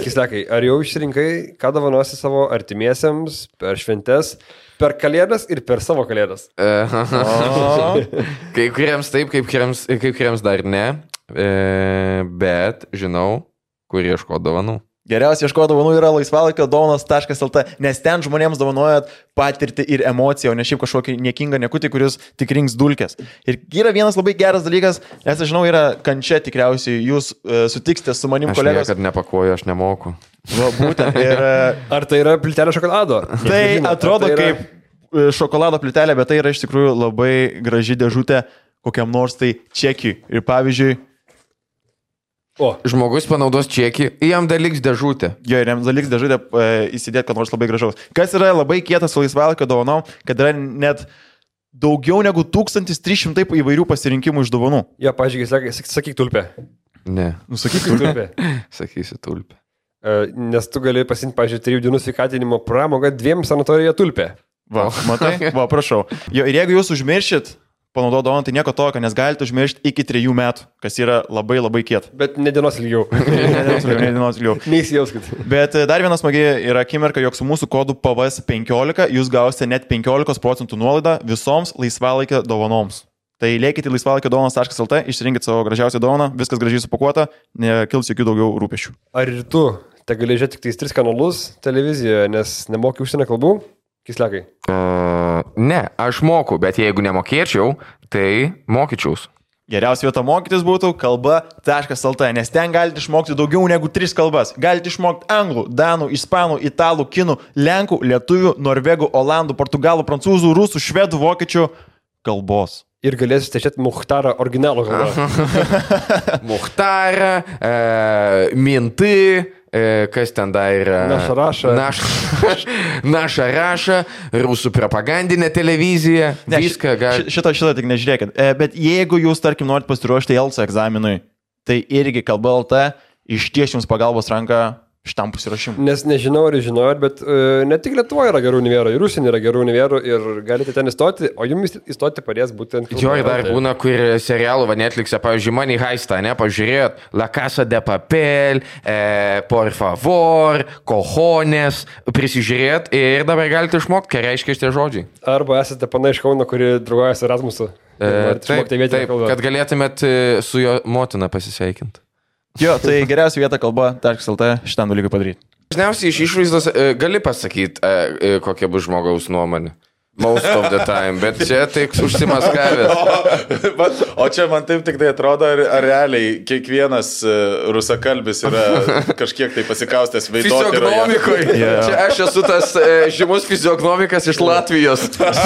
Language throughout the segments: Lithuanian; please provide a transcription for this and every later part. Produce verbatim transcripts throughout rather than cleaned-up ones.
Kislekai, ar jau išrinkai, ką dovanosi savo artimiesiems per šventes, per kalėdas ir per savo kalėdas? Kai kuriems taip, kaip kuriems, kaip kuriems dar ne, e, bet žinau, kur ieško dovanų. Geriausia ieško dovanų yra laisvalaikio dovanos taškas el tė, nes ten žmonėms dovanojat patirtį ir emociją, o ne šiaip kažkokį niekingą nekutį, kuris tik rinks dulkės. Ir yra vienas labai geras dalykas, nes aš žinau, yra kančia tikriausiai, jūs uh, sutiksite su manim aš kolegos. Aš niekad nepakuoju, aš nemoku. Va, būtent. Ir, uh, ar tai yra plytelė šokolado? Tai Žinau, atrodo tai yra... kaip šokolado plytelė, bet tai yra iš tikrųjų labai graži dėžutė kokiam nors tai čekiui. Ir pavyzdžiui, O. Žmogus panaudos čekį, jam dar liks dėžutė. Jo, ir jam dar liks dėžutė e, įsidėti, kad nors labai gražaus. Kas yra labai kietas su laisvalaikio dovanom, kad yra net daugiau negu tūkstantis trys šimtai įvairių pasirinkimų iš dovanų. Jo, pažiūrėk, sakyk, sakyk tulpę. Ne. Nu, sakyk tulpę. Sakysiu tulpę. E, nes tu gali pasimti, pažiūrėk, trijų dienų sveikatinimo pramogą dviem sanatorijoje tulpę. Va, matai? Va, prašau. Jo, ir jeigu jūs užmiršit panaudo dovaną, tai nieko tokio, nes galite užmiršti iki trijų metų, kas yra labai labai kieta. Bet ne dienos ilgiau. ne dienos ilgiau, ne dienos ilgiau. Neįsijauskit. Bet dar vienas smagi yra akimirka, jog su mūsų kodu P V S penkiolika jūs gausite net penkiolika procentų nuolaidą visoms laisvalaikio dovanoms. Tai lėkite į laisvalaikio dovanos taškas el tė, išsirinkit savo gražiausią dovaną, viskas gražiai supakuota, nekils jokių daugiau rūpesčių. Ar ir tu te gali žiūrėti tik tais tris kanalus televizijoje, nes nemoki užsienio kalbų? Kislekai. Uh, ne, aš moku, bet jeigu nemokėčiau, tai mokyčiaus. Geriausia vieta mokytis būtų kalba taškas el tė, nes ten galite išmokti daugiau negu tris kalbas. Galite išmokti anglų, danų, ispanų, italų, kinų, lenkų, lietuvių, norvegų, olandų, portugalų, prancūzų, rusų, švedų, vokiečių kalbos. Ir galėsite stečėti Muhtarą originalo kalbą. Muhtarą, e, minti, e, kas ten dar yra? Naša raša. Naš, naša raša, rusų propagandinė televizija. Ne, viską gali. Šitą, šitą tik nežiūrėkit. E, bet jeigu jūs, tarkim, norit pasiruošti E L S egzaminui, tai irgi kalba el tė išties jums pagalbos ranką šitam pasirašymui. Nes nežinau, ar žinojot, bet uh, ne tik Lietuvoje yra gerų univerų, ir užsienį yra gerų univerų ir galite ten įstoti, o jums įstoti padės būtent... Jo, ir dar būna, kur serialų va Netflix'e, pavyzdžiui, Money Heistą, ne, pažiūrėjot, La Casa de Papel, e, Por favor, Cojones, prisižiūrėt ir dabar galite išmokti, ką reiškia šitie žodžiai. Arba esate pana iš Kauno, kuri draugauja su Erasmusu. E, taip, taip, kad galėtumėt su jo motina pasisveikinti. Jo, tai geriausia vieta kalba taškas el tė šitam dalykui padaryti. Dažniausiai iš išvaizdos e, gali pasakyti, e, kokia bus žmogaus nuomonė. Most of the time, bet čia tik užsimaskavęs. O, o čia man taip tik tai atrodo, ar, ar realiai kiekvienas uh, rusakalbis yra kažkiek tai pasikaustęs veidoti. Fiziognomikoj. Yeah. Čia aš esu tas e, žymus fiziognomikas iš Latvijos.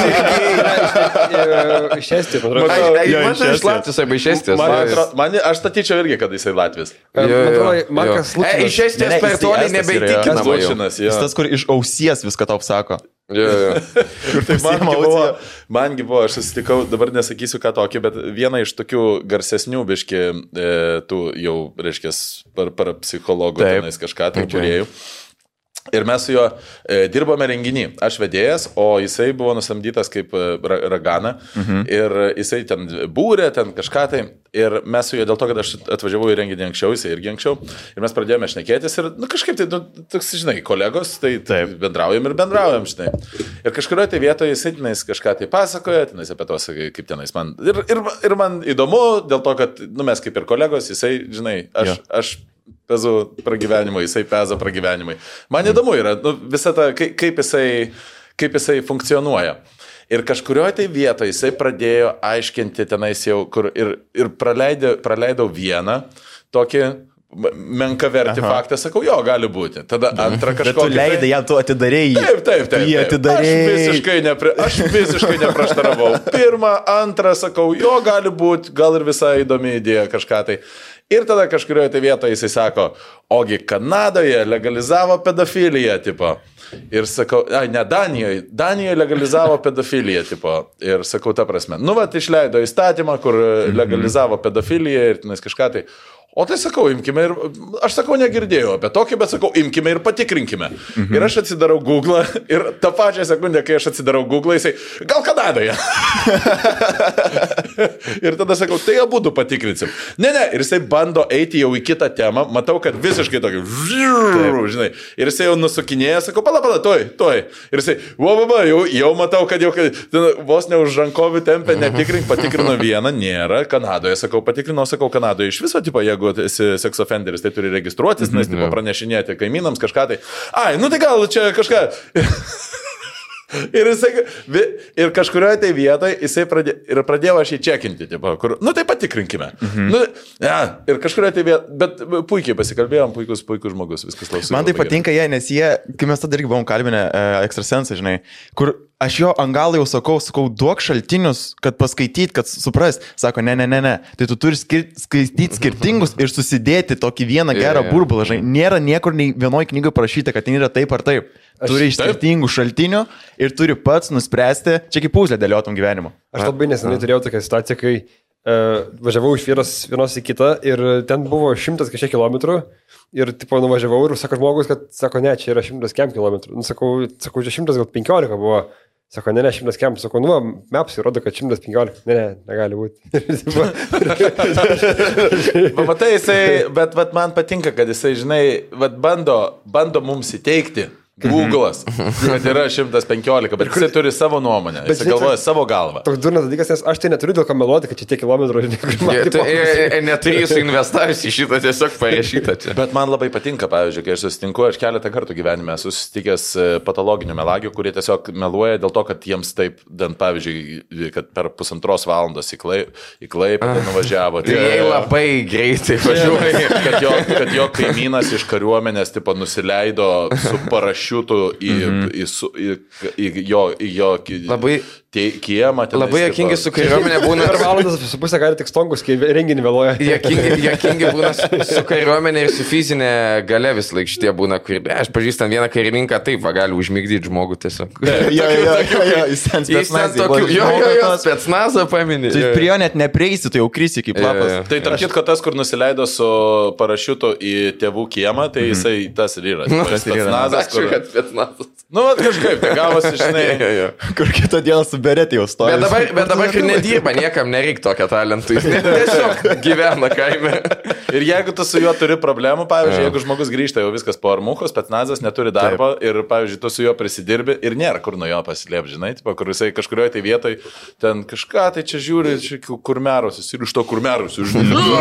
Iš Estijos, man atrodo. Man tai iš Latvijos arba iš Estijos. Man, man, man, aš statyčiau irgi, kad jisai Latvis. Markas Lučinas. E, iš Estijos per toli nebeįtikinama jau. Jis tas, kur iš ausies viską tau sako. Yeah, yeah. Kur tai mangi buvo, mangi buvo, aš susitikau, dabar nesakysiu ką tokį, bet vieną iš tokių garsesnių biški, e, tų jau, reiškia, par, par psichologų tenais kažką tai turėjau. Ir mes su juo e, dirbome renginį. Aš vedėjas, o jisai buvo nusamdytas kaip ra, ragana. Mhm. Ir jisai ten būrė, ten kažką tai. Ir mes su juo dėl to, kad aš atvažiavau į renginį anksčiau, jisai irgi anksčiau. Ir mes pradėjome šnekėtis ir, nu, kažkaip tai, nu, toks, žinai, kolegos, tai taip, bendraujam ir bendraujam, žinai. Ir kažkurioje tai vietoje jisai tenais kažką tai pasakoja, tenais apie tos, kaip tenais man. Ir, ir, ir man įdomu dėl to, kad, nu, mes kaip ir kolegos, jisai, žinai, aš... Ja. aš pezu pragyvenimui, jisai peza pragyvenimui. Man įdomu yra, nu, visą tą, kaip, kaip, jisai, kaip jisai funkcionuoja. Ir kažkurioje tai vietoje jisai pradėjo aiškinti tenais jau, kur ir, ir praleidė, praleidau vieną tokį menkavertį faktą, sakau, jo, gali būti. Tada antrą kažkokį... Bet tu leidai, jam tu atidarėjai. Taip, taip, taip. Jį atidarėjai. Aš visiškai, nepri... aš visiškai neprieštaravau. Pirmą, antrą, sakau, jo, gali būti, gal ir visai įdomi idėja kažką tai. Ir tada kažkurioje tai vietoje jisai sako, ogi Kanadoje legalizavo pedofiliją, tipo. Ir sakau, ai, ne, Danijoje. Danijoje legalizavo pedofiliją, tipo. Ir sakau, ta prasme. Nu, va, išleido įstatymą, kur legalizavo pedofiliją ir tenais kažką tai. O tai sakau, imkime ir, aš sakau, negirdėjau apie tokį, bet sakau, imkime ir patikrinkime. Mhm. Ir aš atsidarau Google ir tą pačią sekundę, kai aš atsidarau Google, jisai, gal Kanadoje. Ir tada sakau, tai abu du patikrinsim. Ne, ne, ir jisai bando eiti jau į kitą temą, matau, kad visiškai tokį, žinai, ir jisai jau nusukinėja, sakau, pala, pala, toj, toj. Ir jisai, va, va, va, jau, jau matau, kad jau vos ne už rankovių tempę, netikrink, patikrino vieną, nėra, Kanadoje, sakau, patikrinau, sakau, Kanadoje iš viso, tipo, jeigu jeigu esi seks offenderis, tai turi registruotis, nes mm, tipo, pranešinėti kaimynams kažką tai. Ai, nu tai gal čia kažką. Ir, jisai, ir kažkurioje tai vietoje jisai pradė, ir pradėjo aš jį čekinti, tipo, kur, nu tai patikrinkime. Mhm. Nu, ja, ir kažkurioje tai vietoje, bet puikiai pasikalbėjom, puikus, puikus žmogus, viskas klauso. Man tai patinka jie, nes jie, kai mes tada irgi buvom kalbinę e, ekstrasensą, žinai, kur aš jo angalą jau sakau, sakau, duok šaltinius, kad paskaityt, kad suprast. Sako, ne, ne, ne, ne. Tai tu turi skir skaityti skirtingus ir susidėti tokį vieną gerą yeah, yeah. burbulą, žinai. Nėra niekur nei vienoje knygoje parašyta, kad ten yra taip ar taip. Turi iš skirtingų šaltinių ir turi pats nuspręsti, čia kaip puzlė dėliotum gyvenimo. Aš labai nesenai turėjau tokią situaciją, kai uh, važiavau iš vienos, vienos į kitą ir ten buvo šimtas kažkiek kilometrų ir tipo nuvažiavau ir sako žmogus, kad sako, ne, čia yra šimtas kem kilometrų. Nu, sakau, sakau, čia šimtas gal penkiolika buvo. Sako, ne, ne, šimtas kem. Sako, nu, maps įrodo, kad šimtas penkiolika. Ne, ne, negali būti. Matai, jisai, bet vat, man patinka, kad jisai, žinai, vat, bando, bando mums įteikti. Google'as, kad yra šimtas penkiolika, bet jisai turi savo nuomonę, jisai galvoja savo galvą. Toks durnas dalykas, nes aš tai neturiu dėl ko meluoti, kad čia tiek kilometrų. Neturi jūs investavęs į šitą, tiesiog parašytą čia. Bet man labai patinka, pavyzdžiui, kai aš susitinku, aš keletą kartų gyvenime susitikęs patologinių melagių, kurie tiesiog meluoja dėl to, kad jiems taip, dan, pavyzdžiui, kad per pusantros valandos į Klaipėdą nuvažiavo. Tai jie labai greitai važiuoja. Kad jo, kad jo kaimynas iš kariuomenės tipo nusileido su parašytu šiutų į, mm-hmm. į, į, į, į jo, į jo labai, kiemą. Labai jokingi su kariuomenė būna. Per valandas su pusę gali tik stongus, kai renginį vėluoja. Jokingi būna su, su kariuomenė ir su fizinė gale vis laik šitie būna, kur aš pažįstam vieną karininką, taip, va, gali užmigdyti žmogų tiesiog. Jo, jo, jo, jis ten spetsnazą. Jo, jo, jo, spetsnazą paminė. Tu prie jo net neprieisi, tu jau krisi kaip lapas. Tai tarp kitko tas, kur nusileido su parašiutu į tėvų kiemą, tai jisai tas ir yra. Spetsnazas, kur... Nu, kažkaip, tai gavosi, žinai, kur kitą dieną su beretė jau stovi. Bet dabar, bet dabar kai nedirba, niekam nereikia tokio talentų, jis tiesiog gyvena kaime. Ir jeigu tu su juo turi problemų, pavyzdžiui, jeigu žmogus grįžta jau viskas po armuchos, spetsnazas neturi darbo Taip. Ir, pavyzdžiui, tu su juo prisidirbi ir nėra kur nuo jo pasilėp, žinai, tipo, kur jisai kažkurioje tai vietoje ten kažką, tai čia žiūri, čia kurmerusius ir iš to kurmerusius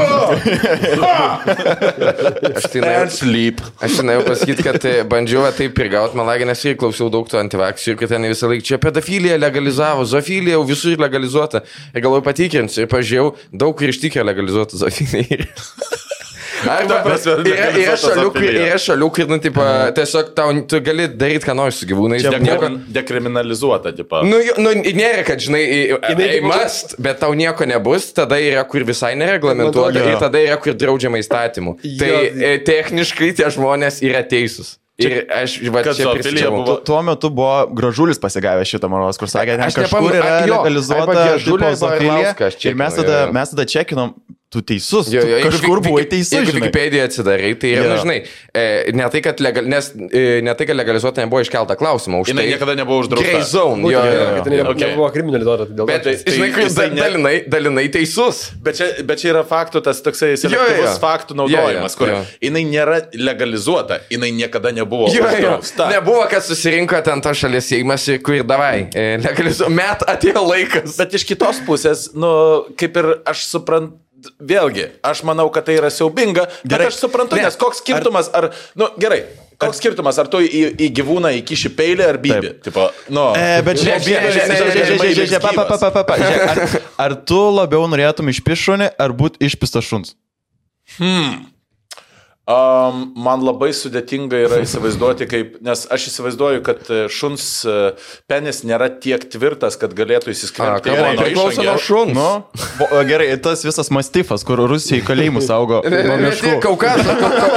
Aš tai norėjau pasakyti, kad bandžiau taip ir gauti malagį, nes ir klausiau daug tų antivakcijų, kad ten visą laiką čia pedofilija legalizavo, zoofilija jau visur legalizuota. Ir galvoju patikrinsiu ir pažiūrėjau, daug ir iš tikro legalizuota zoofilija. Arba, yra, yra šalių, yra šalių, kur, nu, tipo, tiesiog tau, tu gali daryti, ką nori su gyvūnais. Čia nieko dekriminalizuota, tipo. Nu, nu, nėra, kad, žinai, I must, bet tau nieko nebus, tada yra, kur visai nereglamentuota ir tada yra, kur draudžiama įstatymų. Tai techniškai tie žmonės yra teisūs. Ir aš, va, čia buvo... Tuo metu buvo Gražulis pasigavęs šitą manos, kur sakė, ten kažkur yra legalizuota zoofilija. Ir mes tada, mes tada čekinom, tu teisus, jo, jo, tu kažkur buvai teisus, jeigu žinai. Wikipediją atsidarai, tai yra, žinai, ne tai, kad, legal, nes, ne tai, kad legalizuota nebuvo iškelta klausimą. Už tai niekada nebuvo uždrausta. Grey zone. Jo, jo, jo. Tai nebuvo, okay. nebuvo kriminalizuota. Bet, tai, tai, žinai, tai, dalinai, dalinai teisus. Bet čia, bet čia yra faktų, tas toksai selektyvus faktų naudojimas, kur jinai nėra legalizuota, jinai niekada nebuvo jo, uždrausta. Jo. Nebuvo, kad susirinko ten to šalies seimas, kur ir davai, legalizuota. Met atėjo laikas. Bet iš kitos pusės, nu, kaip ir aš suprantu, vėlgi, aš manau, kad tai yra siaubinga, bet gerai. Aš suprantu, ne. Nes koks skirtumas, ar, nu, gerai, koks skirtumas, ar tu į, į gyvūną įkiši peilį ar bybį? Tipo, nu, e, bet žiūrėk, ar tu labiau norėtum išpišti šunį, ar būti išpistas šuns? Hmm. Um, man labai sudėtinga yra įsivaizduoti, kaip, nes aš įsivaizduoju, kad šuns penis nėra tiek tvirtas, kad galėtų įsiskverbti. Tai priklauso nuo šuns. Nu, bo, gerai, tas visas mastifas, kur Rusijai kalėjimus saugo. Kaukazo.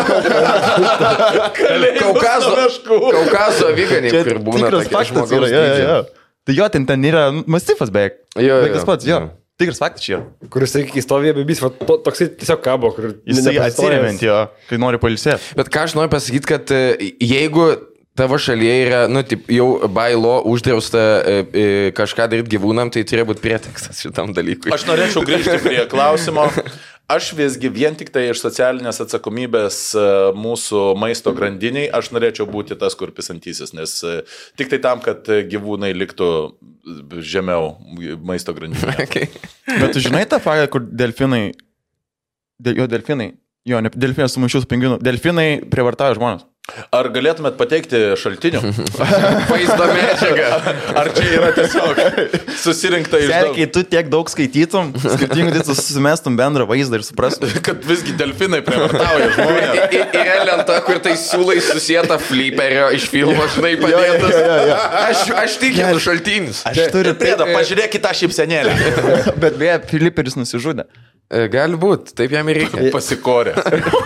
Kaukazo. Kaukazo aviganiai, kur būna tokie žmogaus dydžio. Tai jo, ten ten yra mastifas beveik. Jo, beveik tas pats, jo. Tikras faktas čia yra. Kuris, reikia, įstovėje bebys, va, to, toksai tiesiog kabo, kur... Jis atsiremiant jo, kai nori pailsėti. Bet ką aš noriu pasakyti, kad jeigu tavo šalyje yra, nu, taip, jau bailo uždrausta e, e, kažką daryti gyvūnam, tai turėjo būti pretekstas šitam dalykui. Aš norėčiau grįžti prie klausimo. Aš visgi vien tik tai iš socialinės atsakomybės mūsų maisto grandiniai, aš norėčiau būti tas, kur pisantysis, nes tik tai tam, kad gyvūnai liktų žemiau maisto grandinėje. Okay. Bet tu žinai tą faktą, kur delfinai, del, jo delfinai, jo, ne delfinai sumaišius pingvinų, delfinai prievartauja žmonės. Ar galėtumėt pateikti šaltinių? Vaizdo medžiagą. Ar čia yra tiesiog susirinkta iš... Serkiai, tu tiek daug skaitytum, skirtingų tai tu susimestum bendrą vaizdą ir suprastum. Kad visgi delfinai prievartauja žmonės. Yra lenta, kur tai siūlai susieta fliperio iš filmo, žinai, padėtas. Jo, jo, jo. Aš, aš tikinu šaltinis. Aš turiu Prėda, pažiūrėkit tą šypsenėlę. Bet beje, Filiperis nusižudė. Gali būti, taip jam ir reikia. Pasikorė.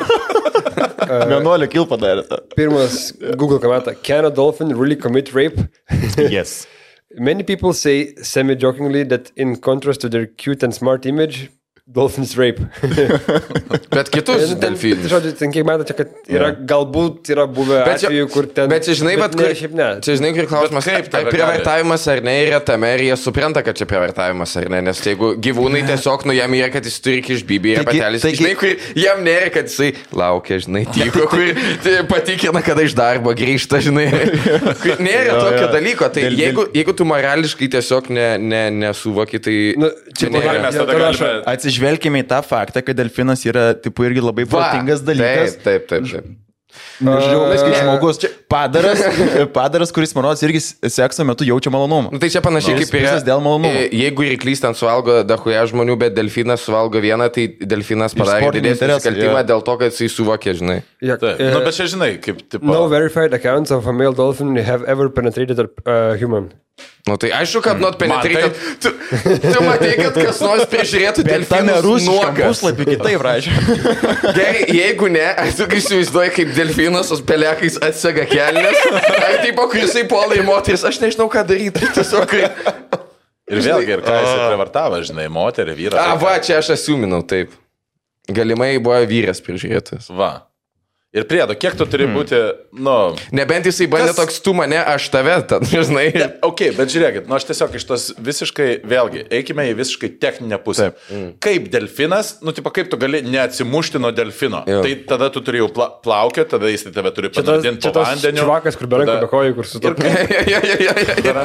Vienuolio kil padarė tą. Pirmas Google komenta. Can a dolphin really commit rape? Yes. Many people say semi-jokingly that in contrast to their cute and smart image, dolphins rape. Bet kitus delfinus. Žodžiu, ten kiek metų čia, kad yra, yeah. galbūt yra buvę bet čia, atveju, kur ten... Bet čia žinai, bet ne, kur, šiaip ne. Čia žinai, kur klausimas, kaip ar prievartavimas ar ne yra tame ir jie supranta, kad čia prievartavimas ar ne, nes jeigu gyvūnai tiesiog, nu jam yra, kad jis turi kišbybį ir patelis, taigi, žinai, kur jam nėra, kad jisai laukia, žinai, tyko, kur tai patikina, kada iš darbo grįžta, žinai. Nėra tokio dalyko, tai jeigu, jeigu tu morališkai tiesiog ne, ne, nesuvoki, tai nu, čia nėra. Atsižvelkime į tą faktą, kad delfinas yra, tipo, irgi labai protingas dalykas. Taip, taip, taip. Nežinau, kaip žmogus. Padaras, padaras, kuris, man rodos, irgi sekso metu jaučia malonumą. Nu, tai čia panašiai no, kaip yra. Dėl malonumo. Jeigu ryklys ten suvalgo dahuja žmonių, bet delfinas suvalgo vieną, tai delfinas padarė didesnį nusikaltimą dėl to, kad jisai suvokė, žinai. Yeah, uh, nu, bet čia žinai, kaip tipo... No verified accounts of a male dolphin have ever penetrated a uh, human. Nu, tai aišku, kad not penetrated. Tu, tu matai, kad kas nors prižiūrėtų delfinus nuogas. Puslapį kitaip rašė. Gerai, jeigu ne, aš tik įsivaizduoju, kaip delfinas su pelekais atsega kelnes. Ar taip, kai jisai puola į moteris, aš nežinau, ką daryti. Tiesiog kaip... Ir vėlgi, ir ką jisai prievartavo, žinai, moterį, vyrą. A, va, čia aš asiuminau, taip. Galimai buvo vyras prižiūrėtas. Va. Ir priedo, kiek tu turi būti, nu... Nebent jisai bandė kas... toks tu mane, aš tave, tad, žinai. Ne, ok, bet žiūrėkit, nu aš tiesiog iš tos visiškai, vėlgi, eikime į visiškai techninę pusę. Mm. Kaip delfinas, nu, tipo, kaip tu gali neatsimušti nuo delfino? Jo. Tai tada tu turi jau pla plaukti, tada jis tave turi panardinti po vandeniu. Čuvakas, kur be rankų be kojų, kur su to... Ja, ja, ja, ja, ja.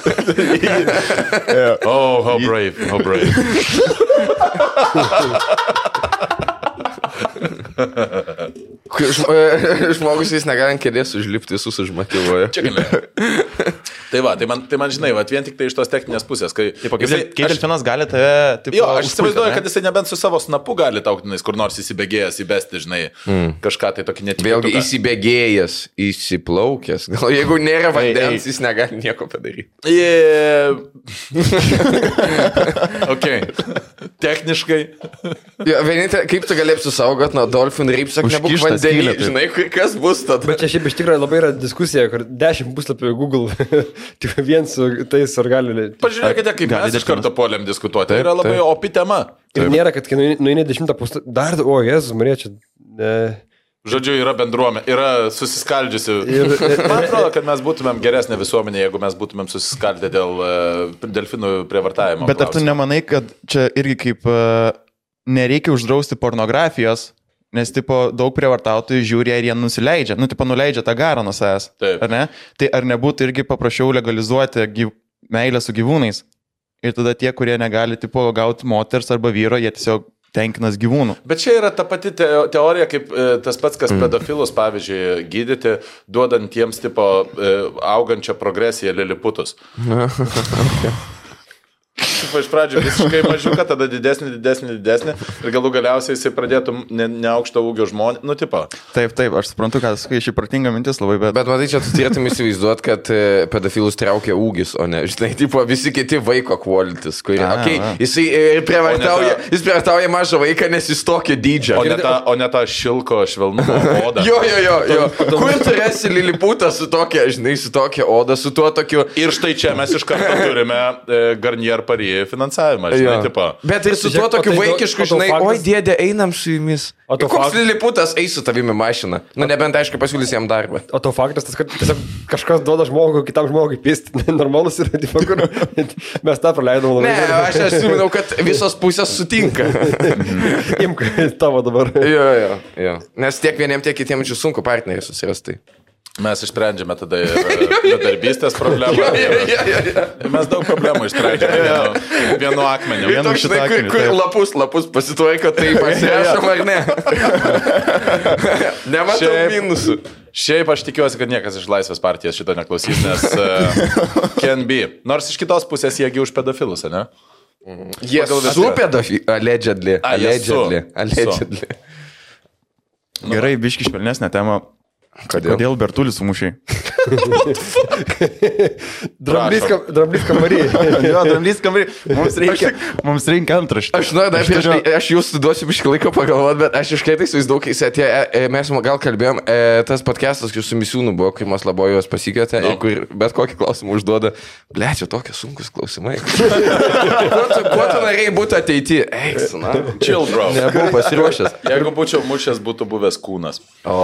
Oh, how brave, how brave. Žmogus jis negali ant kėdės užlipti, visus užmotyvuoja. Čia galėjo. Tai va, tai man, tai man žinai, va, vien tik tai iš tos techninės pusės, kai... Taip, jisai, kai aš, delfinas gali tave... Taip, jo, aš įsivaizduoju, kad jisai nebent su savo snapu gali tauktinais, kur nors įsibėgėjęs, įbesti, žinai, mm. kažką tai tokį netikėtą. Vėlgi įsibėgėjęs, įsiplaukęs. Gal jeigu nėra vandens, jis negali nieko padaryti. Yeah. Ok. Techniškai. Jo, vienintelė, kaip tu gali apsisaugot nuo dolphin rape, sak, nebūk vandenį, žinai, kas bus tada. Bet čia šiaip iš tikrųjų labai yra diskusija, kur dešimt puslapių Google tik vien su tais ar gali... Pažiūrėkite, kaip mes iš karto puolėm diskutuoti. Tai yra labai taip. Opi tema. Ir taip. Nėra, kad kai nueini dešimtą puslapį, dar, o, Jėzus, Marija, čia... Ne. Žodžiu, yra bendruomenė, yra susiskaldžiusi. Ir, ir, man atrodo, kad mes būtumėm geresnė visuomenė, jeigu mes būtumėm susiskaldę dėl uh, delfinų prievartavimo. Bet ar tu nemanai, kad čia irgi kaip uh, nereikia uždrausti pornografijos, nes tipo daug prievartautojų žiūri ir jie nusileidžia, nu tipo nuleidžia tą garą nuo savęs, ar ne? Tai ar nebūtų irgi paprašiau legalizuoti gyv... meilę su gyvūnais? Ir tada tie, kurie negali tipo gauti moters arba vyro, jie tiesiog tenkinas gyvūnų. Bet čia yra ta pati te teorija, kaip e, tas pats, kas mm. pedofilus, pavyzdžiui, gydyti, duodant jiems tipo e, augančią progresiją liliputus. tipo, iš pradžių visiškai mažiuką, tada didesnį, didesnį, didesnį ir galų galiausiai jisai pradėtų ne, ne aukšto ūgio žmonės, nu, tipo. Taip, taip, aš suprantu, kad sakai, šį protingą mintis labai, bet... Bet matai, čia tu turėtum įsivaizduoti, kad pedofilus traukia ūgis, o ne, žinai, tipo, visi kiti vaiko kvalitis, kurie, okei, okay, jisai prievartauja, ta... jis prievartauja mažą vaiką, nes jis tokia dydžia. O ne ta, o ne ta šilko švelnumo oda. Jo, jo, jo, jo. Kur turėsi liliputą su tokia, žinai, su tokia oda, su tuo tokiu... Ir štai čia mes iš karto turime e, Garnier Paris finansavimą, žinai, tipo. Bet ir su tuo tokiu vaikišku, žinai, oi dėdė, einam su jumis. O to koks fakt... liliputas eis su tavimi mašiną? Nu, nebent, aišku, pasiūlys jam darbą. O to faktas, tas, kad tiesiog kažkas duoda žmogui, kitam žmogui pisti. Normalus yra, tipo, kur mes tą praleidom. Ne, aš esu, kad visos pusės sutinka. Imk tavo dabar. Jo, jo, jo. Nes tiek vieniem, tiek kitiem čia sunku partneriai susirasti. Mes išsprendžiame tada ir bedarbystės problemą. Ja, ja, ja, ja. Mes daug problemų išsprendžiame vienu, vienu akmeniu. Vienu šitą akmenį. Kur, kur lapus, lapus pasituoja, tai pasirašom ar ne? Nematau šiaip, minusų. Šiaip aš tikiuosi, kad niekas iš Laisvės partijos šito neklausys, nes uh, can be. Nors iš kitos pusės jiegi už pedofilus, ne? Jie su pedofilus. Allegedly. Allegedly. Allegedly. Gerai, biški švelnesnė tema. Kodėl, Kodėl Bertulis sumušiai? Dramblys kambarį. Jo, dramblys kambarį. Mums reikia, mums reikia antraštį. Aš, nu, aš, aš, aš jūs duosiu biškai laiko pagalvoti, bet aš iškaitai suizdaug, kai jis atėjo, mes gal kalbėjom, tas podcastas, kai su Misiūnu buvo, kai mes labai juos pasikėtė, no. kur bet kokį klausimą užduoda. Ble, čia tokie sunkus klausimai. Kuo tu, kuo tu norėjai būti ateity? Eiks, na. Chill, bro. Nebuvau pasiruošęs. Jeigu būčiau mušęs, būtų buvęs kūnas. O.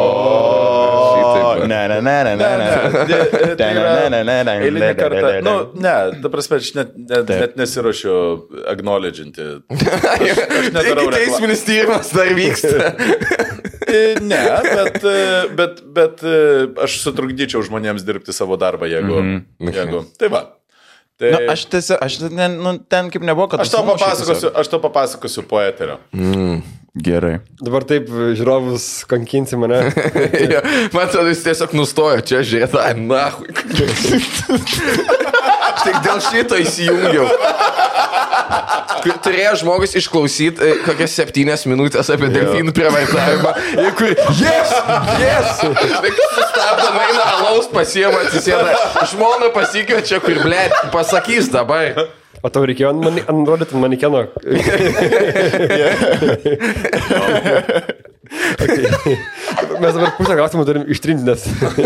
Ne, ne, ne, ne, ne, ne. Eilinį kartą. Nu, ne, ta prasme, aš net, net, net nesiruošiu acknowledginti. Aš, aš nedarau reklamos. Teisminis tyrimas dar vyksta. Ne, bet, bet, bet aš sutrukdyčiau žmonėms dirbti savo darbą, jeigu. Mm-hmm. jeigu. Tai va. Tai... Na, aš tiesiog, aš ne, nu, ten kaip nebuvo, kad... Aš to papasakosiu, aš to papasakosiu po eterio. Mm. Gerai. Dabar taip žiūrovus kankinsi mane. Ja, man atrodo, jis tiesiog nustojo čia žiūrėti, ai, nahui. Aš tik dėl šito įsijungiau. Turėjo žmogus išklausyti kokias septynias minutės apie delfinų prievartavimą. Ir kur, yes, yes! Štai sustabdo, eina alaus pasiema, atsisėda. Žmona pasikviečia, kur, ble, pasakys dabar. O tau reikėjo nurodyti ant manikeno. Okay. Mes dabar pusę klausimų turim ištrinti, nes...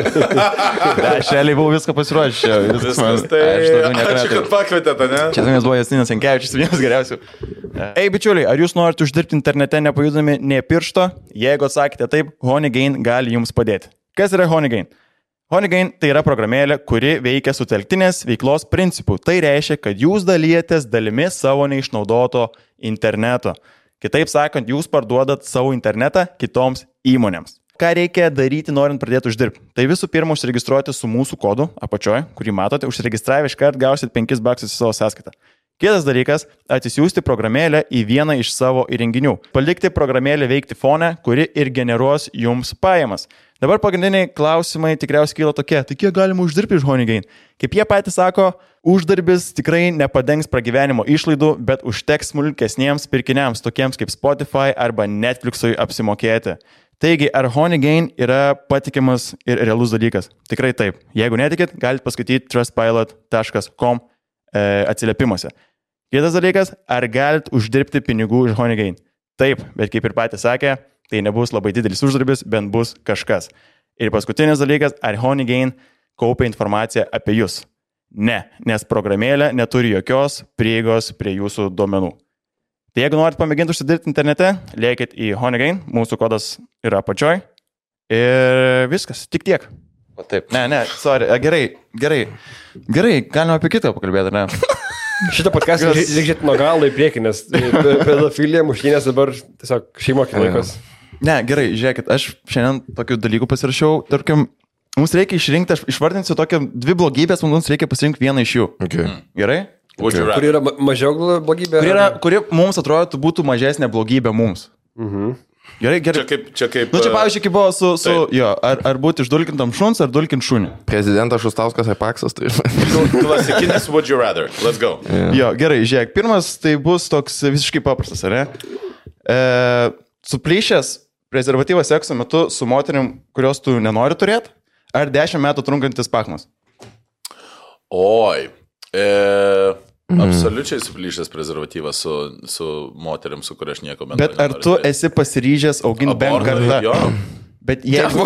Aš realiai buvau viską pasiruošę. Viskas, tai... Ačiū, kad pakvietėte, ne? Čia vienas buvo Jasinas Jankevičius, vienas geriausių. Ei, bičiuliai, ar jūs norite uždirbti internete nepajudami nė piršto? Jeigu atsakėte taip, Honeygain gali jums padėti. Kas yra Honeygain? Honeygain tai yra programėlė, kuri veikia sutelktinės veiklos principų. Tai reiškia, kad jūs dalyjatės dalimis savo neišnaudoto interneto. Kitaip sakant, jūs parduodat savo internetą kitoms įmonėms. Ką reikia daryti, norint pradėti uždirbti? Tai visų pirma, užsiregistruoti su mūsų kodu apačioje, kurį matote. Užsiregistravę iškart gausit penkis baksus į savo sąskaitą. Kitas dalykas – atsisiųsti programėlę į vieną iš savo įrenginių. Palikti programėlę veikti fone, kuri ir generuos jums pajamas. Dabar pagrindiniai klausimai tikriausiai kyla tokie. Tai kiek galima uždirbti iš Honeygain? Kaip jie patys sako, uždarbis tikrai nepadengs pragyvenimo išlaidų, bet užteks smulkesniems pirkiniams, tokiems kaip Spotify arba Netflixui apsimokėti. Taigi, ar Honeygain yra patikimas ir realus dalykas? Tikrai taip. Jeigu netikit, galite paskaityti trustpilot taškas com e, atsiliepimuose. Kitas dalykas, ar galite uždirbti pinigų iš Honeygain? Taip, bet kaip ir patys sakė, tai nebus labai didelis uždarbis, bent bus kažkas. Ir paskutinis dalykas, ar Honeygain kaupia informaciją apie jūs? Ne, nes programėlė neturi jokios prieigos prie jūsų duomenų. Tai jeigu norit pamėginti užsidirbti internete, lėkit į Honeygain, mūsų kodas yra apačioj ir viskas, tik tiek. O taip. Ne, ne, sorry, gerai, gerai, gerai, galima apie kitą pakalbėti, ne? Šitą podcastą reikia žiūrėti nuo galo į priekį, nes pedofilija, muštynės dabar tiesiog šeimokė laikas. Ne, gerai, žiūrėkit, aš šiandien tokių dalykų pasirašiau, tarkim, mums reikia išrinkti, aš išvardinsiu tokią dvi blogybės, mums reikia pasirinkti vieną iš jų. Okay. Gerai? Okay. Kuri yra mažiau blogybė? Kuri, yra, kuri mums atrodo būtų mažesnė blogybė mums. Mhm. Gerai, gerai. Čia kaip, čia kaip... Nu, čia pavyzdžiui, kaip buvo su, su jo, ar, ar būti išdulkintam šuns, ar dulkint šunį. Prezidentas Šustauskas ar Paksas, tai... Klasikinis would you rather. Let's go. Yeah. Jo, gerai, žiūrėk, pirmas tai bus toks visiškai paprastas, ar ne? E, suplyšęs prezervatyvas sekso metu su moterim, kurios tu nenori turėti, ar dešimt metų trunkantis pachmas? Oi. E, mm. Absoliučiai suplyšęs prezervatyvas su, su moterim, su kuria aš nieko bendro. Bet ar tu turėti. Esi pasiryžęs auginti bent kartą? Jo. Bet jeigu...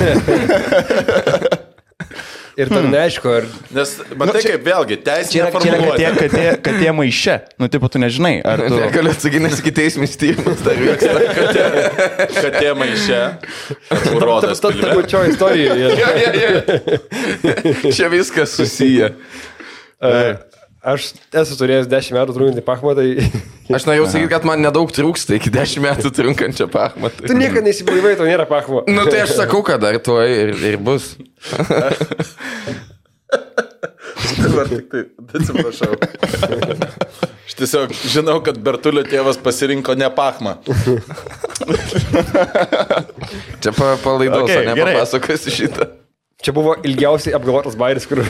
Ir dar neaišku, ar... Nes, matai, nu, čia, kaip vėlgi, teisinė formuluotė. Čia yra katė, katė maiše. Nu, tipo, tu nežinai, ar tu... Negaliu atsakyti, nes iki teismis tyrimas dar vyksta. Katė, katė maiše. Urodas pilve. Ta pačioje istorijoje. Ja, ja, ja. Čia viskas susiję. Uh, aš esu turėjęs dešimt metų trunkantį pachmą, tai... Aš norėjau sakyti, kad man nedaug trūksta iki dešimt metų trunkančią pachmą. Tu niekada neįsiblaivai, tau nėra pachmo. Nu tai aš sakau, kad dar tuo ir, ir bus. Dabar tik tai, atsiprašau. Aš tiesiog žinau, kad Bertulio tėvas pasirinko ne pachmą. Čia pa, palaidos, Okay, ne gerai. papasakosiu šitą. Čia buvo ilgiausiai apgalvotas bairis, kur...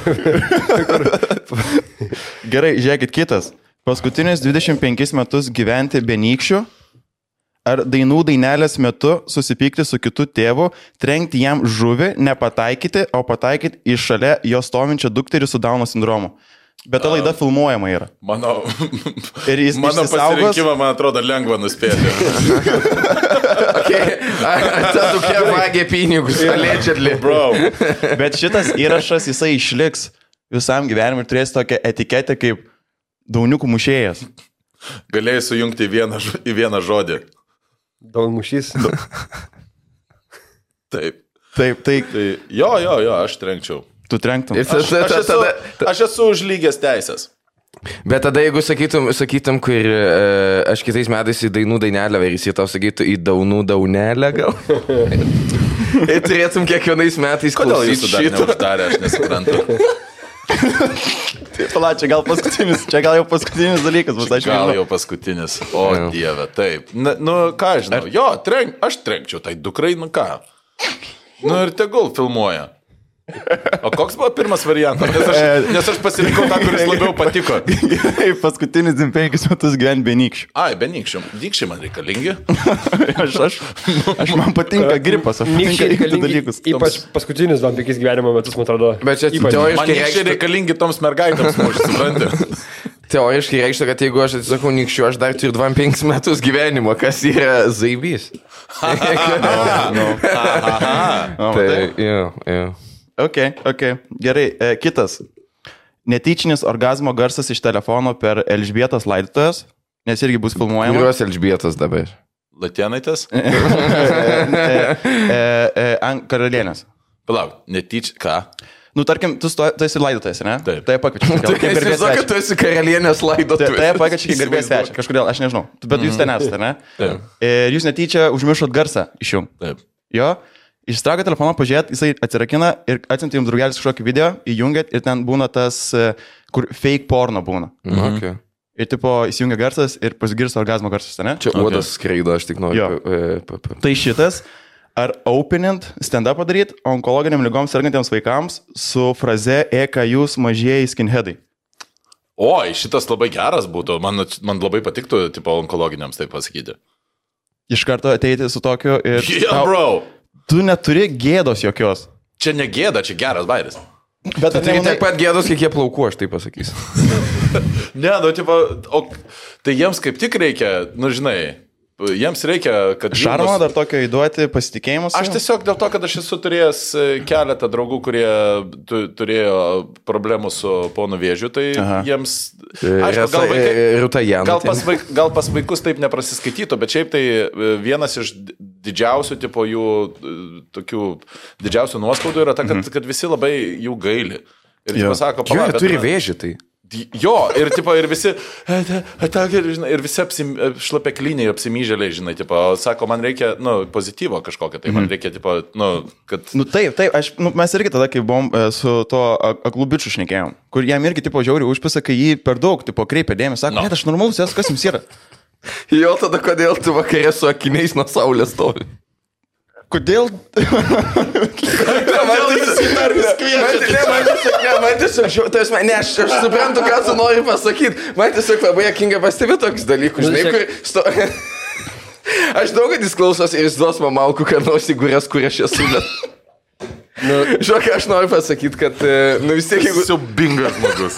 Gerai, žiūrėkit kitas. Paskutinius dvidešimt penkis metus gyventi be nykščių, ar dainų dainelės metu susipykti su kitu tėvu, trenkti jam žuvį, nepataikyti, o pataikyti iš šalia jo stovinčią dukterį su Dauno sindromu. Bet ta laida filmuojama yra. Mano, Ir jis mano išsisaugos- pasirinkimą, man atrodo, lengva nuspėti. Okay. Ta tokia vagė pinigus, allegedly. Bro. Bet šitas įrašas, jisai išliks visam gyvenimui ir turės tokią etiketę kaip dauniukų mušėjas. Galėjai sujungti į vieną, ž- į vieną žodį. Daug mušys. Taip. Taip, tai Tai jo, jo, jo, aš trenkčiau. tu trenktum. Ir Aš, tada- aš, esu, tada- aš esu už lygias teisės. Bet tada jeigu sakytum, sakytum kur e, aš kitais metais į dainų dainelę varysiu, tau sakytų į daunų daunelę gal. Ir turėtum kiekvienais metais Kodėl klausyti jūsų dar šito. neuždarė, aš nesuprantu. Tai pala, čia gal paskutinis, čia gal jau paskutinis dalykas bus, aš Gal nežinau. jau paskutinis. O Jo. dieve, taip. Na, nu, ką aš žinau. Jo, trenk, aš trenkčiau, tai dukrai, nu ką. Nu ir tegul filmuoja. O koks buvo pirmas variantas? Nes aš, nes aš pasirinkau tą, kuris labiau patiko. Gerai, paskutinis dvidešimt penkis metus gyventi be nykščių. Ai, be nykščių. Nykščiai man reikalingi. Aš, aš, aš man patinka gripas, aš Nykščiai patinka reikalingi, dalykus. ypač paskutinius man penkis gyvenimo metus, man atrodo. Bet čia Ypač. teoriškai Man nykščiai reikštų, reikalingi toms mergaitėms, mūsų, supranti. teoriškai reikštų, kad jeigu aš atsisakau nykščių, aš dar turiu dvidešimt penkis metus gyvenimo, kas yra zaibys. O, Tai, tai. jo, jo. Ok, ok, gerai, e, kitas. Netyčinis orgazmo garsas iš telefono per Elžbietos laidotuves, nes irgi bus filmuojama. Kuriuos Elžbietas dabar? Latėnaitės? e, e, e, ant karalienės. Palauk, netyčia, ką? Nu, tarkim, tu, sto, tu esi laidotuvės, ne? Taip. Tai pakviečiu. Tu įsivaizduoji, kad tu esi karalienės laidotuvės. Tai pakviečiu į garbės svečią, kažkodėl, aš nežinau. Bet jūs ten esate, ne? Taip. Ir jūs netyčia užmiršot garsą iš jų. Taip. Jo, išsitraukia telefoną, pažiūrėt, jisai atsirakina ir atsiunti jums draugelis kažkokį video, įjungiat ir ten būna tas, e, kur fake porno būna. Mhm. Okay. Ir tipo įsijungia garsas ir pasigirsta orgazmo garsas, ne? Čia uodas skraido, aš tik noriu. Jo. pa- e, pa- pa- Tai šitas, ar openint, stand-up padaryti onkologiniam lygoms sergantiems vaikams su fraze E, ką jūs mažieji skinheadai. Oi, šitas labai geras būtų. Man, man labai patiktų, tipo, onkologiniams tai pasakyti. Iš karto ateiti su tokiu ir... Yeah, tau- bro. Tu neturi gėdos jokios. Čia ne gėda, čia geras bairis. Bet Tai tiek pat gėdos, kiek jie plaukų, aš tai pasakysiu. Ne, nu, tipo, o, tai jiems kaip tik reikia, nu, žinai, jiems reikia, kad... šarmo jų- dar tokio įduoti pasitikėjimus. Aš tiesiog dėl to, kad aš esu turėjęs e, keletą draugų, kurie tu, turėjo problemų su ponu Vėžiu, tai Aha. jiems... Aišku, gal, vaikai, Rūta Janų. gal, pas vaik, gal pas vaikus taip neprasiskaitytų, bet šiaip tai e, vienas iš di- didžiausių, tipo, jų e, tokių didžiausių nuoskaudų yra ta, kad, mhm. kad visi labai jų gaili. Ir Jo. jis pasako, Jo, "Pala, jie bet turi na- vėžį tai. Jo, ir, tipo, ir visi, ir visi apsim, šlapekliniai, apsimyžėliai, žinai, tipo, sako, man reikia, nu, pozityvo kažkokio, tai man reikia, tipo, nu, kad... Nu taip, taip, aš, nu, mes irgi tada, kai buvom e, su to aklubičiu šnekėjom, kur jam irgi, tipo, žiauriai užpisa, kai jį per daug, tipo, kreipia dėmesį, sako, No. ne, aš normalus, esu, kas jums yra. Jo, tada kodėl tu vakarė su akiniais nuo saulės stovi? Kodėl? Man tiesiog, ne, aš, aš suprantu, ką tu nori pasakyti. Man tiesiog labai jokinga pastebėti tokius dalykus, žinai, kur... Sto... Aš daug, kad jis klausos ir jis duos man malku, kad nors įgūrės, kur aš esu. Bet... Nu, žinok, aš noriu pasakyti, kad, nu vis tiek, jeigu... Siubingas žmogus.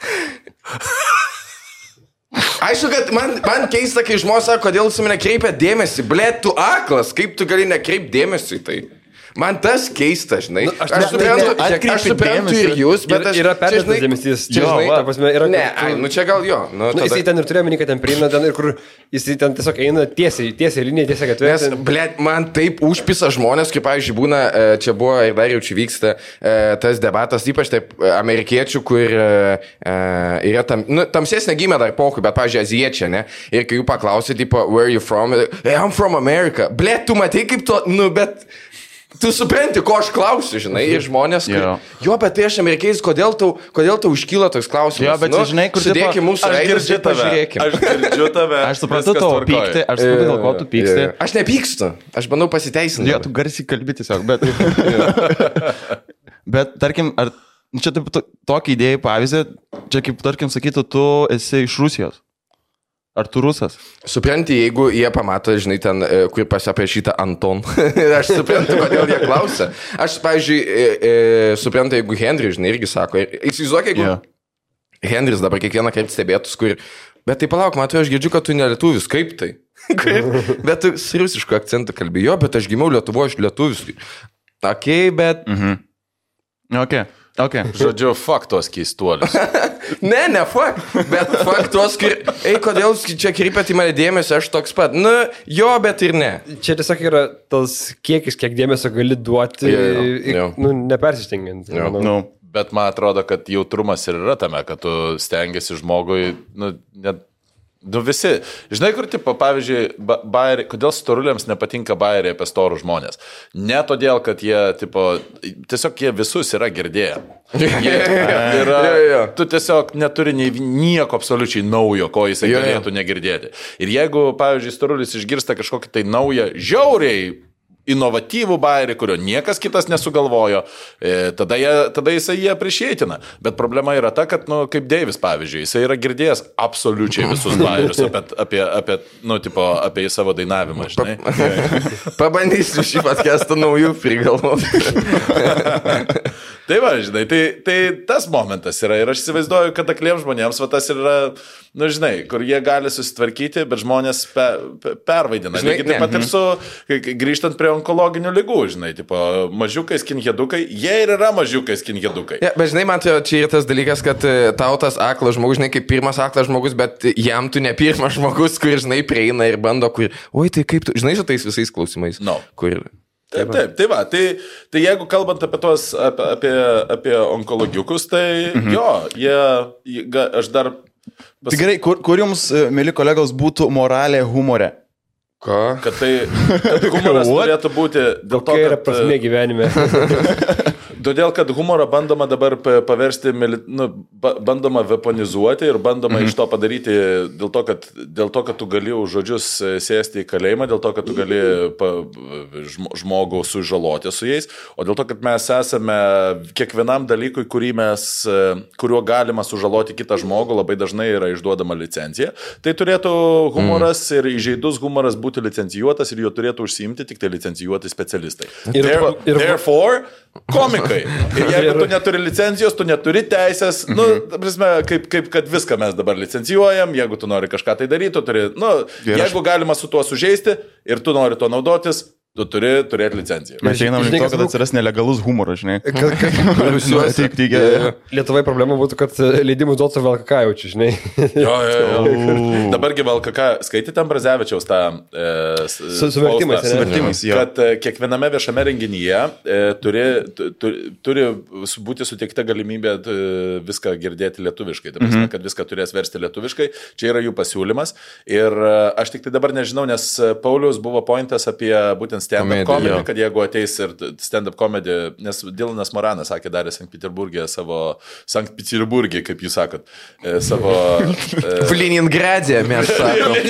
Aišku, kad man, man keista, kai žmonės sako, kodėl su mane kreipia dėmesį. Ble, tu aklas, kaip tu gali nekreip dėmesį į tai? Man tas keista, žinai. Nu, aš, aš suprantu, ne, ne, aš suprantu ir jūs, bet aš... Yra perdėtas dėmesys. Čia, žinai, ta prasme, yra... Ne, ai, nu čia gal jo. Nu, nu, tada... Jisai ten ir turėjo minį, kad ten prieina ten ir kur jisai ten tiesiog eina tiesiai, tiesiai linija, tiesiai gatvė. Nes, blėt, man taip užpisa žmonės, kaip, pavyzdžiui, būna, čia buvo ir dar jau čia vyksta tas debatas, ypač taip amerikiečių, kur yra tam, nu, tamsesnė gimė dar pohui, bet, pavyzdžiui, aziečia, ne? Ir kai jų paklausė, tipo, where are you from? Hey, I'm from America. Blėt, tu matai kaip to, nu, bet... Tu supranti, ko aš klausiu, žinai, ir žmonės, kai... Jo, jo bet tai aš amerikėjais, kodėl tau, kodėl tau iškyla toks klausimas? Jo, bet nu, žinai, kur... Sudėkim mūsų veidus ir pažiūrėkim. Aš girdžiu tave. Aš suprantu tavo pykti, aš suprantu, dėl ko tu pyksti. Aš nepykstu, aš bandau pasiteisinti. Jo, tu garsiai kalbi tiesiog, bet... Bet, tarkim, ar... Čia taip, tokį idėją pavyzdį, čia kaip, tarkim, sakytų, tu esi iš Rusijos. Ar tu rusas? Supranti, jeigu jie pamato, žinai, ten, kur pasiaprašyta Anton. Aš suprantu, kodėl jie klausia. Aš, pavyzdžiui, e, e, suprantu, jeigu Henry, žinai, irgi sako. Įsivaizduok, jeigu yeah. Henrys dabar kiekvieną kartą stebėtus, kur... Bet tai palauk, matau, aš girdžiu, kad tu ne lietuvis. Kaip tai? Kaip? Bet tu su rusišku akcentu kalbėjai. Jo, bet aš gimiau Lietuvoje, aš lietuvis. Ok, bet... Mhm. Ok. Okay. Žodžiu, fuck tos keistuolius. ne, ne fuck, bet fuck tos, kur... Ei, kodėl čia kreipėt į mane dėmesį, aš toks pat. Nu, jo, bet ir ne. Čia tiesiog yra tas kiekis, kiek dėmesio gali duoti, jo, jo. Nu, nepersistengiant. No. Bet man atrodo, kad jautrumas ir yra tame, kad tu stengiasi žmogui, nu, net... Nu visi, žinai, kur, tipo, pavyzdžiui, bairiai, kodėl storuliams nepatinka bairiai apie storų žmonės? Ne todėl, kad jie, tipo, tiesiog jie visus yra girdėję. Jie yra, tu tiesiog neturi nieko absoliučiai naujo, ko jisai galėtų negirdėti. Ir jeigu, pavyzdžiui, storulis išgirsta kažkokį tai naują, žiauriai inovatyvų bairį, kurio niekas kitas nesugalvojo, e, tada, jie, tada jisai jie priešėtina. Bet problema yra ta, kad, nu, kaip Deivis, pavyzdžiui, jisai yra girdėjęs absoliučiai visus bairius apie, apie, apie, nu, tipo, apie savo dainavimą, žinai. Pabandysiu šį podcastą naujų prigalvoti. Tai va, žinai, tai, tai tas momentas yra ir aš įsivaizduoju, kad akliems žmonėms va, tas yra, nu, žinai, kur jie gali susitvarkyti, bet žmonės pe, pe, pervaidina. Žinai, taip pat ir su, grįžtant prie onkologinių ligų, žinai, tipo, mažiukai skinhedukai, jie ir yra mažiukai skinhedukai. Ja, bet žinai, man tai čia yra tas dalykas, kad tau tas aklas žmogus, žinai, kaip pirmas aklas žmogus, bet jam tu ne pirmas žmogus, kur, žinai, prieina ir bando, kur, oi, tai kaip tu, žinai, su tais visais klausimais. No. Kur... Taip, taip, tai va, tai, tai jeigu kalbant apie tos, apie, apie, apie onkologiukus, tai mhm. jo, jie, jie, aš dar... Pas... Tai gerai, kur, kur jums, mėly kolegos, būtų moralė humore? Ką? Kad tai, kad humoras turėtų būti dėl to, kad... yra prasmė gyvenime. Todėl, kad humorą bandoma dabar paversti, nu, bandoma weaponizuoti ir bandoma mm-hmm. iš to padaryti dėl to, kad, dėl to, kad tu gali už žodžius sėsti į kalėjimą, dėl to, kad tu gali pa, žmogų sužaloti su jais, o dėl to, kad mes esame kiekvienam dalykui, kurį mes, kuriuo galima sužaloti kitą žmogų, labai dažnai yra išduodama licencija. Tai turėtų humoras mm. ir įžeidus humoras būti licencijuotas ir jo turėtų užsiimti tik tai licencijuoti specialistai. Ir, There, ir, therefore, komikai. Ir jeigu tu neturi licencijos, tu neturi teisės, nu, prasme, kaip, kaip kad viską mes dabar licencijuojam, jeigu tu nori kažką tai daryti, tu turi, nu, jeigu galima su tuo sužeisti ir tu nori to naudotis, tu turi turėti licenciją. Mes einam link to, kad atsiras nelegalus humoras, žinai. Lietuvai problema būtų, kad leidimus duotų V L K K jaučiu, žinai. Jo, jo, jo. Dabargi V L K K, skaitėte Ambrazevičiaus tą e, suvertimais, suvertimais kad e, kiekviename viešame renginyje e, turi, tu, turi būti suteikta galimybė e, viską girdėti lietuviškai. Tai prasme, kad viską turės versti lietuviškai. Čia yra jų pasiūlymas. Ir e, aš tik tai dabar nežinau, nes Paulius buvo pointas apie būtent stand-up Komedija, comedy, jo. kad jeigu ateis ir stand-up comedy, nes Dylanas Moranas sakė, darė Sankt Peterburgė savo, Sankt Peterburgė, kaip jūs sakot, e, savo... E, Kaliningrade mes sakome.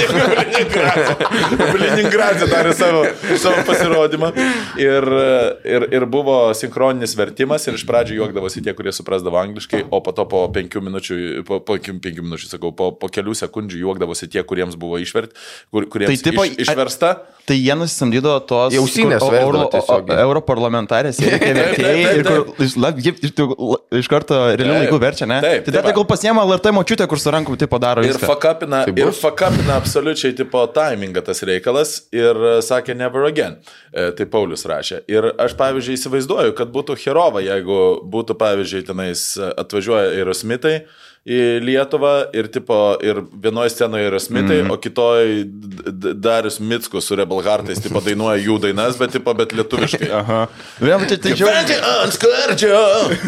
Kaliningrade darė savo, savo pasirodymą ir, ir, ir buvo sinchroninis vertimas ir iš pradžių juokdavosi tie, kurie suprasdavo angliškai, o po to po penkių minučių, po, po penkių minučių, sakau, po, po kelių sekundžių juokdavosi tie, kuriems buvo išvert, kur, kuriems Tai tipo, iš, išversta. Tai jie nusisamdydo tos Į ausinės kur- versdavo euro- tiesiog. o- europarlamentarės, jie reikia vertėjai ir kur iš, la- jie iš, iš karto realių Taip. laikų verčia, ne? Taip, Tai tai dar va. gal pasiema L R T močiutė, kur su rankom tipo daro Ir viską. fakapina, Tai ir bus? fakapina absoliučiai tipo timingą tas reikalas ir e, sakė never again. E, tai Paulius rašė. Ir aš, pavyzdžiui, įsivaizduoju, kad būtų herova, jeigu būtų, pavyzdžiui, tenais atvažiuoja Aerosmitai į Lietuvą ir, tipo, ir vienoje scenoje Aerosmitai, mm. o kitoje Darius Mickus su Rebel Heartais, tipo, dainuoja jų dainas, bet, tipo, bet lietuviškai. Aha. Vėl, tai, tai čia, Gyventi ant skardžio,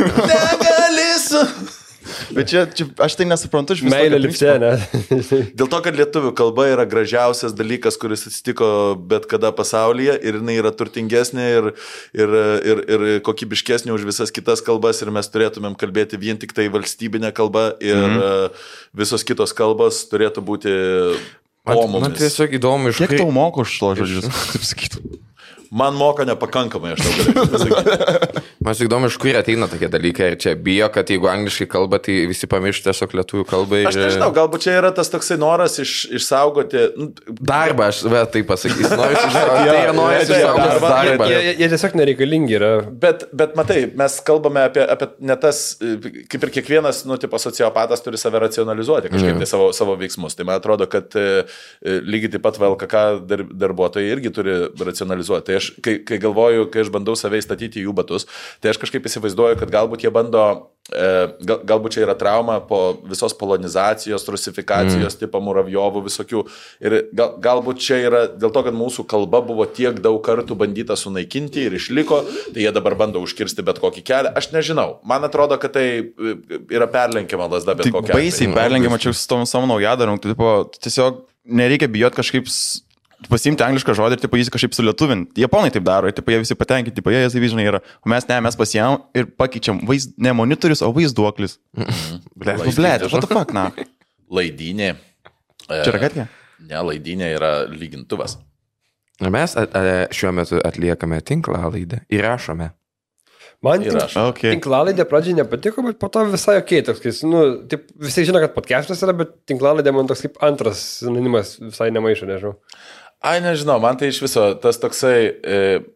negalėsiu. bet čia, čia, aš tai nesuprantu iš viso. Meilė tokio lipse, principo. ne? Dėl to, kad lietuvių kalba yra gražiausias dalykas, kuris atsitiko bet kada pasaulyje ir jinai yra turtingesnė ir, ir, ir, ir kokybiškesnė už visas kitas kalbas ir mes turėtumėm kalbėti vien tik tai valstybinę kalbą ir mm. visos kitos kalbos turėtų būti Man, man omomis. tiesiog įdomu, iš Kiek kur... tau moku už to žodžius, taip sakytų. Man moka nepakankamai, aš tau galiu pasakyti. Man tik įdomu, iš kur ateina tokie dalykai ir čia bijo, kad jeigu angliškai kalba, tai visi pamiršta tiesiog lietuvių kalbą. Ir... Aš nežinau, galbūt čia yra tas toksai noras iš, išsaugoti... Nu, Darbą, aš vėl tai pasakysiu. Noriu išsaugoti. Tai yra noras jo, jo, išsaugoti darbą. darbą. Jie, jie, jie tiesiog nereikalingi yra. Bet, bet matai, mes kalbame apie, apie ne tas, kaip ir kiekvienas, nu, tipo, sociopatas turi save racionalizuoti kažkaip Mm. tai savo, savo veiksmus. Tai man atrodo, kad e, lygiai taip pat V L K K dar, darbuotojai irgi turi racionalizuoti. Tai aš, kai, kai galvoju, kai aš bandau save įstatyti į jų batus, tai aš kažkaip įsivaizduoju, kad galbūt jie bando, e, gal, galbūt čia yra trauma po visos polonizacijos, rusifikacijos, mm. tipo Muravjovų visokių. Ir gal, galbūt čia yra dėl to, kad mūsų kalba buvo tiek daug kartų bandyta sunaikinti ir išliko, tai jie dabar bando užkirsti bet kokį kelią. Aš nežinau. Man atrodo, kad tai yra perlenkiama lasda bet Tai kokia. baisiai perlengiama čia su tom savo naujadarom. Tai, tipo, tiesiog nereikia bijot kažkaip s- pasiimti anglišką žodį ir tipo, jį kažkaip sulietuvinti. Japonai taip daro, ir, tipo, jie visi patenkinti, tipo, jie savyžinai yra. O mes ne, mes pasiėmėm ir pakeičiam vaiz, ne monitorius, o vaizduoklis. Blet, blet, what the fuck, na. Laidinė. e, Čia yra gatvė? Ne, laidinė yra lygintuvas. Mes a, a, šiuo metu atliekame tinklalaidę, įrašome. Man Ir tink, aš. Okay. tinklalaidė pradžiai nepatiko, bet po to visai ok, toks, kai, nu, taip, visi žino, kad podcastas yra, bet tinklalaidė man toks kaip antras sinonimas visai nemaišo, nežinau. Ai, nežinau, man tai iš viso tas toksai, e,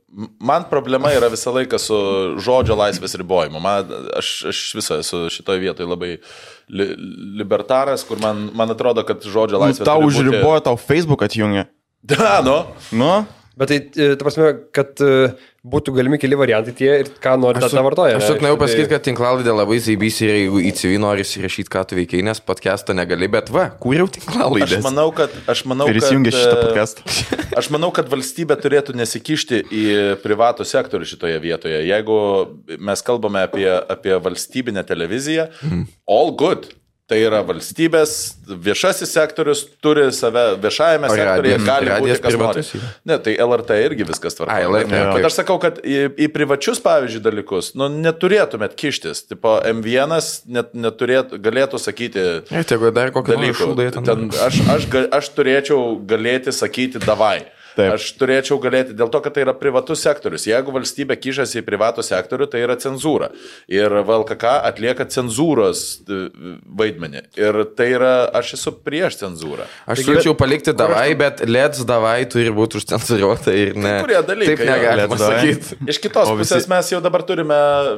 man problema yra visą laiką su žodžio laisvės ribojimu. Man, aš, aš iš viso esu šitoje vietoje labai li, libertaras, kur man, man atrodo, kad žodžio Nu, laisvė... tau turi būti- užribojo, tau Facebook atjungė. Da, nu. Nu? Bet tai, e, ta prasme, kad e, būtų galimi keli variantai tie ir ką nori tą tą vartoja. Aš ne? tik noriu Tai- pasakyti, kad tinklalaidė labai zaibys ir jeigu į C V nori įsirašyti, ką tu veikiai, nes podcast'ą negali, bet va, kūriau tinklalaidę. Aš manau, kad... Aš manau, Ir kad, įsijungė šitą e, podcastą. Aš manau, kad valstybė turėtų nesikišti į privatų sektorių šitoje vietoje. Jeigu mes kalbame apie, apie valstybinę televiziją, mm. all good. Tai yra valstybės, viešasis sektorius turi save, viešajame O sektoriuje radijas- gali radijas būti kas nori. privatus yra? Ne, tai L R T irgi viskas tvarko. Ai, L R T, Bet ok. aš sakau, kad į, į privačius, pavyzdžiui, dalykus, nu, neturėtumėt kištis. Tipo, M vienas net, neturėtų, galėtų sakyti Ir tegu dar kokį dalykų. šūdą Ten aš, aš, ga- aš turėčiau galėti sakyti davai. Taip. Aš turėčiau galėti, dėl to, kad tai yra privatus sektorius. Jeigu valstybė kišasi į privatų sektorių, tai yra cenzūra. Ir V L K K atlieka cenzūros e, vaidmenį. Ir tai yra, aš esu prieš cenzūrą. Aš siūlyčiau palikti davai, bet let's davai turi būti užcenzuruota ir ne. Kai kurie dalykai, Taip jo, negalima let's davai. sakyti. Iš kitos O visi- pusės mes jau dabar turime,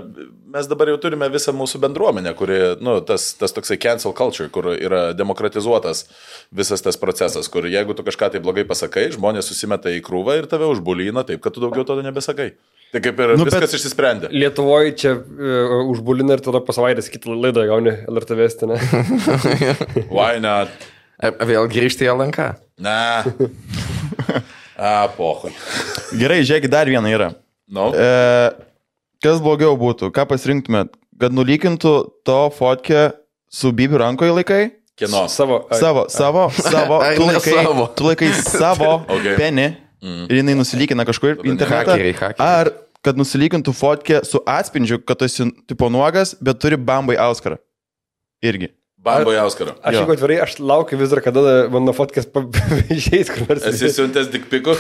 mes dabar jau turime visą mūsų bendruomenę, kuri, nu, tas, tas toksai cancel culture, kur yra demokratizuotas visas tas procesas, kur jeigu tu kažką tai blogai pasakai, žmonės susimeta į krūvą ir tave užbulina taip, kad tu daugiau to nebesakai. Tai kaip ir Nu, nu, viskas bet- išsisprendė. Lietuvoje čia uh, užbulina ir tada po savaitės kitą laidą gauni L R T vesti, ne? Why not? E, Vėl grįžti į L N K. Na. A, pohui. Gerai, žiūrėk, dar viena yra. Nu, E, kas blogiau būtų? Ką pasirinktumėt? Kad nulykintų to fotkę su bibiu rankoje laikai? kieno? Savo. ai, Savo, savo, savo, Ar tu ne laikai, savo? tu laikai savo Okay. penį mm. ir jinai nusilykina kažkur internetą. Hakeriai, hakeriai. Ar kad nusilygintų fotkę su atspindžiu, kad tu esi tipo nuogas, bet turi bambai auskarą. Irgi. Bambai auskarą. Aš jeigu atvirai, aš laukiu vis dar, kada mano fotkės išeis kur nors. Esi siuntęs dikpikų?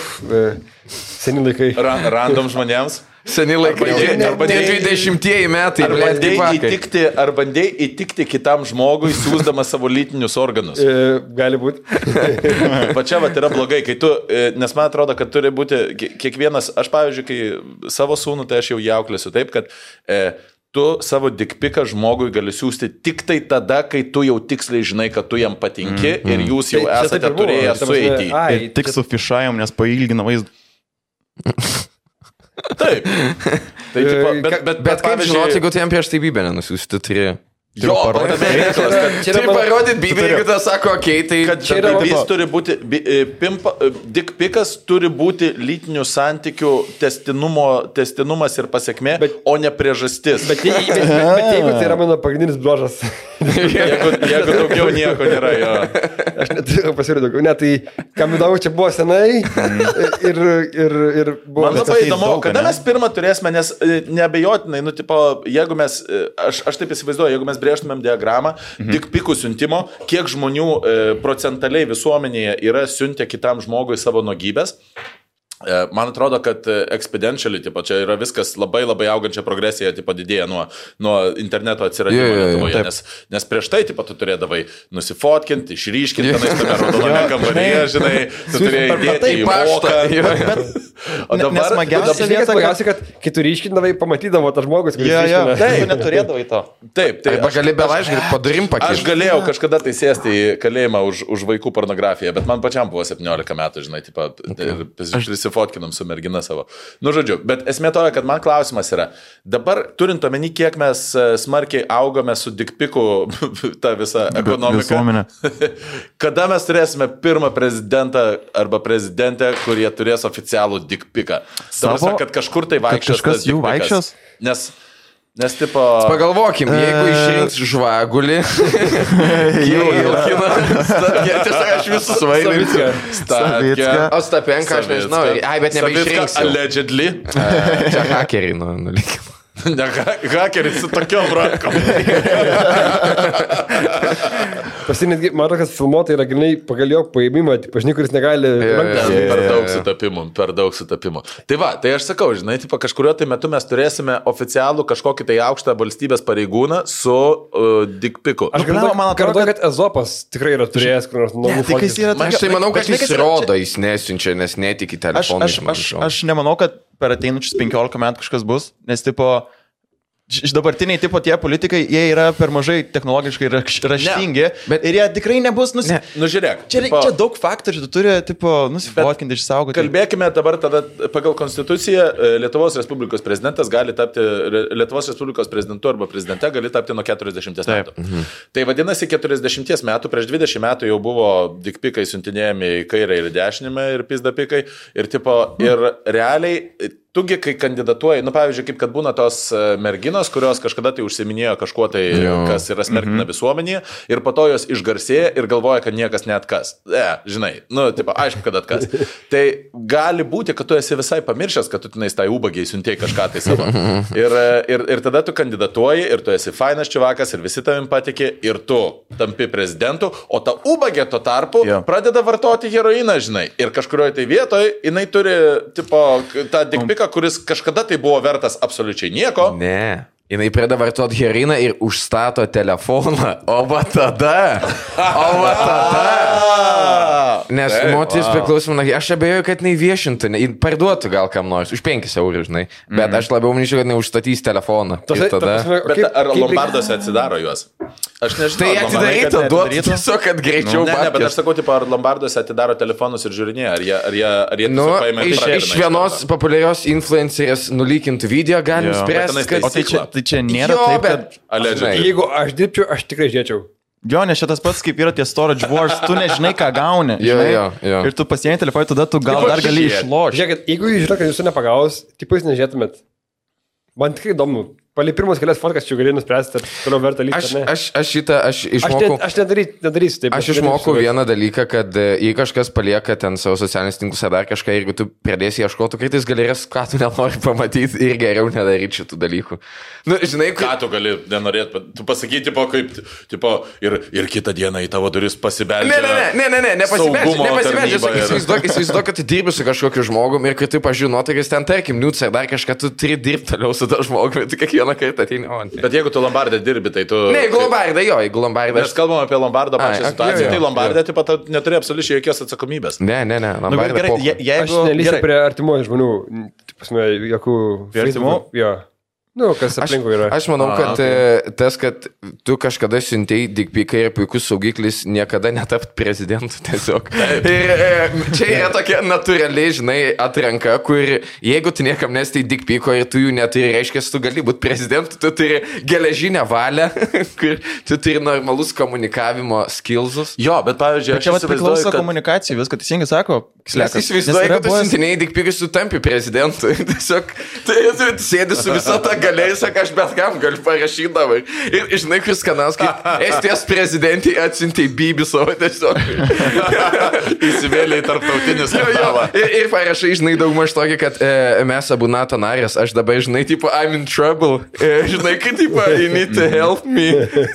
Seni laikai. Ra random žmonėms? Seni laikai, arba dvidešimtieji metai. Ar bandėjai įtikti, ar bandėjai įtikti kitam žmogui, siūsdamas savo lytinius organus? E, gali būti. Pačia, va, yra blogai, kai tu, nes man atrodo, kad turi būti kiekvienas, aš pavyzdžiui, kai savo sūnų, tai aš jau jauklėsiu taip, kad e, tu savo dikpiką žmogui gali siūsti tik tai tada, kai tu jau tiksliai žinai, kad tu jam patinki mm, mm. ir jūs jau tai, esate turėję sueitį. Ir tik su fišajom, nes pailgina vaizdą. Taip. Tai, tipo, bet, bet, bet, bet kaip žinoti, jeigu tu jam prieš tai bybę nenusiųsti, turi... Jo, parodyti reikalas, kad... Turi parodyti bybę, jeigu tas sako, okei, okay, tai... Kad čia yra bybys turi būti... Pimpa, dikpikas turi būti lytinių santykių testinumo, testinumas ir pasiekmė, bet, o ne priežastis. Bet, bet, bet, bet jeigu tai yra mano pagrindinis bruožas. jeigu, jeigu daugiau nieko nėra, jo. Aš neturiu pasiūlyti daugiau. Ne, tai kam įdomu, čia buvo senai ir, ir, ir buvo... Man labai įdomu, kada mes pirmą turėsime, nes neabejotinai, nu, tipo, jeigu mes... Aš, aš taip įsivaizduoju, jeigu mes brėžtumėm diagramą, mhm. tik pikų siuntimo, kiek žmonių e, procentaliai visuomenėje yra siuntę kitam žmogui savo nuogybės. E, man atrodo, kad exponentially, tipo, čia yra viskas labai labai augančia progresija, tipo, didėja nuo, nuo interneto atsiradimo yeah, yeah, Lietuvoje, nes, nes prieš tai, tipo, tu turėdavai nusifotkinti, išryškinti, yeah. tenais tame raudoname kambaryje, žinai, tu turėjai dėti į moką. O dabar smagiausia vieta, kad, kad kai tu ryškindavai, pamatydavo tą žmogus, kuris yeah, yeah. ryškina. Tu neturėdavai to. Taip, tai aš, gali be laiškį padarim pakeisti. Aš galėjau kažkada tai sėsti į kalėjimą už, už vaikų pornografiją, bet man pačiam buvo septyniolika metų, žinai, tipo, okay. prisifotkinam su mergina savo. Nu, žodžiu, bet esmė toja, kad man klausimas yra, dabar turint omeny, kiek mes smarkiai augome su dikpiku tą visą ekonomiką, kada mes turėsime pirmą prezidentą arba prezidentę, kurie turės oficialų dikpiką. Savo, kad kažkur tai vaikščios. Kažkas jų vaikščios? Nes, nes tipo... Pagalvokim, jeigu išrinks žvagulį, jau Ilkina, tiesiog aš visus vaidinu. Stavicka. O Stapenka, aš nežinau. Ai, bet nebeišrinks. Allegedly. Čia hakeriai, nu, nulikimo. Ne, hakeris su tokiom rankom. Pasinetgi, matau, kad filmuotai yra grinai pagal jo paėmimą, tipo, žinai, kuris negali... Per daug sutapimų, per daug sutapimų. Tai va, tai aš sakau, žinai, tipo, kažkurio tai metu mes turėsime oficialų kažkokį tai aukštą valstybės pareigūną su uh, dikpiku. Aš galvoju, man atrodo, kad Ezopas tikrai yra turėjęs kur nors nuo fotkės. Aš tai manau, kad jis rodo, jis nesiunčia, nes netiki telefonai. Aš, aš, aš, aš nemanau, kad per ateinančius penkiolika metų kažkas bus, nes tipo... Iš dabartiniai tipo tie politikai, jie yra per mažai technologiškai raštingi, ne, bet ir jie tikrai nebus nusi... Ne. Nu, žiūrėk. Čia, tipo, čia daug faktorių, tu turi, tipo, nusifotkinti, išsaugoti. Kalbėkime dabar tada pagal konstituciją, Lietuvos Respublikos prezidentas gali tapti, Lietuvos Respublikos prezidentu arba prezidente gali tapti nuo keturiasdešimties metų. Mhm. Tai vadinasi, keturiasdešimties metų, prieš dvidešimt metų jau buvo dikpikai siuntinėjami į kairę ir dešinimą ir pizdapikai ir tipo, mhm. ir realiai... Tugi, kai kandidatuoji, nu, pavyzdžiui, kaip kad būna tos merginos, kurios kažkada tai užsiminėjo kažkuo tai, jo. Kas yra smerktina mm-hmm. visuomenėje, ir po to jos išgarsėja ir galvoja, kad niekas neatkas. E, žinai, nu, tipo, aišku, kad atkas. Tai gali būti, kad tu esi visai pamiršęs, kad tu tenais tai ubagiai siuntėjai kažką tai savo. Ir, ir, ir tada tu kandidatuoji, ir tu esi fainas čiuvakas, ir visi tavim patikė, ir tu tampi prezidentu, o ta ubagė tuo tarpu jo. Pradeda vartoti heroiną, žinai. Ir kažkurioje tai vietoje jinai turi, tipo, tą dikpiką, kuris kažkada tai buvo vertas absoliučiai nieko. Ne. Jinai pradeda vartoti heroiną ir užstato telefoną. O va tada. O va tada. Nes hey, moteris wow. priklausomai, aš abejoju, kad jinai viešintų, parduotų gal kam nors, už penkis eurų, žinai. Bet mm. aš labiau manyčiau, kad jinai užstatys telefoną. Tas, ir tada... Ta, bet kaip, ar Lombarduose atsidaro juos? Aš nežinau. Tai atidarytų, duotų tiesiog, kad greičiau. Nu, ne, ne, bet aš sakau, tipo, ar Lombarduose atidaro telefonus ir žiūrinėje, ar jie, ar jie, ar jie nu, paėmė iš, iš vienos populiarios influencerės nulykintų video galim spręsti, kad... O tai čia, tai čia nėra jo, taip, bet... kad... Jeigu aš dirbčiau, aš tikrai žiūrėčiau. Jo, nes šitas pats kaip yra tie storage wars, tu nežinai, ką gauni. Jo, jo, jo. Ir tu pasiemi telefoną, tada tu gal dar gali išlošti. Žiūrėkit, jeigu jūs žinote, kad jūsų nepagaus, tipo jūs nežiūrėtumėt. Man tikrai įdomu. Palei pirmas kelias fotkas čia gali nuspręsti, ar toliau verta lygti. Aš, aš, aš šitą, aš Aš, išmokau. ne, aš nedary, nedarysiu taip. Aš išmokau vieną dalyką, kad jei kažkas palieka ten savo socialinius tinklus ar dar kažką, jeigu tu pradėsi ieškoti, kai tais gali ras, ką tu nenori pamatyti ir geriau nedaryti šitų dalykų. Nu, žinai, ką tu gali nenorėti, tu pasakyti, tipo, kaip, tipo, ir, ir kitą dieną į tavo duris pasibeldžia. Ne, ne, ne, ne, ne, nepasibeldžia, nepasibeldžia. Įsivaizduok, įsivaizduok, kad tu dirbi su kažkokiu žmogum ir kai tu pažinoti, kad jis ten, tarkim, niuts ar dar kažką, tu turi dirbti toliau su to žmogumi, tu kiekvieną kartą ateini. Bet jeigu tu Lombardė dirbi, tai tu... Ne, jeigu Lombardė, jo, jeigu Lombardė. Mes kalbame apie Lombardo pačią Ai, situaciją, jo, jo, tai Lombardė jo. taip pat neturi absoliučiai jokios atsakomybės. Ne, ne, ne, Nu, Lombardė. gerai, je, Aš jeigu... nelysiu prie artimųjų žmonių, pasme, jokių... Prie artimų? Jo. Nu, kas aplinkui yra. Aš manau, A, kad okay. tas, kad tu kažkada siuntėjai dikpikai ir puikus saugiklis, niekada netapt prezidentu tiesiog. Ir e, čia yra tokia natūraliai, žinai, atranka, kur jeigu tu niekam nestai dikpiko ir tu jų neturi, reiškia, tu gali būti prezidentu, tu turi geležinę valią, kur tu turi normalus komunikavimo skillsus. Jo, bet pavyzdžiui, Bet aš čia vat priklauso įsivaizduoju, kad... komunikacijų, viską teisingai sako. Nes įsivaizduoju, kad tu siuntinėjai dikpikus, tu tampi prezidentu. Tiesiog tai, tu sėdi su visą tą galėjai, sako, aš bet kam galiu parašyti dabar. Ir žinai, kuris kanas, kaip Estijos prezidentė atsiuntė Bibi savo tiesiog. Įsivėlė į tarptautinį Jo, jo. skandalą. Ir, ir parašai, žinai, daugmaž tokį, kad e, mes abu NATO narės, aš dabar, žinai, tipo, I'm in trouble. E, žinai, kad, tipo, you need to help me.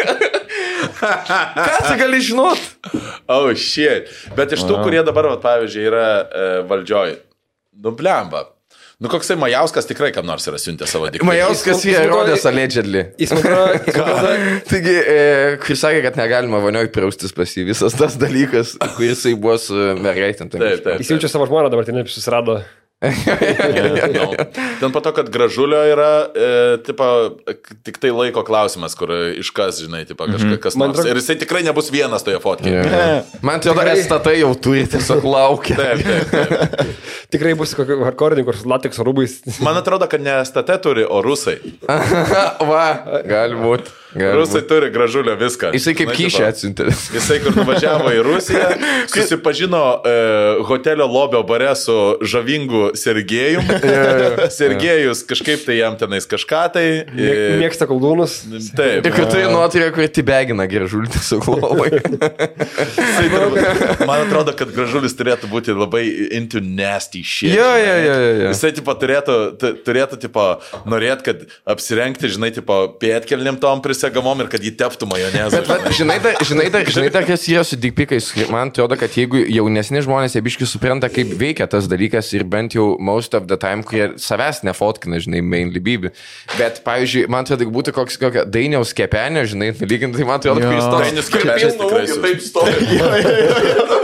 Ką tu gali žinot? Oh, shit. Bet iš tų, kurie dabar, vat, pavyzdžiui, yra e, valdžioj, nu, blemba. Nu, koksai Majauskas tikrai kam nors yra siuntę savo diktatūrą. Majauskas Jis- jie jis- rodės allegedly. Jis man atrodo, jis man atrodo, Taigi, e, kuris sakė, kad negalima vanioj praustis pas jį, visas tas dalykas, kuris jisai buvo su mergaitėm. Taip, taip. jis jaučia savo žmoną dabar, tai susirado. No. Ten po to, kad Gražulio yra e, tipo, tik tai laiko klausimas, kur iškas, žinai, tipo, kažkas kas Man nors. atrodo- Ir jisai tikrai nebus vienas toje fotke. Man atrodo, S T T jau turi tiesiog laukia. Taip, taip, taip. Tikrai bus kokio hardcore'ininkų su latekso rūbais. Man atrodo, kad ne S T T turi, o rusai. Va, gali būti. Rusai turi Gražulio viską. Jisai kaip Žinai, kyšį tipo, atsiuntė. Jisai, kur nuvažiavo į Rusiją, susipažino e, hotelio lobio bare su žavingu Sergejum. Sergejus kažkaip tai jam tenais kažką tai. Mė- E, Mėgsta koldūnus. taip. Ir kad tai nuotrė, kur tibegina Gražulį su globai. Jisai turbūt- Man atrodo, kad Gražulis turėtų būti labai into nasty shit. Jo, žinai. jo, jo, jo, jo. Jisai tipo, turėtų, t- turėtų tipo, norėt, kad apsirengti, žinai, tipo, pėtkelnim tom prisegamom ir kad jį teptų majonezu. Bet, va, žinai, dar, žinai, dar, žinai, dar kas yra su dikpikais. Man atrodo, kad jeigu jaunesni žmonės ebiškai supranta, kaip veikia tas dalykas ir bent jau most of the time, kurie savęs nefotkina, žinai, mainly bibi. Bet, pavyzdžiui, man atrodo, jeigu būtų koks kokia Dainiaus kepenė, žinai, lyginti, tai man atrodo, Jo. kad jis toks Dainius Kepenis tikrai su- taip stovi.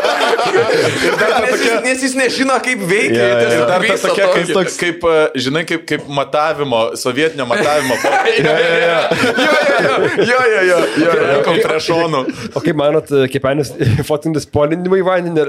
Nes jis, nes jis nežino, kaip veikia. Jo, jo, jo. tiesiog Ir dar ta vyksta tokia, kaip, tokį. toks... kaip, e, žinai, kaip, kaip matavimo, sovietinio matavimo fotka. Jo, jo, jo, jo, jo, jo, jo. Rankom prie šonų. O kaip manot, kepenis fotintis polinimą į vandenį?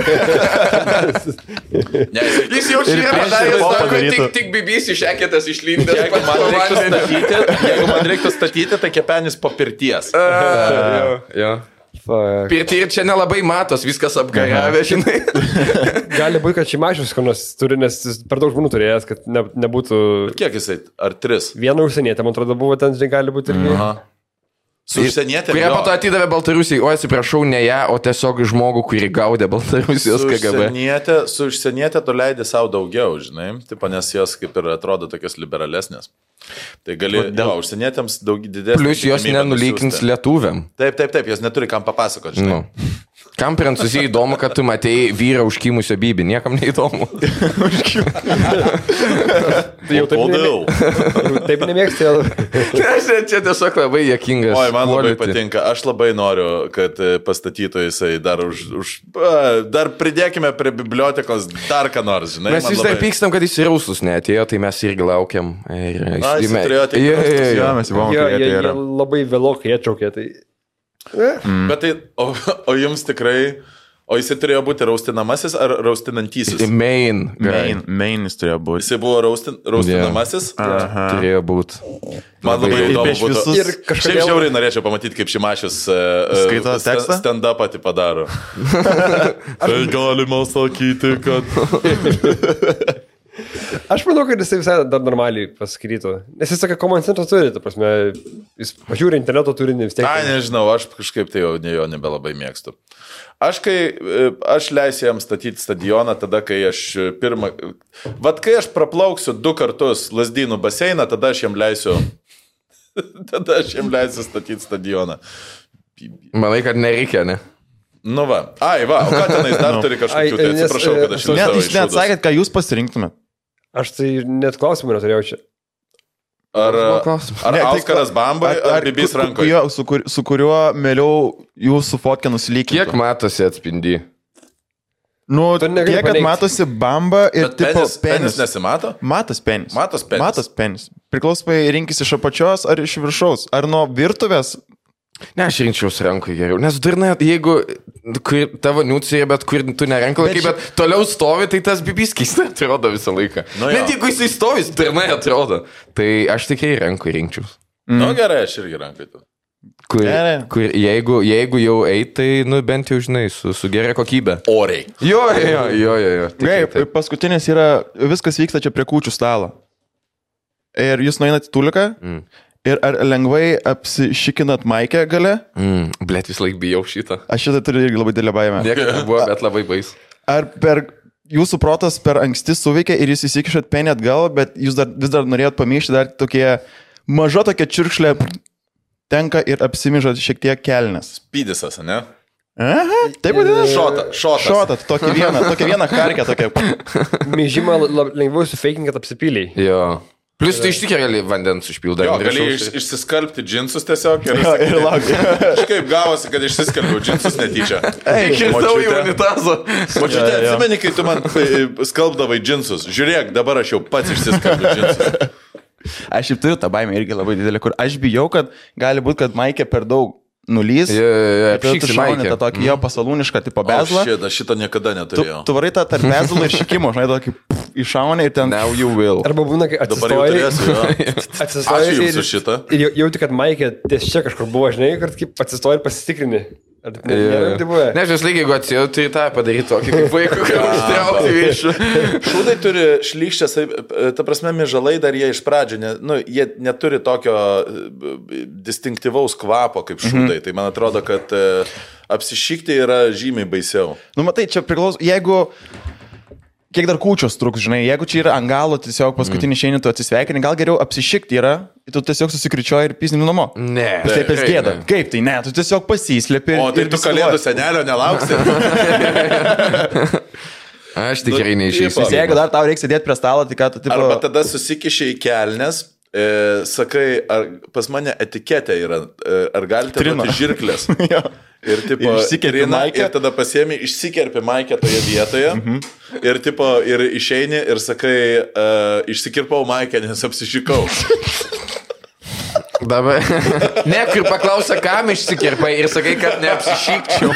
Ne, jisai- Jis jau čia Ir yra prieš padaręs, ir po sako, padarytų. tik, tik B B C šekėtas išlindęs. Jeigu man reiktų statyti, jeigu man reiktų statyti, tai kepenis po pirties. Jo, jo. Fuck. Pirti ir čia nelabai matos, viskas apgariavę, žinai. Gali būti, kad Šimašius kur nors turi, nes jis per daug žmonių turėjęs, kad ne, nebūtų Kiek jisai? Ar tris? viena užsienietė, man atrodo, buvo ten, žinai, gali būti irgi. Aha. Su užsienietėm. Kurie po to atidavė Baltarusijai, o atsiprašau, ne ją, o tiesiog žmogų, kurį gaudė Baltarusijos Su K G B. užsienietė, su užsienietė tu leidai savo daugiau, žinai, tipo, nes jos kaip ir atrodo tokios liberalesnės. Tai gali, jo, užsienietėms daug didesnė. Plius jos tikimybė nenulykins nusiųsti. lietuviam. Taip, taip, taip, jos neturi kam papasakoti, žinai. Nu. Kam Prancūzijai įdomu, kad tu matėjai vyrą užkimusio bybį, niekam neįdomu. Tai jau taip, Kodėl? nemė... taip nemėgsti. čia, čia tiesiog labai juokingas. Oi, man labai quality. patinka. Aš labai noriu, kad e, pastatytų jisai dar už... už a, dar pridėkime prie bibliotekos dar ką nors, žinai. Mes man vis dar labai- pykstam, kad jis ir rausus neatėjo, tai mes irgi laukiam. Ir, A, jis turėjo tik Jo, jo, raustus, jo. Jo, mes jau buvom, Jo, kai jie, tai jie yra. labai vėlokai atšaukė. Tai... Bet tai, o, o jums tikrai... O jisai turėjo būti raustinamasis ar raustinantysis? Main. Main, mainis turėjo būti. Jisai buvo raustin, raustinamasis? Aha. Turėjo būti. Man labai Ir įdomu prieš būtų. visus- Ir Šiaip kažkodėl... žiauriai norėčiau pamatyti, kaip Šimašius uh, Skaito tekstą? stand-upą tai padaro. Tai galima sakyti, kad... Aš manau, kad jis visai dar normaliai paskrytų. Nes jis tokia common sense turi, ta prasme, jis pažiūri interneto turinį vis tiek. Na, nežinau, aš kažkaip tai jau ne jo nebelabai mėgstu. Aš kai, aš leisiu jam statyti stadioną tada, kai aš pirmą, vat kai aš praplauksiu du kartus Lazdynų baseiną, tada aš jam leisiu, tada aš jam leisiu statyti stadioną. Manai, kad nereikia, ne? Nu va, ai va, o ką tenais dar turi kažkokių, tai atsiprašau, kad aš jums Net, savo jūs net sakėt, ką jūs pasirinktumėt. Aš tai net klausimų neturėjau čia. Ar, ar Ne, tai Auskaras Bambai, ar, ar Bibis ku- rankoje? jo, Su, kur, su kuriuo mieliau jūsų fotkę nusilykintų. Kiek matosi atspindy? Nu, Tu negali tiek, kad paneigt. matosi bamba ir Bet tipo penis, penis penis. nesimato? Matos penis. Matos penis. Matos penis. Priklausomai rinkis iš apačios ar iš viršaus. Ar nuo virtuvės. Ne, aš rinkčiausi rankai geriau. Nes durna, jeigu kur, tavo niucija, bet kur tu nerenka laikai, bet, bet toliau stovi, tai tas bibis keistai atrodo visą laiką. Nu jo. Net jeigu jisai stovi, durnai atrodo. Tai aš tikrai rankai rinkčiaus. Mm. Nu gerai, aš irgi rankai tu. Kur, Gerai. kur jeigu, jeigu jau eit, tai nu, bent jau žinai, su, su gera kokybė. Oriai. Jo, jo, jo, jo. jo. Tikrai Gerai, taip. paskutinis yra, viskas vyksta čia prie kūčių stalo. Ir jūs nueinat į tuliką. Mm. Ir ar lengvai apsišikinat maikę gale? Mm, blet, vis laik bijau šitą. Aš šitą turiu irgi labai didelę baimę. Niekada nebuvo, bet labai bais. Ar per jūsų protas per anksti suveikė ir jūs įsikišat penį atgal, bet jūs dar, vis dar norėjot pamėgti dar tokie maža tokia čiurkšlė tenka ir apsimižat šiek tiek kelnes. Spydisas, ne? Aha, taip vadinasi. Šota, šotas. Šotat, tokį vieną, tokią vieną karkę, tokią. Myžimą lab- lengviau sufeikinti, kad apsipyliai. Jo. Plus tu iš tikrųjų vandens užpildai. Jo, gali iš, išsiskalbti džinsus tiesiog ir, Jo, ir laukti. Kažkaip gavosi, kad išsiskalbiau džinsus netyčia. Ei, Kirtau į unitazą. Mačiute, Jo, jo, jo. atsimeni, kai tu man e, skalbdavai džinsus. Žiūrėk, dabar aš jau pats išsiskalbiau džinsus. Aš jau turiu tą baimę irgi labai didelį, kur aš bijau, kad gali būti, kad maikė per daug nulys. Jo, jo, jo, ir tada tu apšyksi šauni maikę. tą tokį jo pasalūnišką tipo O, bezlą. šit, aš šito niekada Tu, neturėjau. tu varai tą tarp bezlų ir šikimo, žinai, tokį pff, iššauni ir ten... Now you will. Arba būna, kai Dabar jau atsistoji. turėsiu, jo. Atsistoji Ačiū jums ir- už šitą. Ir jau- jauti, kad Maikė ties čia kažkur buvo, žinai, kad kaip atsistoji ir pasitikrini. Ar ne, Jo, ne, jo. tai buvo? Ne, aš vis lygiai, jeigu atsijau, tai tą padaryti tokį kaip vaikų, kad užtraukti viršų. Šūdai turi šlykščias, ta prasme, mižalai dar jie iš pradžių, ne, nu, jie neturi tokio e, distinktyvaus kvapo kaip šūdai. Mhm. Tai man atrodo, kad e, apsišykti yra žymiai baisiau. Nu, matai, čia priklauso, jeigu... Kiek dar kūčios truks, žinai, jeigu čia yra ant galo, tiesiog paskutinį mm. šiandien tu atsisveikini, gal geriau apsišikti yra, tu tiesiog susikričioji ir piznini namo. Ne. Taip, tikrai esi gėda. ne. Kaip tai, ne, tu tiesiog pasislėpi. O tai tu kalėdų senelio nelauksi? Aš tikrai Nu, neišeisiu. Nes jeigu dar tau reikia sėdėti prie stalo, tai ką tu tipo... Arba tada susikišiai į kelnes, e, sakai, ar pas mane etiketė yra, e, ar galite Trina. duoti žirklės. Jo. Ir, tipo, Ir išsikerpi trina, maikę. ir tada pasiemi, išsikerpi maikę toje vietoje. Ir, tipo, ir išeini ir sakai, uh, išsikirpau maikę, nes apsišikau. Dabar. Ne, kur paklausia, kam išsikirpai ir sakai, kad neapsišykčiau.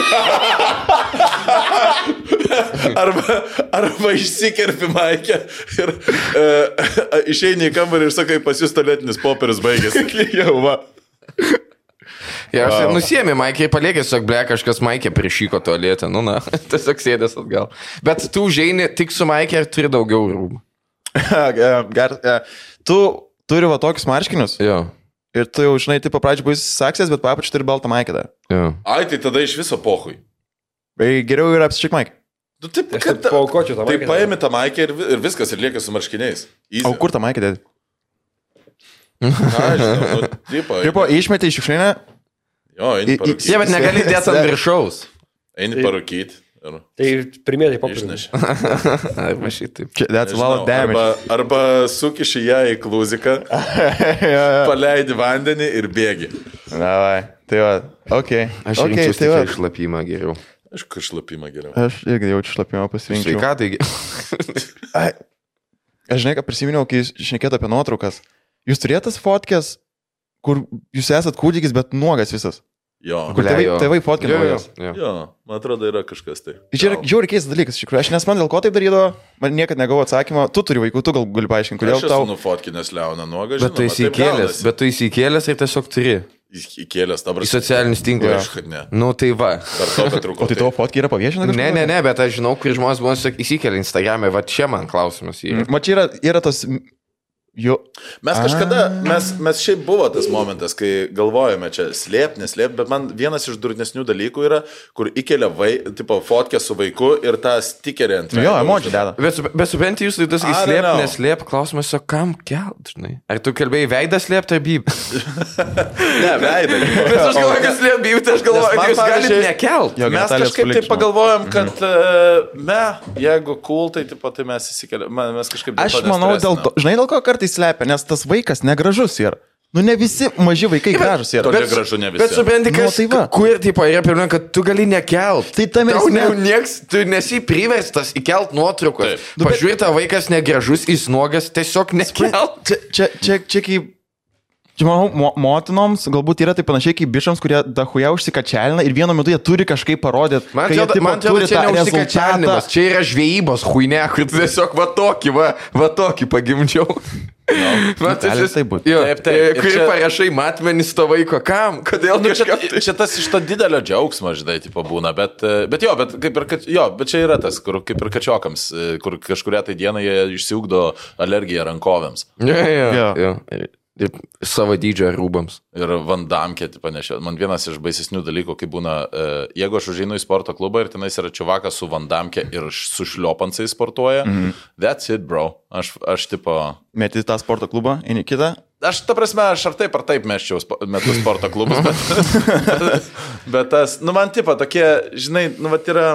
Arba, arba išsikerpi maikę ir uh, išeini į kambarį ir sakai, pas jūs tualetinis popierius baigėsi. Jau, va. Ja, aš wow. Nusiemi Maikį ir paliekė, tiesiog ble, kažkas Maikė priešyko tualetę. Nu, na, tiesiog sėdės atgal. Bet tu užeini tik su Maikė ir turi daugiau rūbų. Gar, tu turi va tokius marškinius Jo. ir tu jau, žinai, tipo pradžioj buvai saksės, bet papačiu turi baltą maikę dar. Jo. Ai, tai tada iš viso pohui. Tai geriau yra apsišik maikę. Nu, taip, Aš kad taip paaukočiau tą Tai Maikę. paėmi tą maikę ir, vi- ir viskas, ir lieka su marškiniais. Easy. O kur tą maikę dėti? Ką aš žinau, nu, tipo, Tipo, išmetė iš šiukšlinę. jo, eini I- i- parūkyti. Jie, bet negali dėti ant viršaus. Eini parūkyti. Ir Tai primėtai paprastai. išneši. Arba šitaip. That's a lot of Nežinau, Arba, damage. arba sukiši ją į klūziką, paleidi vandenį ir bėgi. Davai, tai va, ok. Aš okay, rinkčiausi tai va. tik šlapimą geriau. Aš kažlapimą geriau. Aš irgi jaučiu šlapimą pasirinkti. Sveikatai. Ai, aš žinai, ką prisiminiau, kai jūs šnekėt apie nuotraukas. Jūs turėtas fotkės, kur jūs esat kūdikis, bet nuogas visas. Jo. Kur tėvai, tėvai fotkino Jo, jo, jas. jo. Jo, man atrodo, yra kažkas tai. Tai čia yra žiauriai keistas dalykas, iš tikrųjų. Aš nesman, dėl ko taip darydavo, man niekada negavau atsakymą. Tu turi vaikų, tu gal gali paaiškinti, kodėl Aš esu tau... nufotkinęs Leoną nuogą, Bet tu žinoma, taip įsikėlęs, gaunasi. bet tu įsikėlęs ir tiesiog turi. Įkėlęs dabar. Į socialinius tinklus. Aišku, kad ne. Nu tai va. Dar to, kad trūko. O tai tavo fotkai yra paviešinta? Ne, ne, ne, bet aš žinau, kur žmonės buvo įsikėlę Instagram'e, va čia man klausimas yra. Ma čia yra, yra tos... Jo. Mes kažkada, mes, mes šiaip buvo tas momentas, kai galvojame čia slėp, neslėp, bet man vienas iš durnesnių dalykų yra, kur įkelia vai, tipo, fotkę su vaiku ir tą stikerį ant. Jo, emoji deda. Bet, bet supranti, jūs tai tas slėp, neslėp, klausimas, o kam kelt, žinai? Ar tu kalbėjai veidą slėpti ar bybę? Ne, veidą. Bet aš galvoju, kad slėp bybę, tai aš galvoju, kad jūs galite nekelt. Jo, mes kažkaip taip pagalvojom, kad uh, me, jeigu cool, tai, tipo, tai mes įsikeliam, mes kažkaip... Aš manau, dėl to, žinai, dėl ko kartais slepia, nes tas vaikas negražus yra. Nu, ne visi maži vaikai ja, gražus yra. Bet, gražu, ne visi. Bet supranti, kas, nu, tai kur, tipo, yra pirmia, kad tu gali nekelt. Tai tam ir ne... nieks, tu nesi priverstas įkelt nuotraukos. Pažiūrėt, ta vaikas negražus, jis nuogas, tiesiog nekelt. Čia, čia, čia, čia kaip... Čia, manau, mo motinoms galbūt yra tai panašiai kaip bišams, kurie dahuja užsikačialina ir vienu metu jie turi kažkaip parodyti. Man atrodo, čia neužsikačialinimas, čia yra žvejybos huine, kur tiesiog va tokį, va, va tokį pagimdžiau. No, man tai šis taip būtų. Taip, taip. Kurį čia... parašai matmenys to vaiko, kam, kodėl nu, kažkam čia, čia tas iš to didelio džiaugsmo, žinai, tipo būna, bet, bet jo, bet, kaip ir, jo, bet čia yra tas, kur kaip ir kačiokams, kur kažkuria tai dieną jie išsiugdo alergiją rankovėms. Ja, ja, ja. Ja. Ir savo dydžio rūbams. Ir vandamkė, panešė. Man vienas iš baisesnių dalykų, kai būna, jeigu aš užeinu į sporto klubą ir tenais yra čiuvakas su vandamkė ir su šliopansai sportuoja, mm-hmm. That's it, bro. Aš, aš tipo... Meti tą sporto klubą, eini kitą? Aš, ta prasme, aš ar taip ar taip meščiau metu sporto klubus, bet, bet tas, nu man tipo tokie, žinai, nu vat yra...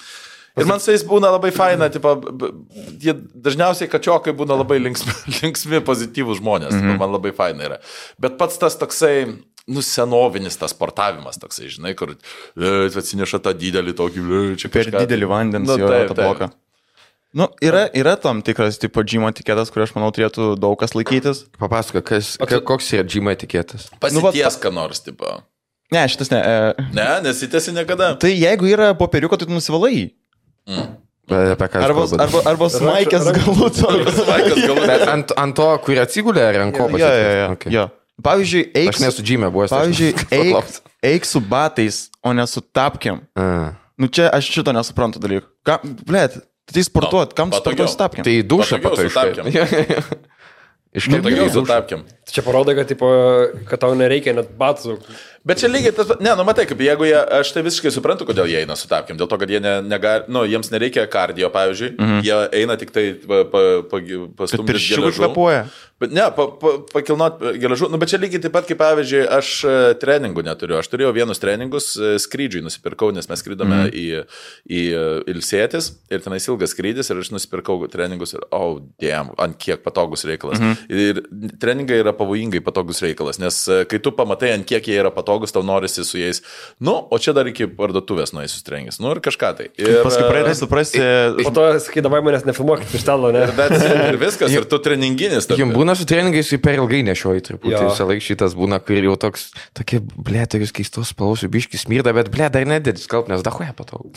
Ir man su jais būna labai faina, tipo, jie dažniausiai kačiokai būna labai linksmi, linksmi pozityvūs žmonės, mm-hmm. man labai faina yra. Bet pats tas toksai, nu, senovinis tas sportavimas toksai, žinai, kur e, atsineša tą didelį tokį, e, čia per kažką. Didelį vandens, nu, jo, taip, tą bloką. Nu, yra, yra tam tikras, tipo, džimo etiketas, kurį aš manau turėtų daug kas laikytis. Papasako, kas, tu... koks yra džimo etiketas? Pasities, ką nors, tipo. Ne, šitas ne. E... Ne, nesitėsi niekada. Tai jeigu yra popieriuko, tai tu nusivalai. Mm. Apie ką arba, arba, arba smaikės galbūt. Bet ant, ant to, kurį atsigulė, ar ant ko pasitės? Jo, jo, jo. Okay. Jo. Pavyzdžiui, eik, aš nesu džime buvęs. Pavyzdžiui, eik, eik su batais, o ne su tapkiam. A. Nu čia aš šito nesuprantu dalykų. Ką, blėt, tai sportuot, kam tu sportuot su tapkiam? Tai į dušą pataiškai. Iš patogiau su tapkiam. Čia parodo, kad, tipo, kad tau nereikia net batų. Bet čia lygiai tas, ne, nu matai, kaip jeigu jie, aš tai visiškai suprantu, kodėl jie eina su tapkiam, dėl to, kad jie ne, negali, nu, jiems nereikia kardio, pavyzdžiui, mhm. Jie eina tik tai pa, pa, pa, pastumdyti geležų. Bet ne, pa, pa, pakilnot geležų, nu, bet čia lygiai taip pat, kaip pavyzdžiui, aš treningų neturiu, aš turėjau vienus treningus, skrydžiui nusipirkau, nes mes skrydome mhm. į, į ilsėtis ir tenais ilgas skrydis ir aš nusipirkau treningus ir, oh, damn, ant kiek patogus reikalas. Mhm. Ir treningai yra pavojingai patogus reikalas, nes kai tu pamatai, ant kiek jie yra patogus, tau norisi su jais, nu, o čia dar iki parduotuvės nueisi sustrengęs, nu ir kažką tai. Ir paskui pradėjai suprasti, po to sakydavai manęs nefilmuokit iš stalo, ne? Ir, ir viskas, ir tu treninginis. Jums būna su treningais, per ilgai nešioji truputį, visą laiką šitas būna, kur jau toks, tokie, ble, tokius keistos spalvos, biškis smirda, bet, ble, dar nedėdis skalb, nes dahuoja patogu.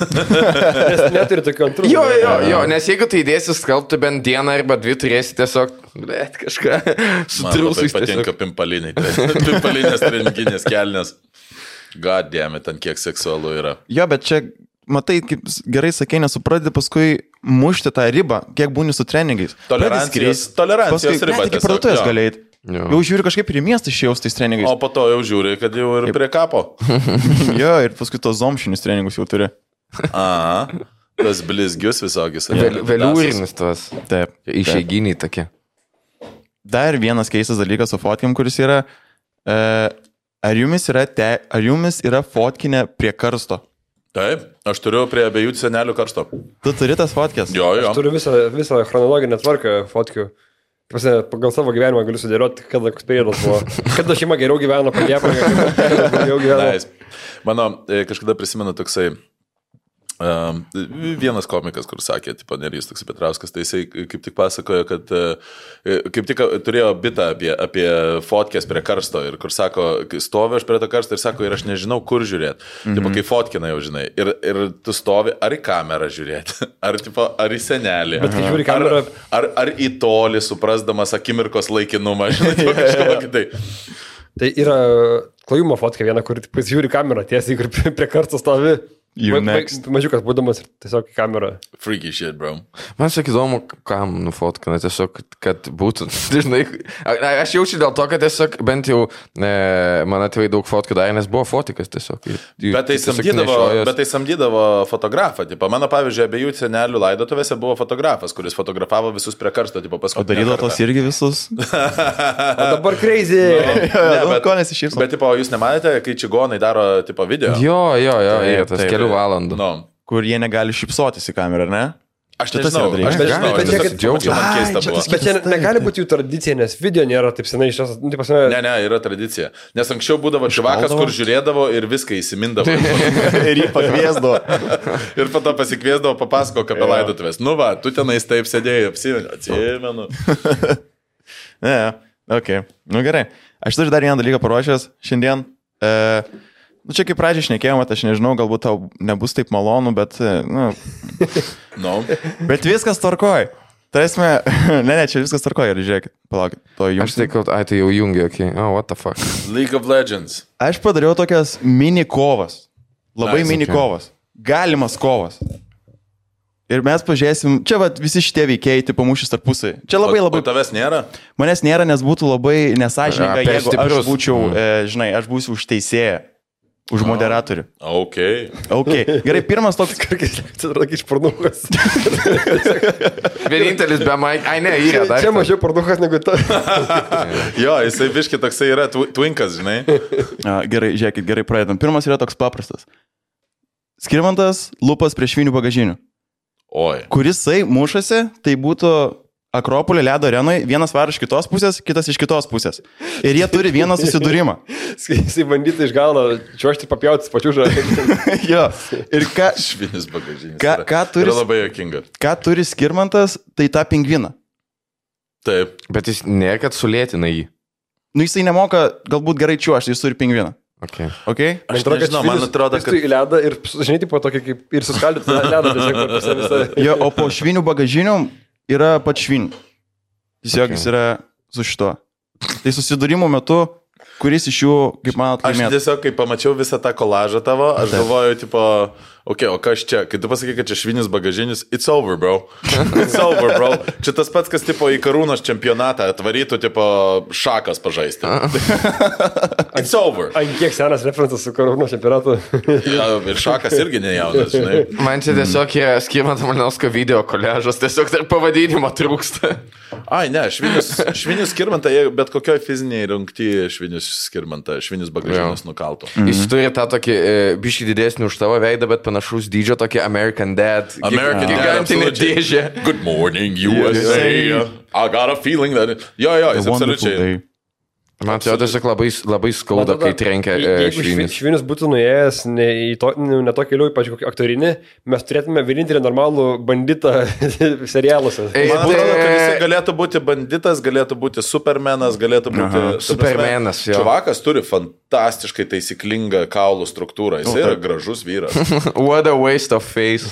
Nes neturi tokių antrų. Jo, jo, jo, nes jeigu tai įdėsi skalbti bent dieną arba dvi, turėsi tiesiog, ble, kažką sutrūsais. Man patinka pimpaliniai, pimpalinės treninginės kelnes. God damn it, ant kiek seksualu yra. Jo, bet čia, matai, kaip gerai sakei, nesupradedi paskui mušti tą ribą, kiek būni su treningais. Tolerancijos, tolerancijos paskui, riba. Paskui iki parduotuvės galėjai. Jau žiūri kažkaip ir į miestą išėjus tais treningais. O po to jau žiūri, kad jau ir prie kapo. Jo, ir paskui tos zomšinius treningus jau turi. Aha, tas blizgius visokius. Veliūrinis tos. Taip. Išeiginiai tokie. Dar vienas keistas dalykas su fotkiam, kuris yra, e, ar jumis yra, te, ar jumis yra fotkinė prie karsto? Taip, aš turiu prie abiejų senelių karsto. Tu turi tas fotkės? Jo, jo. Aš turiu visą, visą chronologinę tvarką fotkių. Pasne, pagal savo gyvenimą galiu sudėlioti, kada koks periodas buvo. Kada šeima geriau gyveno, padėpa, kada geriau gyveno. Nice. Mano, kažkada prisimenu toksai, Uh, vienas komikas, kur sakė, tipo, Nerijus toks Petrauskas, tai jisai kaip tik pasakojo, kad uh, kaip tik turėjo bitą apie, apie fotkės prie karsto ir kur sako, stovi aš prie to karsto ir sako, ir aš nežinau, kur žiūrėti. Mm-hmm. Tipo, kai fotkina jau žinai. Ir, ir tu stovi, ar į kamerą žiūrėti, ar, tipo, ar į senelį. Bet kai žiūri kamerą. Ar, ar, ar į tolį, suprasdamas akimirkos laikinumą, žinai, tipo, kažką kitai. Tai yra klojimo fotka viena, kur pasižiūri kamerą tiesiai, kur prie karsto stovi. Mažiukas būdamas tiesiog kamerą. Freaky shit, bro. Man sakai įdomu, kam nufotkina, tiesiog, kad būtų, žinai, aš jaučiu dėl to, kad tiesiog bent jau e, man atvei daug fotkų darė, nes buvo fotikas tiesiog. Bet tai, samdydavo, bet tai samdydavo fotografą, tipo, mano pavyzdžiui, abiejų senelių laidotuvėse buvo fotografas, kuris fotografavo visus prie karsto, tipo, paskui. O darydavo tos irgi visus? O dabar crazy. No, ne, bet, ko nesišypso. Bet, tipo, jūs nematėte, kai čigonai daro, tipo, video? Jo, jo, jo, taip, jie tas taip, kelių valandų. No. Kur jie negali šypsotis į kamerą, ar ne? Aš nežinau, aš nežinau, bet čia, kad džiaugiu, man keista buvo. Bet čia negali būti jų tradicija, nes video nėra taip senai iš tos... Ne, ne, yra tradicija. Nes anksčiau būdavo čivakas, kur žiūrėdavo ir viską įsimindavo. Ir jį pakviesdavo. Ir po to pasikviesdavo, papasakok apie laidotuvės. Nu va, tu tenais taip sėdėjai, apsimenu. Ne, okei. Nu gerai. Aš turiu dar vieną dalyką paruošęs šiandien. E, nu čia kaip pradžiai šnekėjom, aš nežinau, galbūt tau nebus taip malonu, bet... Nu, no. Bet viskas tvarkoj. Tai esmė, ne, ne, čia viskas tvarkoj. Ir žiūrėkit, palaukit, to jums. Aš tai, kad, ai, tai jau jungi, okei. Okay. Oh, what the fuck. League of Legends. Aš padariau tokias mini kovas. Labai Nice, mini okay. kovas. Galimas kovas. Ir mes pažiūrėsim, čia vat, visi šitie veikėjai, tipo mūšis tarpusai. Čia labai O, labai... o tavęs nėra? Manęs nėra, nes būtų labai nesažininga, Ja, per jeigu stiprus. aš būčiau, Mm. e, žinai, aš būsiu už teisėją, už moderatorių. Ok. Ok, gerai, pirmas toks... Karkis, čia yra iš pornukas. Vienintelis be Mike. Ai, ne, yra dar. Čia mažiau pornukas negu ta. Jo, jisai biški toksai yra tw twinkas, žinai. A, gerai, žiūrėkit, gerai pradedam. Pirmas yra toks paprastas. Skirmantas lupas prie švinių bagažinių. Oi. Kuris jisai mušasi, tai būtų Akropolė ledo arenoje, vienas varo iš kitos pusės, kitas iš kitos pusės. Ir jie turi vieną susidūrimą. Jisai bandytų iš galo čiuošti papjautis pačiužą. Jo. Ir ką, Švinis bagažinis. ką, yra- ką, turi, yra labai jokinga. ką turi Skirmantas, tai tą pingviną. Taip. Bet jis ne, kad sulėtina jį. Nu jisai nemoka galbūt gerai čiuošti, jis turi pingviną. Okay. Okay? Aš nežinau, man atrodo, kad... Į ledą ir, žinai, tipo tokį kaip ir suskaldytų ledą tiesiog per pusę visą. Jo, o po švinių bagažinių yra pats švinių. Tiesiog Okay. jis yra su šituo. Tai susidūrimo metu, kuris iš jų, kaip man Aš atrodo, tiesiog, kai pamačiau visą tą kolažą tavo, aš Taip. galvoju, tipo, okei, okay, o kas čia? Kai tu pasakai, kad čia švinis bagažinis, it's over, bro. It's over, bro. Čia tas pats, kas, tipo, į Karūnos čempionatą atvarytų, tipo, šakas pažaisti. It's over. Ant kiek senas referencas su Karūnos čempionatu. Ja, ir šakas irgi nejaunas, žinai. Man čia tiesiog yra Skirmanto Malinausko video koležas, tiesiog dar pavadinimo trūksta. Ai, ne, švinius, švinius skirmantą, jie bet kokioj fiziniai rungty švinius skirmantą, švinius bagažinis nukaltų. Jis turi tą tokį e, biškį didesnį už tavo veidą, bet panašus dydžio tokį American Dad. gi- American Dad, gigantinė absoliučiai. dėžė. Good morning, U S A. I got a feeling that... Jo, jo, jis absoliučiai. Man atrodo, tiesiog labai, labai skauda, kai trenkia e, Jeigu švinis. švinis būtų nuėjęs ne, į to, ne to keliu, ypač kokį aktorinį, mes turėtume vienintelį normalų banditą serialuose. Ei, Man tai- atrodo, kad jis galėtų būti banditas, galėtų būti supermenas, galėtų būti... Aha. ta prasme, Supermenas, jo. Čuvakas turi fantastiškai taisyklingą kaulų struktūrą. Jis yra gražus vyras. What a waste of face.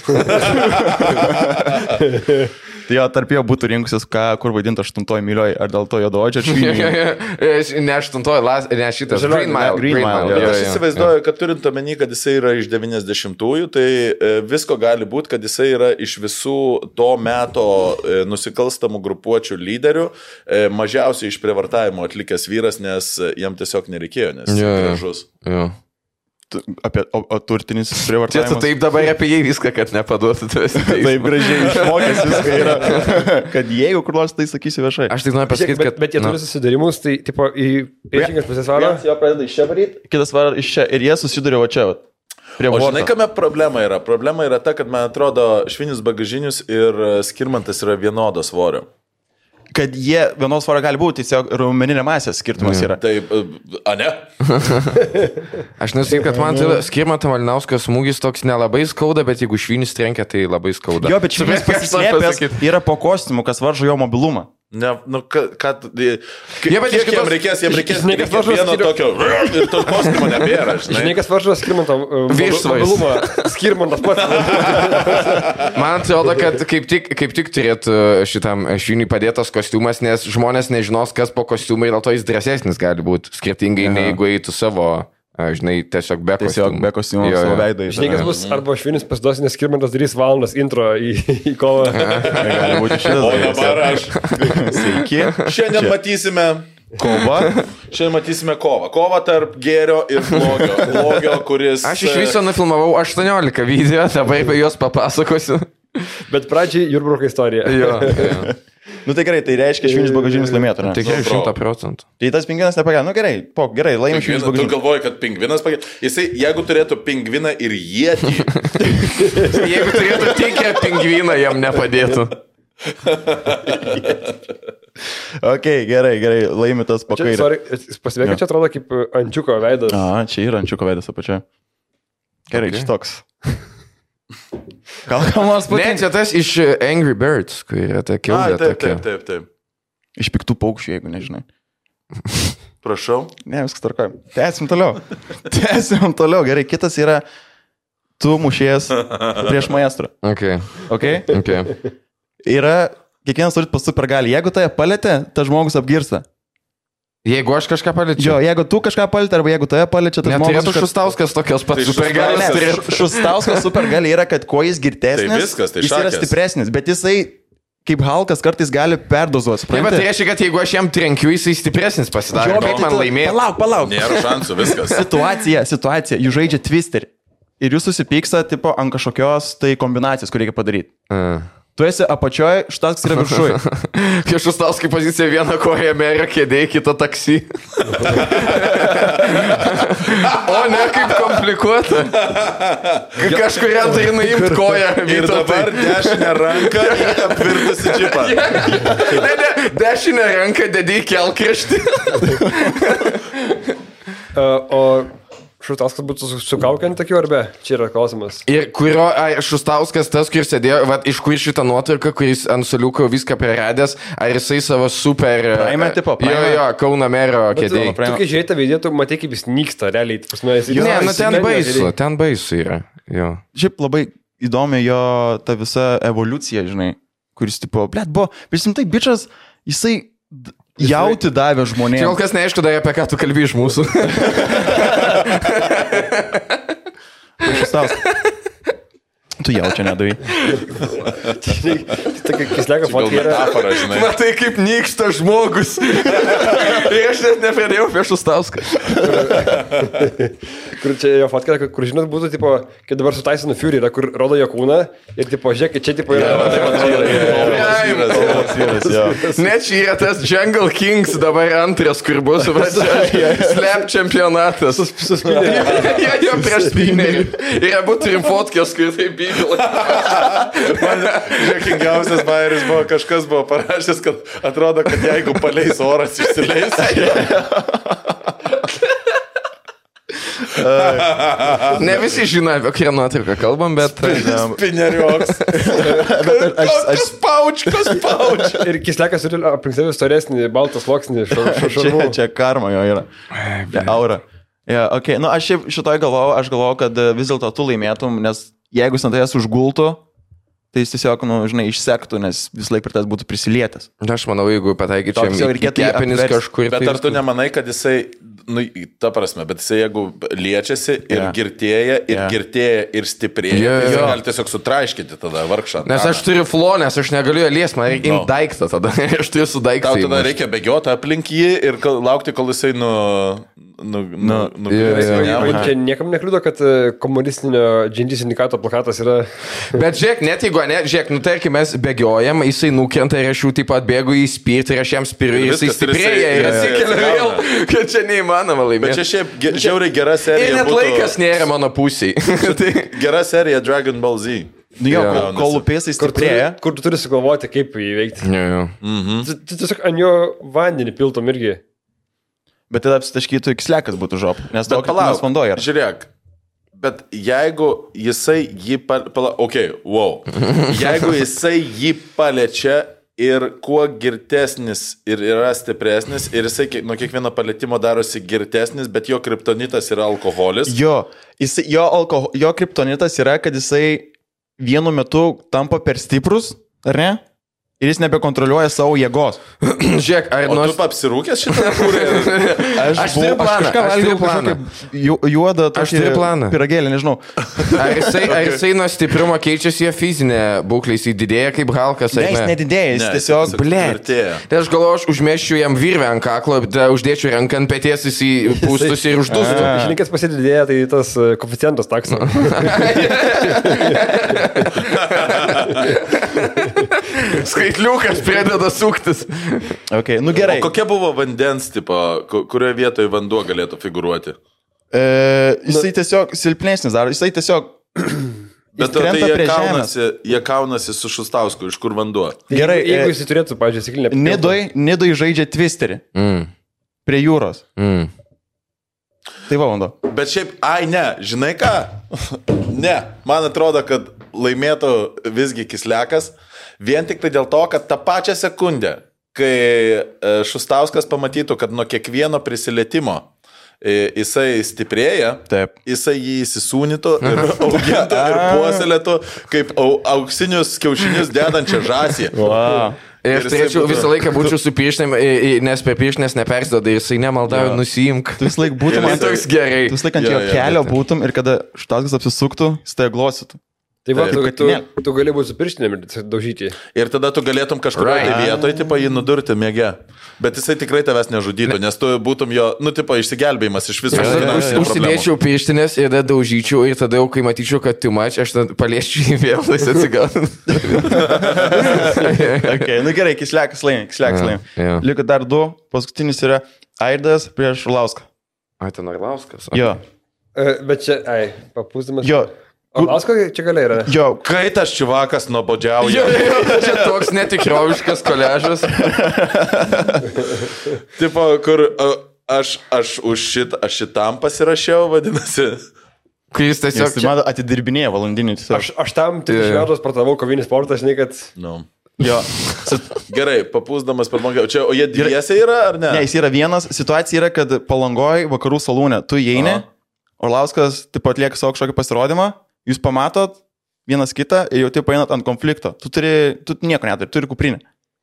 Tai jo, tarp jo būtų rinkusis, ką, kur vaidinti aštuntoji mylioji, ar dėl to jo doodžio, ar švinių. Ne aštuntoji, las- ne šitas. Žalioji, Green Mile. Green Green Mile, Mile. jo, jo, Aš jo, įsivaizduoju, kad turint omeny, kad jisai yra iš devyniasdešimtųjų, tai e, visko gali būti, kad jisai yra iš visų to meto e, nusikalstamų grupuočių lyderių, e, mažiausiai iš prievartavimo atlikęs vyras, nes e, jam tiesiog nereikėjo, nes jis Jo, jo. gražus. jo. Apie, o, o turtinis Čia tu prievartavimas. taip dabar apie jį viską, kad nepaduotų tavęs. į teismą. Taip gražiai išmokęs viską yra. Kad jeigu kur nors tai sakysiu viešai. Aš tik noriu pasakyti, Bet, kad... bet jie na, turi susidarimus, tai tipo į priešingas pusės varo. Vienas jo pradeda iš čia varyti, kitas varo iš čia. Ir jie susiduria va čia. Va, prie O vorto. žinai, kame problema yra? Problema yra ta, kad man atrodo, švinis bagažinius ir e, skirmantas yra vienodo svorio. Kad jie vienos svorio gali būti, tiesiog raumeninė masė skirtumas yra. Taip, e, a ne? Aš nesakyčiau, kad man tai Skirmanto Malinausko smūgis toks nelabai skauda, bet jeigu švinis trenkia, tai labai skauda. Jo, bet švinis pasislėpęs yra po kostiumu, kas varžo jo mobilumą. Ne, nu, ką, ką, Jie, bet kiek iš kitos- jam reikės, jam reikės, Žinai, kas reikės varžovas vieno skiriu- tokio ir to kostiumo nebėra, Žinai, žinai. kas varžo Skirmanto uh, Vištvais. mobilumą? Skirmantas pats. Man atrodo, kad kaip tik, kaip tik turėtų šitam šviniui padėtas kostiumas, nes žmonės nežinos, kas po kostiumą ir dėl to jis drąsesnis gali būti, skirtingai nei jeigu eitų savo, a, žinai, tiesiog be kostiumų. Tiesiog be kostiumų, Jo, savo jo. veidą. Žinai, kas bus, arba Švinis pasiduos, nes Skirmantas darys valandas intro į, į kovą. Gali būti šitas. O dalykas. dabar aš. Sveiki. Šiandien matysime kovą. Šiandien matysime kovą. Kovą tarp gėrio ir blogio. Blogio, kuris... Aš iš viso nufilmavau aštuoniolika video, dabar apie juos papasakosiu. Bet pradžiai Jurbroko istorija. Jo, jo. Nu tai gerai, tai reiškia švinis bagažinis laimėtų, ne? Tai gerai, šimta procentų. Tai tas pingvinas nepagė. Nu gerai, po, gerai, laimė švinis Pingvinas, tu bagažinis. galvoji, kad pingvinas pagė... Jisai, jeigu turėtų pingviną ir ietį, Jeigu turėtų tikrą pingviną, jam nepadėtų. Ok, gerai, gerai, laimė tas po Čia, kairę. sorry, pasiveikia, čia atrodo kaip ančiuko veidas. A, čia yra ančiuko veidas apačioje. Gerai, Okay. čia toks. Gal kam nors Ne, patinka? čia tas iš Angry Birds, kur yra ta A, kiaulė taip, tokia. taip, taip, taip. Iš piktų paukščių, jeigu nežinai. Prašau. Ne, viskas tvarkoja. Tęsim toliau. Tęsim toliau. Gerai, kitas yra tu mušies prieš maestrą. Ok, Ok? ok. Yra, kiekvienas turi pas supergalį. Jeigu tave palėtė, tas žmogus apgirsta. Jeigu aš kažką Jo, paliečiau. jeigu tu kažką palėtė, arba jeigu tave palėtė, tas žmogus... Neturėtų kad- Šustauskas tokios pat Tai supergalės Ne, turėtų. Š- Šustauskas supergali yra, kad kuo jis girtesnis, Tai viskas, tai jis yra šakės. stipresnis, bet jisai, kaip Halkas, kartais gali perdozuoti. Taip, bet tai reiškia, kad jeigu aš jam trenkiu, jisai stipresnis pasidaro. Kaip man laimėti? Palauk, palauk. Nėra šansų, viskas. Situacija, situacija. Jūs žaidžia twisterį. Ir jūs susipyksta, tipo, ant kažkokios tai kombinacijos, kur reikia padaryti. Tu esi apačioje, Šustauskas yra viršuje. Kai Šustauskai pozicija vieną koją mėrė kėdė, kitą taksi. O ne, kaip komplikuota. Kai kažkuriam tai nuimti koją. Ir dabar dešinę ranką ir apvirtusi džipą. Ne, ne, dešinę ranką dedi į kelkraštį. Uh, o Šustauskas būtų su, su kaukiant tokiu ar be? Čia yra klausimas. Ir kurio, ai, Šustauskas tas, kuris sėdėjo, va, iš kur šitą nuotrauką, kuris ant suliuko viską priradęs, ar jisai savo super... Praeimė, tipo, Jo, praeimė. jo, Kauno mero kėdė. Tu, tu kai žiūrėjai tą video, tu matai, kaip jis nyksta, realiai. Pasme, jis, Ne, jis- nu jis- ten jis- baisu, ten baisu yra. Jo. Šiaip labai įdomi jo ta visa evoliucija, žinai, kuris, tipo, blėt, buvo, prisimtai, bičias, jisai d- jauti davė Čia kol žmonėms. kas neaišku, dar apie ką tu kalbi iš mūsų. Šustauskas. Tu jaučia nedavai. Tokia kisleka Gal fotka yra. metafora, žinai. Matai, kaip nyksta žmogus. Ir aš net nepradėjau apie Šustauską. Kur čia jo fotka, kur žinot, būtų, tipo, kai dabar su Tysonu Fury yra, kur rodo jo kūną ir, tipo, žiūrėk, čia, tipo, yra. Net čia yra tas Jungle Kings dabar antras, kur bus slap čempionatas. Jie jau prieš spinnerį. Ir abu turim fotkės, kur tai bygla. Žekingiausias bairis buvo, kažkas buvo parašęs, kad atrodo, kad jeigu paleis oras, išsileis. Ne visi žino, apie kurią nuotrauką kalbam, bet... Spinnerioks. aš- aš- Spaučkas, spauč. Ir kislekas turi aplink savį storesnį, baltą sluoksnį, Čia, šarvų. čia karma jo yra. Ja, aura. Ja, okay. Nu, aš šiaip šitoj galvojau, aš galvojau, kad e, vis dėlto tu laimėtum, nes jeigu jis ant tavęs užgultų, tai jis tiesiog, nu, žinai, išsektų, nes vis laik prie tas būtų prisilietęs. Aš manau, jeigu pataikyčiau Tau tiesiog į reikėtų jį kepenis apverst. kažkur... Bet tai ar tu viskas- nemanai, kad jisai, nu, ta prasme, bet jisai jeigu liečiasi ir Jo. girtėja, ir Jo. girtėja, ir stiprėja, Jo, tai jisai jo. gali tiesiog sutraiškyti tada vargšą. Nes aš turiu flo, nes aš negaliu jo lies, man reikia No. imti daiktą tada. Aš turiu su daiktu. Tau tada reikia bėgioti aplink jį ir kol, laukti, kol jisai nu... nu, nu, nu jo, jo, ne, jo. Čia niekam nekliudo, kad e, komunistinio G N D sindikato plakatas yra... Bet žiūrėk, net jeigu ne, žiūrėk, nu tarkim, mes bėgiojam, jisai nukrenta ir aš jau taip pat bėgu į spirtį ir aš jam spiriu ir Ir jisai viskas, ir jisai- stiprėja ir jo, jo, atsikelia vėl, atsigauna. kad čia neįmanoma Bet laimėti. čia šiaip ge- žiauriai gera Ir serija. net būtų- laikas nėra mano pusiai. Tai... Gera serija Dragon Ball Z. Nu jo, Jo. kol, kol upėsai Kur tu, stiprėja. kur tu turi sugalvoti, kaip jį įveikti. Jo, jo. Tu, tu tiesiog ant jo vandenį piltum irgi. Bet tada apsitaškytų kislekas būtų žop. Nes Bet daug palauk vanduo yra. Žiūrėk. Bet jeigu jisai jį... Pala... Pala... Ok, wow. Jeigu jisai jį paliečia ir kuo girtesnis ir yra stipresnis, ir jisai nuo kiekvieno palietimo darosi girtesnis, bet jo kriptonitas yra alkoholis. Jo, jisai, jo, alkoho, jo kriptonitas yra, kad jisai vienu metu tampa per stiprus, ar ne? Ir jis nebekontroliuoja savo jėgos. Žiūrėk, ar O nors... tu apsirūkęs šitą kūrį? Aš turiu planą, aš turiu planą. Ju, juodą Aš turiu planą. Piragėlį, nežinau. Ar jisai, ar jisai nuo stiprumo keičiasi jo fizinė būklė, jis didėja kaip Halkas, Ne, ar jis ne? nedidėja, jis Ne, tiesiog... tiesiog Blet. tvirtėja. Tai aš galvoju, aš užmėščiau jam virvę ant kaklo, tada uždėčiau ranką ant pėties, jis į pūstus ir uždustų. Žininkės pasididėja, tai tas e, koeficientas takso. Skaitliukas pradeda suktis. Okay, nu gerai. O kokia buvo vandens tipo, ku- kurioje vietoje vanduo galėtų figūruoti? E, jisai tiesiog silpnesnis daro, jisai tiesiog... Bet jis tai krenta jie prie žemės. kaunasi, jie kaunasi su Šustausku, iš kur vanduo. Gerai, Jeigu e, jis turėtų, pavyzdžiui, stiklinę... Nidoj, Nidoj žaidžia twisterį Mm. prie jūros. Mm. Tai va, vando. Bet šiaip, ai ne, žinai ką? Ne, man atrodo, kad laimėtų visgi Kislekas, vien tik tai dėl to, kad tą pačią sekundę, kai e, Šustauskas pamatytų, kad nuo kiekvieno prisilietimo e, jisai stiprėja, Taip. jisai jį įsisūnytų ir augintų ir puoselėtų kaip au, auksinius kiaušinius dedančią žąsį. Wow. Ir Ir aš jisai turėčiau būtų- visą laiką būčiau su pirštinėm, i- i- nes per pirštinės nepersidoda ir jisai nemaldavo, Jo. nusiimk. Tu vis laik būtum Man ant toks gerai. Tu vis laik ant Jo, jo jo, kelio bet- būtum ir kada Šustauskas apsisuktų, jis tai glostytų. Tai va, Taip, tu, kad tu, ne. tu gali būti su pirštinėm ir daužyti. Ir tada tu galėtum kažkurioje Right. right. vietoje, tipo, jį nudurti mėge. Bet jisai tikrai tavęs nežudytų, nes tu būtum jo, nu, tipo, išsigelbėjimas iš viso. Aš tada finansinių už- problemų. užsidėčiau pirštinės ir tada daužyčiau ir tada jau, kai matyčiau, kad tu mač, aš tada palieščiau į vėl, jis atsigautų. Okay, nu gerai, Kislekas laimė, Kislekas Jo, laimė. jo. Liko dar du, paskutinis yra Aidas prieš Šulauską. A, ten Arlauskas. Jo, E, Bet čia, ai, papūsdamas. jo, O Lausko čia gali yra. jo, Kai tas čivakas nuobodžiauja. Jo, jo, čia toks netikroviškas koležas. Tipo, kur a, aš, aš už šitą, aš šitam pasirašiau, vadinasi. Kai jis jis tiesiog... tai man atidirbinėja valandinį. tiesiog. Aš, aš tam trisdešimt metų sportavau kovinį sportą, žinai, kad... Nu. Jo, Gerai, papūsdamas per mongę. Čia, o jie dviese yra, ar ne? ne, jis yra vienas, situacija yra, kad Palangoj vakarų salūne tu įeini, Aha. Orlauskas taip pat atlieka savo kažkokį pasirodymą, jūs pamatot vienas kitą ir jau taip painat ant konflikto. Tu turi, tu nieko neturi, turi kuprinę.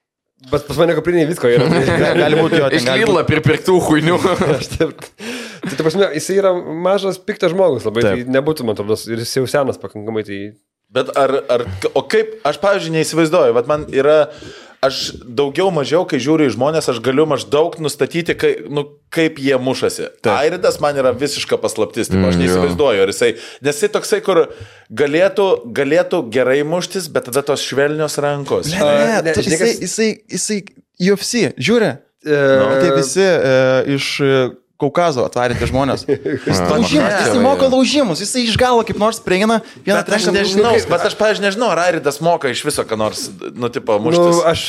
Bet pas mane koprinėje visko yra. Gali būti jo, ten Iš gali Lidlo būt- pripirktų huinių. Aš taip. Tai, ta prasme, jis yra mažas, piktas žmogus labai, Taip. tai nebūtų, man atrodo, ir jis jau senas pakankamai, tai... Bet ar, ar, o kaip, aš pavyzdžiui neįsivaizduoju, vat man yra, aš daugiau mažiau, kai žiūriu į žmonės, aš galiu maždaug nustatyti, kai, nu, kaip jie mušasi. Airidas man yra visiška paslaptis, tipo, aš Mm, jo. neįsivaizduoju, ar jisai, nes jisai toksai, kur galėtų, galėtų gerai muštis, bet tada tos švelnios rankos. Ne, ne, Ne, tu, žinai, jisai, kas- jisai, jisai, U F C, žiūri, E, tai visi e, iš e, Kaukazo atvaryti žmonės. Jis A. laužimas, Ne, jisai jo. moka laužimus, jisai iš galo kaip nors prieina vieną Bet aš trečią nežinau, bet aš, pavyzdžiui, nežinau, ar Airidas moka iš viso, ką nors, nu, tipo, Nu, muštis. aš,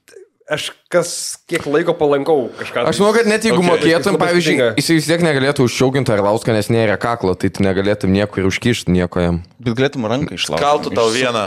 aš kas kiek laiko palankau kažką. Aš manau, kad net jeigu Okay. mokėtum, Labai pavyzdžiui, sudėtinga. jis vis tiek negalėtų užšiauginti Arlauską, nes nėra kaklo, tai tu negalėtum nieko ir užkišti nieko jam. Bet galėtum ranką išlaukti. Kaltų tau vieną.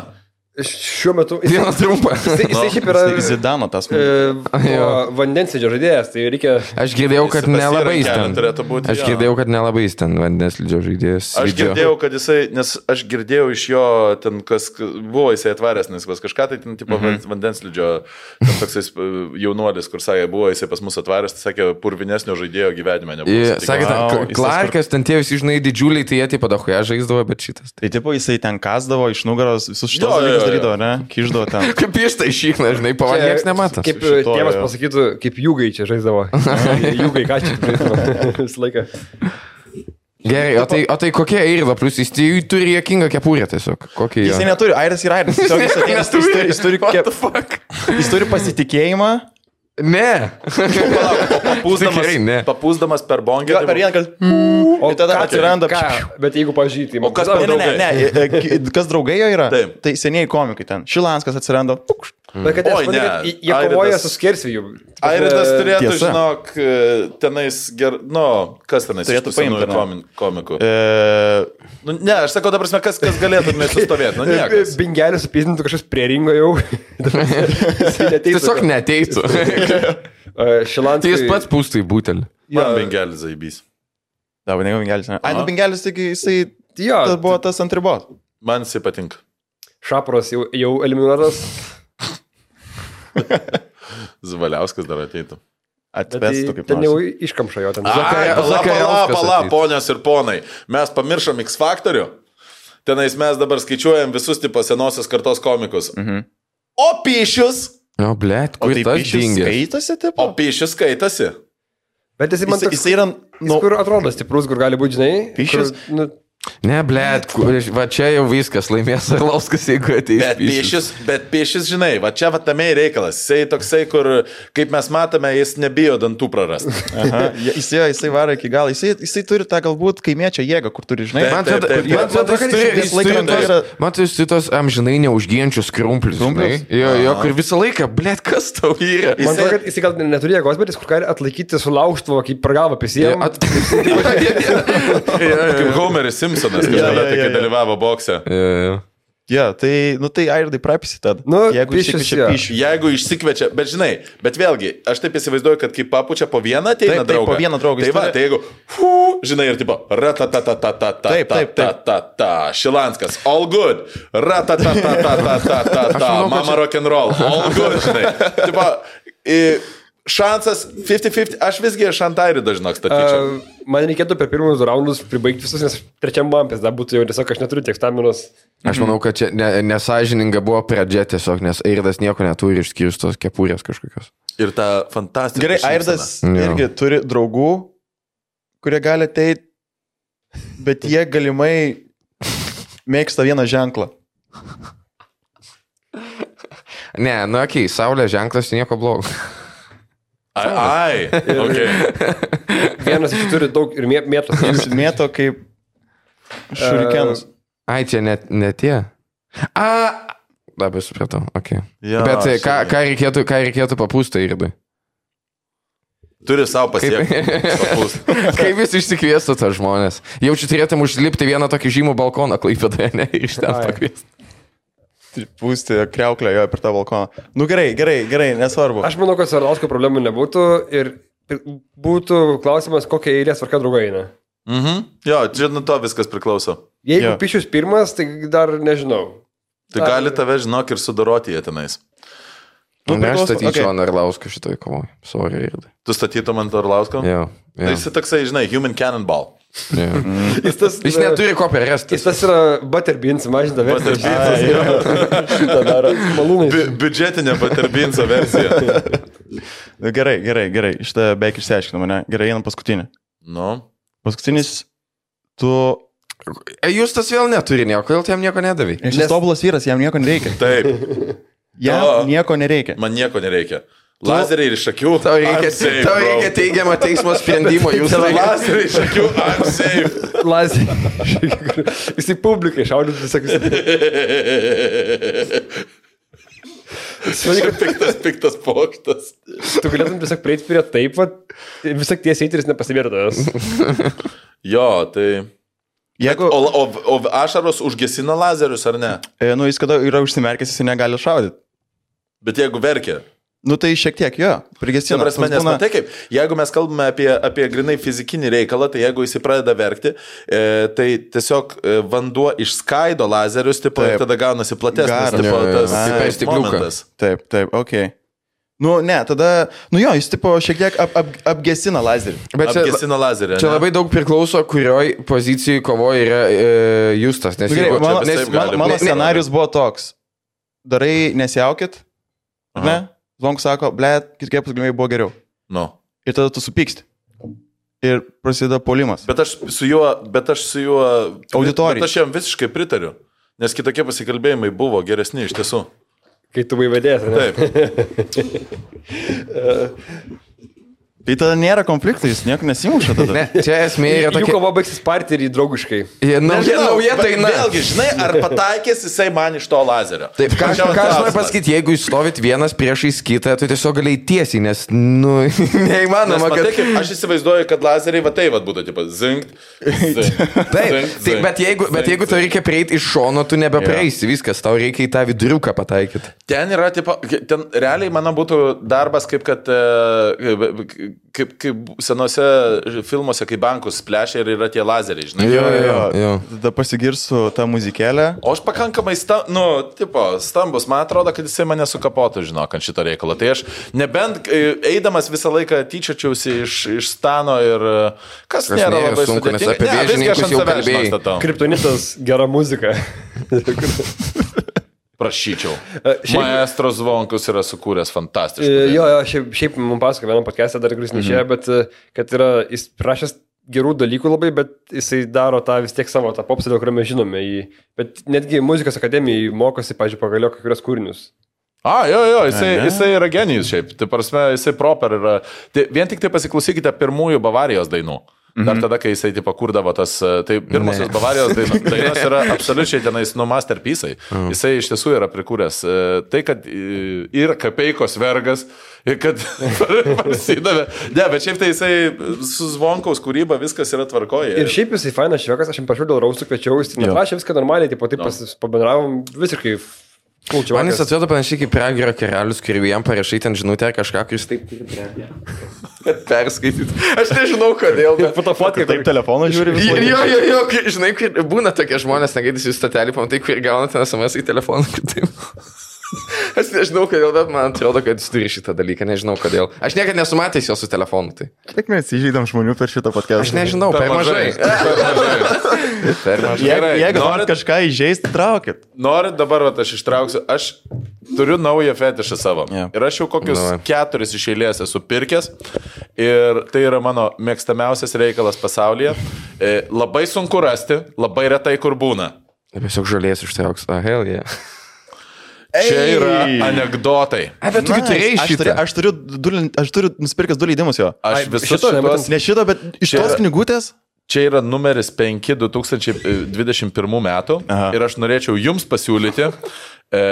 Šiuo metu... Vieną trumpą. Jisai, jisai šiaip yra... Zidano tas. E, Jo. vandensidžio žaidėjas, tai reikia... Aš girdėjau, kad Jis nelabai jis pasirankelė ten. turėtų būti, Aš jo. girdėjau, kad nelabai jis ten vandens lydžio žaidėjas. Aš video. girdėjau, kad jisai, nes aš girdėjau iš jo, ten kas buvo jisai atvaręs, nes pas kažką tai ten tipo Mhm. mm -hmm. vandenslydžio, ten toksai jaunuolis, kur sakė, buvo jisai pas mus atvaręs, tai sakė, purvinesnio žaidėjo gyvenime nebuvo. Ir, sutikęs. sakė, Wow, ten, jis Clarkas, ten tie visi, žinai, didžiuliai, tai jie taip pat dahoje žaisdavo, bet šitas. Tai tipo jisai ten kasdavo iš nugaros, visus šitos Jo, jo, dalykus jo. darydavo, ne? Kiždavo ten. Kaip iš tai šykna, žinai, pavadė niekas nemato. Kaip Su šituo, tėvas jo. pasakytų, kaip jūgai čia žaisdavo. Jūgai ką čia žaisdavo visą laiką. Gerai, o tai, o tai kokia Airida, plus jis tai turi jėkingą kepurę tiesiog. Kokia Jisai jo? neturi, Aidas yra Aidas. Tiesiog jis, ateina, jis, jis, turi, jis, turi What kep, the fuck? jis turi pasitikėjimą. Ne. Palauk, o papūsdamas, Tikrai ne. papūsdamas per bongę. Jo, per vieną, kad... O Ir tada ką- atsiranda- ką? Bet jeigu pažyti, kas Ne, ne, ne, draugai? ne, e, e, kas draugai jo yra? Taip. Tai senieji komikai ten. Šilanskas atsiranda. pukšt. Bet kad Oi, Oi, ne. kad jie kovoja su skersvėjų. Airidas turėtų, Tiesa. žinok, tenais ger... Nu, kas tenais Turėtų iš tų senųjų paimti, ne? komi- komikų? E, Nu, ne, aš sakau, ta prasme, kas, kas galėtų nesistovėti. Nu, niekas. Bingelis supyzdintų kažkas prie ringo jau. Tiesiog neteitų. Uh, Šilantai. Tai jis pats pūstų į butelį. Man Bingelis zaibys. Da, vadinau, Bingelis. ne? Ai, nu, Bingelis, taigi jisai Jo, tas buvo tas ant ribos. Man jisai patinka. Šapros jau, jau eliminuotas. Zvaliauskas dar ateitų. Atspėstų kaip Ten jau nors. iškamša jo ten. Ai, pala, pala, Zakariauskas pala, ateitų. ponios ir ponai. Mes pamiršom X Factorių. Tenais mes dabar skaičiuojam visus tipo senosios kartos komikus. Mhm. O pišius, O, blėt, O kur tai tas pišius dingęs? skaitosi, o tipo? pišius skaitasi. Bet jisai man Jisai, toks, jisai yra, jis nu, kur atrodo stiprus, kur gali būti, žinai. Pišius? Kur, nu, Ne, blėt, kur- va čia jau viskas, laimės Arlauskas, jeigu ateis. Bet piešis, bet piešis, žinai, va čia va tame ir reikalas. Jisai toksai, kur, kaip mes matome, jis nebijo dantų prarasti. aha, jisai, jisai varo iki galo. Jisai, jisai turi tą galbūt kaimiečio jėgą, kur turi, žinai. Taip, Man taip, tada- taip, man taip. tada jis turi- Visą jis laiką turi ranka tos- yra- man tai jis tos amžinai neužgyjančius krumplius. Krumplius? žinai. Jo, jo, kur visą laiką, blėt, kas tau yra? man atrodo, kad jisai gal neturi jėgos, bet jis kur gali atlaikyti sulaužtvo, kaip per galvą pisėjom. At- Kaip Homeris Simpsonas, Jo, jo, kažkada jo, kai jo. dalyvavo bokse. Jo, jo. Ja, tai, nu tai Airdai prapisi tada. Nu, Jeigu pišius, išsikviečia jo. pišių. Jeigu išsikviečia, bet žinai, bet vėlgi, aš taip įsivaizduoju, kad kai papučia po vieną, ateina Taip, taip, draugą. po vieną draugą, Tai jis va, turi- tai jeigu, fu, žinai, ir tipo, ratatatatata, Taip, taip, taip. Šilanskas, all good, ratatatatata, manau, kad mama čia- rock'n'roll, all good, žinai. Tipo, i, šansas penkdesimt penkdesimt, aš visgi šantairį dažnai statyčiau. Uh, man reikėtų per pirmus du raundus pribaigti visus, nes trečiam mampės dar būtų jau tiesiog, aš neturiu tiek staminos. Aš manau, kad čia ne, nesažininga buvo pradžia tiesiog, nes Airdas nieko neturi išskyrus tos kepurės kažkokios. Ir ta fantastika. Gerai, Airdas Jo. irgi turi draugų, kurie gali ateiti, bet jie galimai mėgsta vieną ženklą. Ne, nu, okei, okay, saulės ženklas tai nieko blogo. Ai, ai, okay. Vienas iš jų turi daug ir mė- mėtos. Mėto kaip šurikenus. Ai, čia net ne tie. A, dabar supratau, okei. Okay. Jo, Bet tai, ką, aš- ką reikėtų, ką reikėtų papūsti Airdui? Turi savo pasiekti. Papūst. Kaip jūs išsikviestų tą žmonės? Jau čia turėtum užlipti vieną tokį žymų balkoną Klaipėdoje, ne, ir iš ten Ai. pakviesti. Pūsti kreuklę jo per tą balkoną. Nu gerai, gerai, gerai, nesvarbu. Aš manau, kad Sarlausko problemų nebūtų ir būtų klausimas, kokia eilės tvarka draugai eina. Mhm. Jo, čia nuo to viskas priklauso. Jeigu Jo. pišius pirmas, tai dar nežinau. Tai Dar- gali tave, žinok, ir sudoroti jie tenais. Nu, Ne, aš priklauso- statyčiau okei. ant Arlausko šitoj kovoj. Sorry, Airdai. Tu statytum ant Orlausko? Jo. Tai jo, jis toksai, žinai, human cannonball. jo. Jis, tas, Jis neturi ko perresti. Jis tas yra butterbeans, mažinta versija. Butterbeans, jo. Šitą daro. Malūnai. Bi biudžetinė Butterbinso versija. Nu, gerai, gerai, gerai. Šitą beveik išsiaiškinome, ne? Gerai, einam paskutinį. Nu. Paskutinis, tu... Jūs tas vėl neturi nieko, kodėl tu jam nieko nedavai? Šis tobulas vyras, jam nieko nereikia. Taip, Jam Jo. nieko nereikia. man nieko nereikia. Lazeriai iš akių. Tau reikia, I'm safe, tau bro. reikia teigiamą teismo sprendimo, jūs Lazeriai iš akių, I'm safe. Lazė. Jisai publikai šaudė visokius. Čia piktas, piktas pokštas. Tu galėtum tiesiog prieiti prie taip, va, visą tiesiai ir jis nepasibėrė tavęs. Jo, tai... Jeigu, O, o, o ašaros užgesina lazerius, ar ne? e, nu, jis kada yra užsimerkęs, jis negali šaudyti. Bet jeigu verkia. Nu, tai šiek tiek, jo, Čia prigesina. prasme, nes matai kaip, jeigu mes kalbame apie, apie grinai fizikinį reikalą, tai jeigu jis pradeda verkti, e, tai tiesiog e, vanduo išskaido lazerius, tipo, ir Taip. tada gaunasi platesnis, Garas. tipo, Jo, jo, jo. tas Ai, kaip per stikliuką. momentas. Taip, taip, okei. Okay. Nu, ne, tada, nu jo, jis tipo šiek tiek ap, ap, apgesina lazerį. Bet čia, Apgesina lazerį. čia ne? labai daug priklauso, kurioj pozicijai kovoja yra e, Justas. Nes Nu, gerai, jeigu- mano, čia nes, taip mano, gali mano būti. scenarius buvo toks. Darai, nesiaukit, Aha. ne? Zonk sako, blėt, kitkiepus galimai buvo geriau. Nu. Ir tada tu supyksti. Ir prasideda polimas. Bet aš su juo, bet aš su juo... Auditorijai. Bet aš jam visiškai pritariu. Nes kitokie pasikalbėjimai buvo geresni iš tiesų. Kai tu vaivadės, ne? Taip. Tai tada nėra konfliktų, jis nieko nesimuša tada. Ne, čia esmė yra Jų tokia... kova baigsis partnerį draugiškai. Jie nauja, nauja bet daina. Vėlgi, žinai, ar pataikės jisai man iš to lazerio? Taip, ką, Čia ką aš klausimas. noriu pasakyti, jeigu jūs stovit vienas priešais kitą, tu tiesiog galėjai tiesiai, nes, nu, Nes, neįmanoma, matai, kad... kaip, aš įsivaizduoju, kad lazeriai va tai va būtų, tipo, zinkt, zinkt, Taip, zinkt, taip, bet jeigu, bet jeigu tau reikia prieiti iš šono, tu nebepraeisi, viskas, tau reikia į tą viduriuką pataikyti. Ten yra, tipo, ten realiai mano būtų darbas, kaip kad, e, kaip, kaip senose filmuose, kai bankus plešia ir yra tie lazeriai, žinai. Jo, jo, jo. Tada pasigirsiu tą muzikėlę. O aš pakankamai, sta, nu, tipo, stambus, man atrodo, kad jisai mane sukapotų, žinok, ant šito reikalo. Tai aš nebent e, eidamas visą laiką tyčiačiausi iš, iš stano ir e, kas, Kas nėra nėra labai sunku, nes sudėtinga. apie Ne, visgi vėžininkus aš ant jau savęs, kalbėjai. žinok, statau. Kryptonitas, gera muzika. Prašyčiau. šiaip- Maestro Zvonkus yra sukūręs fantastiškai. E, Jo, jo, šiaip, šiaip man pasako vienam podcast'e dar kuris nešėjo, bet e, kad yra, jis prašęs gerų dalykų labai, bet jisai daro tą vis tiek savo, tą popsą, dėl kurio mes žinome jį. Bet netgi muzikos akademijai mokosi, pažiūrėjau, pagalio kai kurios kūrinius. A, jo, jo, jisai, Ane? jisai yra genijus šiaip. Tai prasme, jisai proper yra. Tai vien tik tai pasiklausykite pirmųjų Bavarijos dainų. Dar tada, kai jisai tipo kurdavo tas, tai pirmosios Ne. Bavarijos dainos, dainos yra absoliučiai tenais nu masterpiece'ai. Jisai iš tiesų yra prikūręs e, tai, kad e, yra kapeikos vergas ir kad prasidavė. Ne, bet šiaip tai jisai su Zvonkaus kūryba viskas yra tvarkoje. Ir šiaip jisai fainas švekas, aš jam prašiau dėl raustų kviečiau, jis neprašė viską normaliai, taip pat taip no. pabendravom visiškai. Kulčiu, Man jis atrodo panašiai kaip Pragerio karalius, kurį jam parašai ten žinutę ar kažką, kuris taip turi prie. Kad perskaityt. Aš nežinau kodėl, bet... Fotofotkė, Taip telefoną žiūri visą Jo, laiką. jo, jo, kai- žinai, kur būna tokie žmonės, negaidys jūs statelį, pamatai, kur gauna ten S M S į telefoną. Taip. Aš nežinau kodėl, bet man atrodo, kad jis turi šitą dalyką, nežinau kodėl. Aš niekada nesu matęs jo su telefonu. Tai. Kiek mes įžeidam žmonių per šitą podcastą? Aš nežinau, per, per mažai. Per mažai. Per mažai. Jeigu, Gerai, jeigu norit- norit kažką įžeisti, traukit. Norit dabar, va, aš ištrauksiu, aš turiu naują fetišą savo. Jo. Ir aš jau kokius Davai. keturis iš eilės esu pirkęs. Ir tai yra mano mėgstamiausias reikalas pasaulyje. E, labai sunku rasti, labai retai kur būna. Tiesiog žolės ištrauks. Ah, hell yeah. Čia yra Ei! anegdotai. A, bet tu Nice. turėjai Aš šitą. turiu, aš turiu, du, aš turiu nusipirkęs du leidimus jo. Aš Ai, visus šito šitos... nebūtum- Ne šito, bet iš Čia tos yra- knygutės. Čia yra numeris penki du tūkstančiai dvidešimt pirmų metų. Aha. Ir aš norėčiau jums pasiūlyti. E,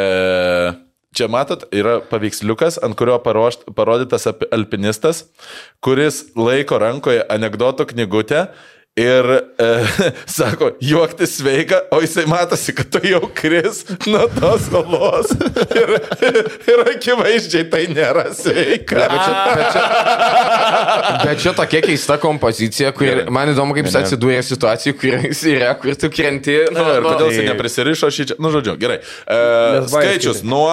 čia matot, yra paveiksliukas, ant kurio paruošt, parodytas ap- alpinistas, kuris laiko rankoje anegdotų knygutę. Ir e, sako, juokti sveika, o jisai matosi, kad tu jau kris nuo tos salos. Ir, ir akivaizdžiai tai nėra sveika. Bet čia, bet, čia, bet čia tokia keista kompozicija, kur Gerai. man įdomu, kaip jis atsidūrė situacijų, kur jis yra, kur tu krenti. Na, ir nu, kodėl jis neprisirišo šį čia? Nu, žodžiu, gerai. E, Nes baigė skaičius nuo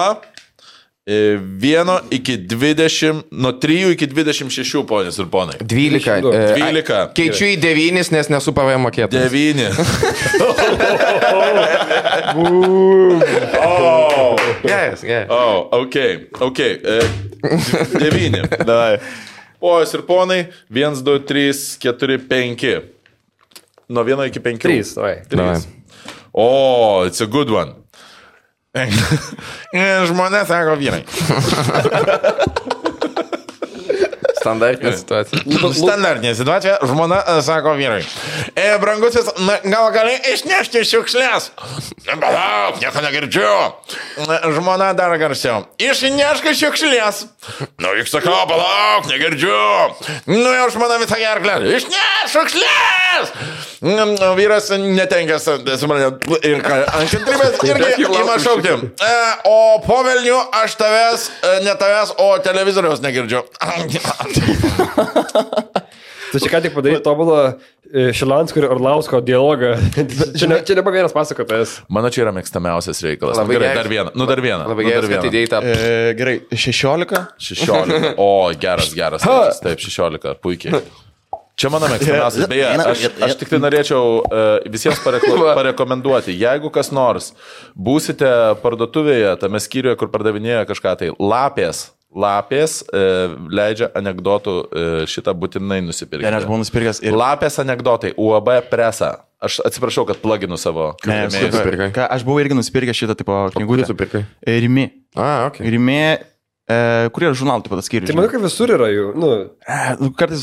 e, vieno iki dvidešimt, nuo trijų iki dvidešimt šešių, ponės ir ponai. dvylika. dvidešimt du. e, dvylika. Keičiu į devynis, nes nesu P V M mokėtas. Devyni. oh, Geras, geras. oh, ok, ok. E, devyni. Davai. Pojas ir ponai, vienas, du, trys, keturi, penki. Nuo vieno iki penkių. Trys, oi. Trys. O, it's a good one. Žmonės sako vyrai. Standartinė situacija. Standartinė situacija, žmona e, sako vyrai. E, brangusis, na, gal gali išnešti šiukšlės? Palauk, nieko negirdžiu. Na, žmona dar garsiau. Išnešk šiukšlės. Nu, juk sakau, palauk, negirdžiu. Nu, jau žmona visą gerklę. Išnešk šiukšlės. Mm, Vyras netenkęs, suprantate, ir ką, ant kantrybės irgi ima šaukti. E, o po velnių aš tavęs, e, ne tavęs, o televizoriaus negirdžiu. Tu čia ką tik padarai tobulą e, Šilansko ir Orlausko dialogą. čia, ne, čia nebuvo vienas pasakotojas. Mano čia yra mėgstamiausias reikalas. Labai Nu, gerai, geras. dar vieną. Nu, dar vieną. Labai nu, dar gerai, kad vieną. įdėjai tą. E, gerai, šešiolika. šešiolika. O, geras, geras. Taip, taip, šešiolika. Puikiai. Čia mano mėgstamiausias. Beje, aš, aš tik tai norėčiau uh, visiems pareko, parekomenduoti, jeigu kas nors būsite parduotuvėje, tame skyriuje, kur pardavinėja kažką, tai lapės. Lapės e, leidžia anegdotų e, šitą būtinai nusipirkti. Ne, aš buvau nusipirkęs ir... Lapės anegdotai, U A B presą. Aš atsiprašau, kad pluginu savo. Ne, mėnesį. super. Ką, aš buvau irgi nusipirkęs šitą tipo knygutę. tu pirkai? Rimi. A, ok. Rimi E, kur yra žurnalų taip pat skyrius? Tai manau, kad visur yra jų. Nu, E, nu, kartais...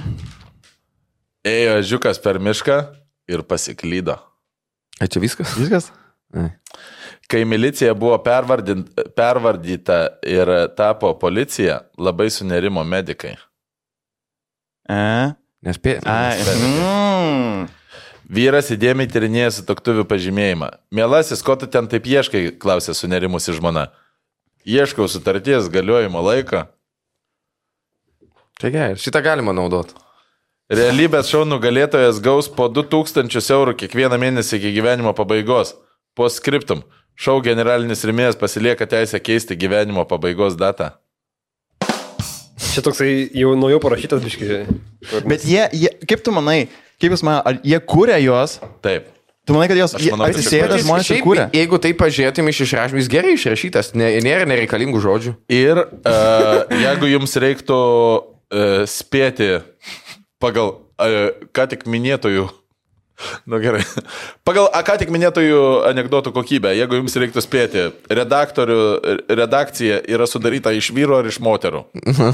Ėjo žiūkas per mišką ir pasiklydo. A čia viskas? Viskas? Ai. Kai milicija buvo pervardyta ir tapo policija, labai sunerimo medikai. E? Nespėjai. Ai. Mm. Vyras įdėmiai tyrinėja sutuoktuvių pažymėjimą. Mielasis, ko tu ten taip ieškai, klausė sunerimusi žmona. Ieškau sutarties galiojimo laiką. Tai gerai, šitą galima naudoti. Realybės šou nugalėtojas gaus po du tūkstančius eurų kiekvieną mėnesį iki gyvenimo pabaigos. Po skriptum. Šou generalinis rėmėjas pasilieka teisę keisti gyvenimo pabaigos datą. čia toksai jau nuo jau parašytas biškai. Bet jie, jie, kaip tu manai, kaip jūs manai, ar jie kūrė juos? Taip. Tu manai, kad jos manau, kad atsisėdė čia žmonės ir Šiaip, kūrė? jeigu tai pažiūrėtum iš išrašymų, jis gerai išrašytas, ne, nėra nereikalingų žodžių. Ir uh, jeigu jums reiktų uh, spėti pagal uh, ką tik minėtojų, nu gerai, pagal a, ką tik minėtojų anekdotų kokybę, jeigu jums reiktų spėti, redaktorių, redakcija yra sudaryta iš vyro ar iš moterų?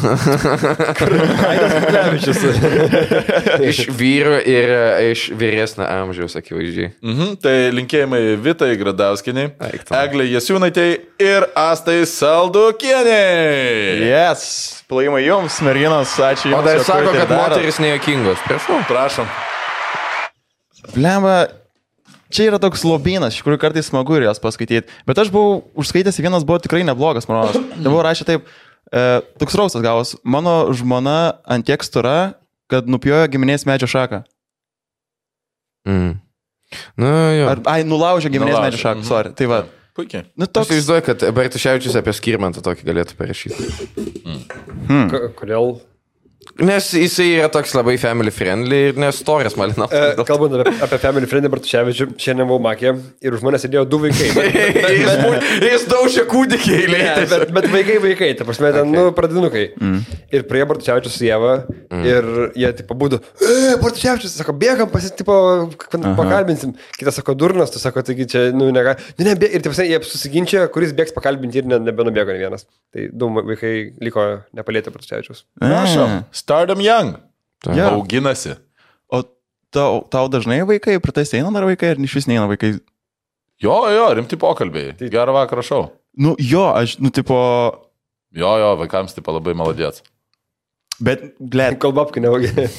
Iš vyro ir iš vyresnio amžiaus, akivaizdžiai. Mhm, tai linkėjimai Vitai Gradauskinai, Eik tu. Eglei Jasiūnaitai ir Astai Saldukieniai. Yes, plojimai jums, merginos, ačiū jums. O dar jog sako, kuriate kad darot. moteris nejokingos. Prašau. Prašom. Blemba, čia yra toks lobynas, iš kurių kartais smagu ir jas paskaityti. Bet aš buvau užskaitęs, vienas buvo tikrai neblogas, manau. Tai buvo rašę taip, e, toks raustas gavos. Mano žmona ant tiek stora, kad nupjojo giminės medžio šaką. Mm. Nu, jo. Ar, ai, nulaužė giminės Nulaužė, medžio šaką, mhm. sorry. Tai va. Puikiai. Nu, Aš toks... įsivaizduoju, kad Bartuševičius apie Skirmantą tokį galėtų parašyti. K- Kodėl? Nes jisai yra toks labai family friendly ir nestoras E, Malinauskas. kalbant apie, apie Family Friendly Bartuševičių, šiandien buvau Makė ir už manęs sėdėjo du vaikai. Bet, Jis, mu- jis daužė kūdikį ne, eilėje. bet, bet vaikai vaikai, ta prasme, ten, okay. nu, pradinukai. Mm. Ir prie Bartuševičius su Jeva mm. ir jie, tipo, būdu, e, Bartuševičius, sako, bėgam, pasi, tipo, pakalbinsim. Kitas sako, durnas, tu sako, taigi čia, nu, nega. Ne, ne, bė... ir, taip, jie susiginčia, kuris bėgs pakalbinti ir ne, nebenubėgo ne vienas. Tai du vaikai liko nepalėtę Bartuševičius. Prašom. Stardom Young. Jo. Auginasi. O tau, tau dažnai vaikai, pratais eina dar vaikai, ar iš vis neina vaikai? Jo, jo, rimti pokalbiai. Gerą vakarą šau. Nu, jo, aš, nu, tipo... Jo, jo, vaikams tipo labai maladėts. Bet, blėt, Kol babkai nevagia.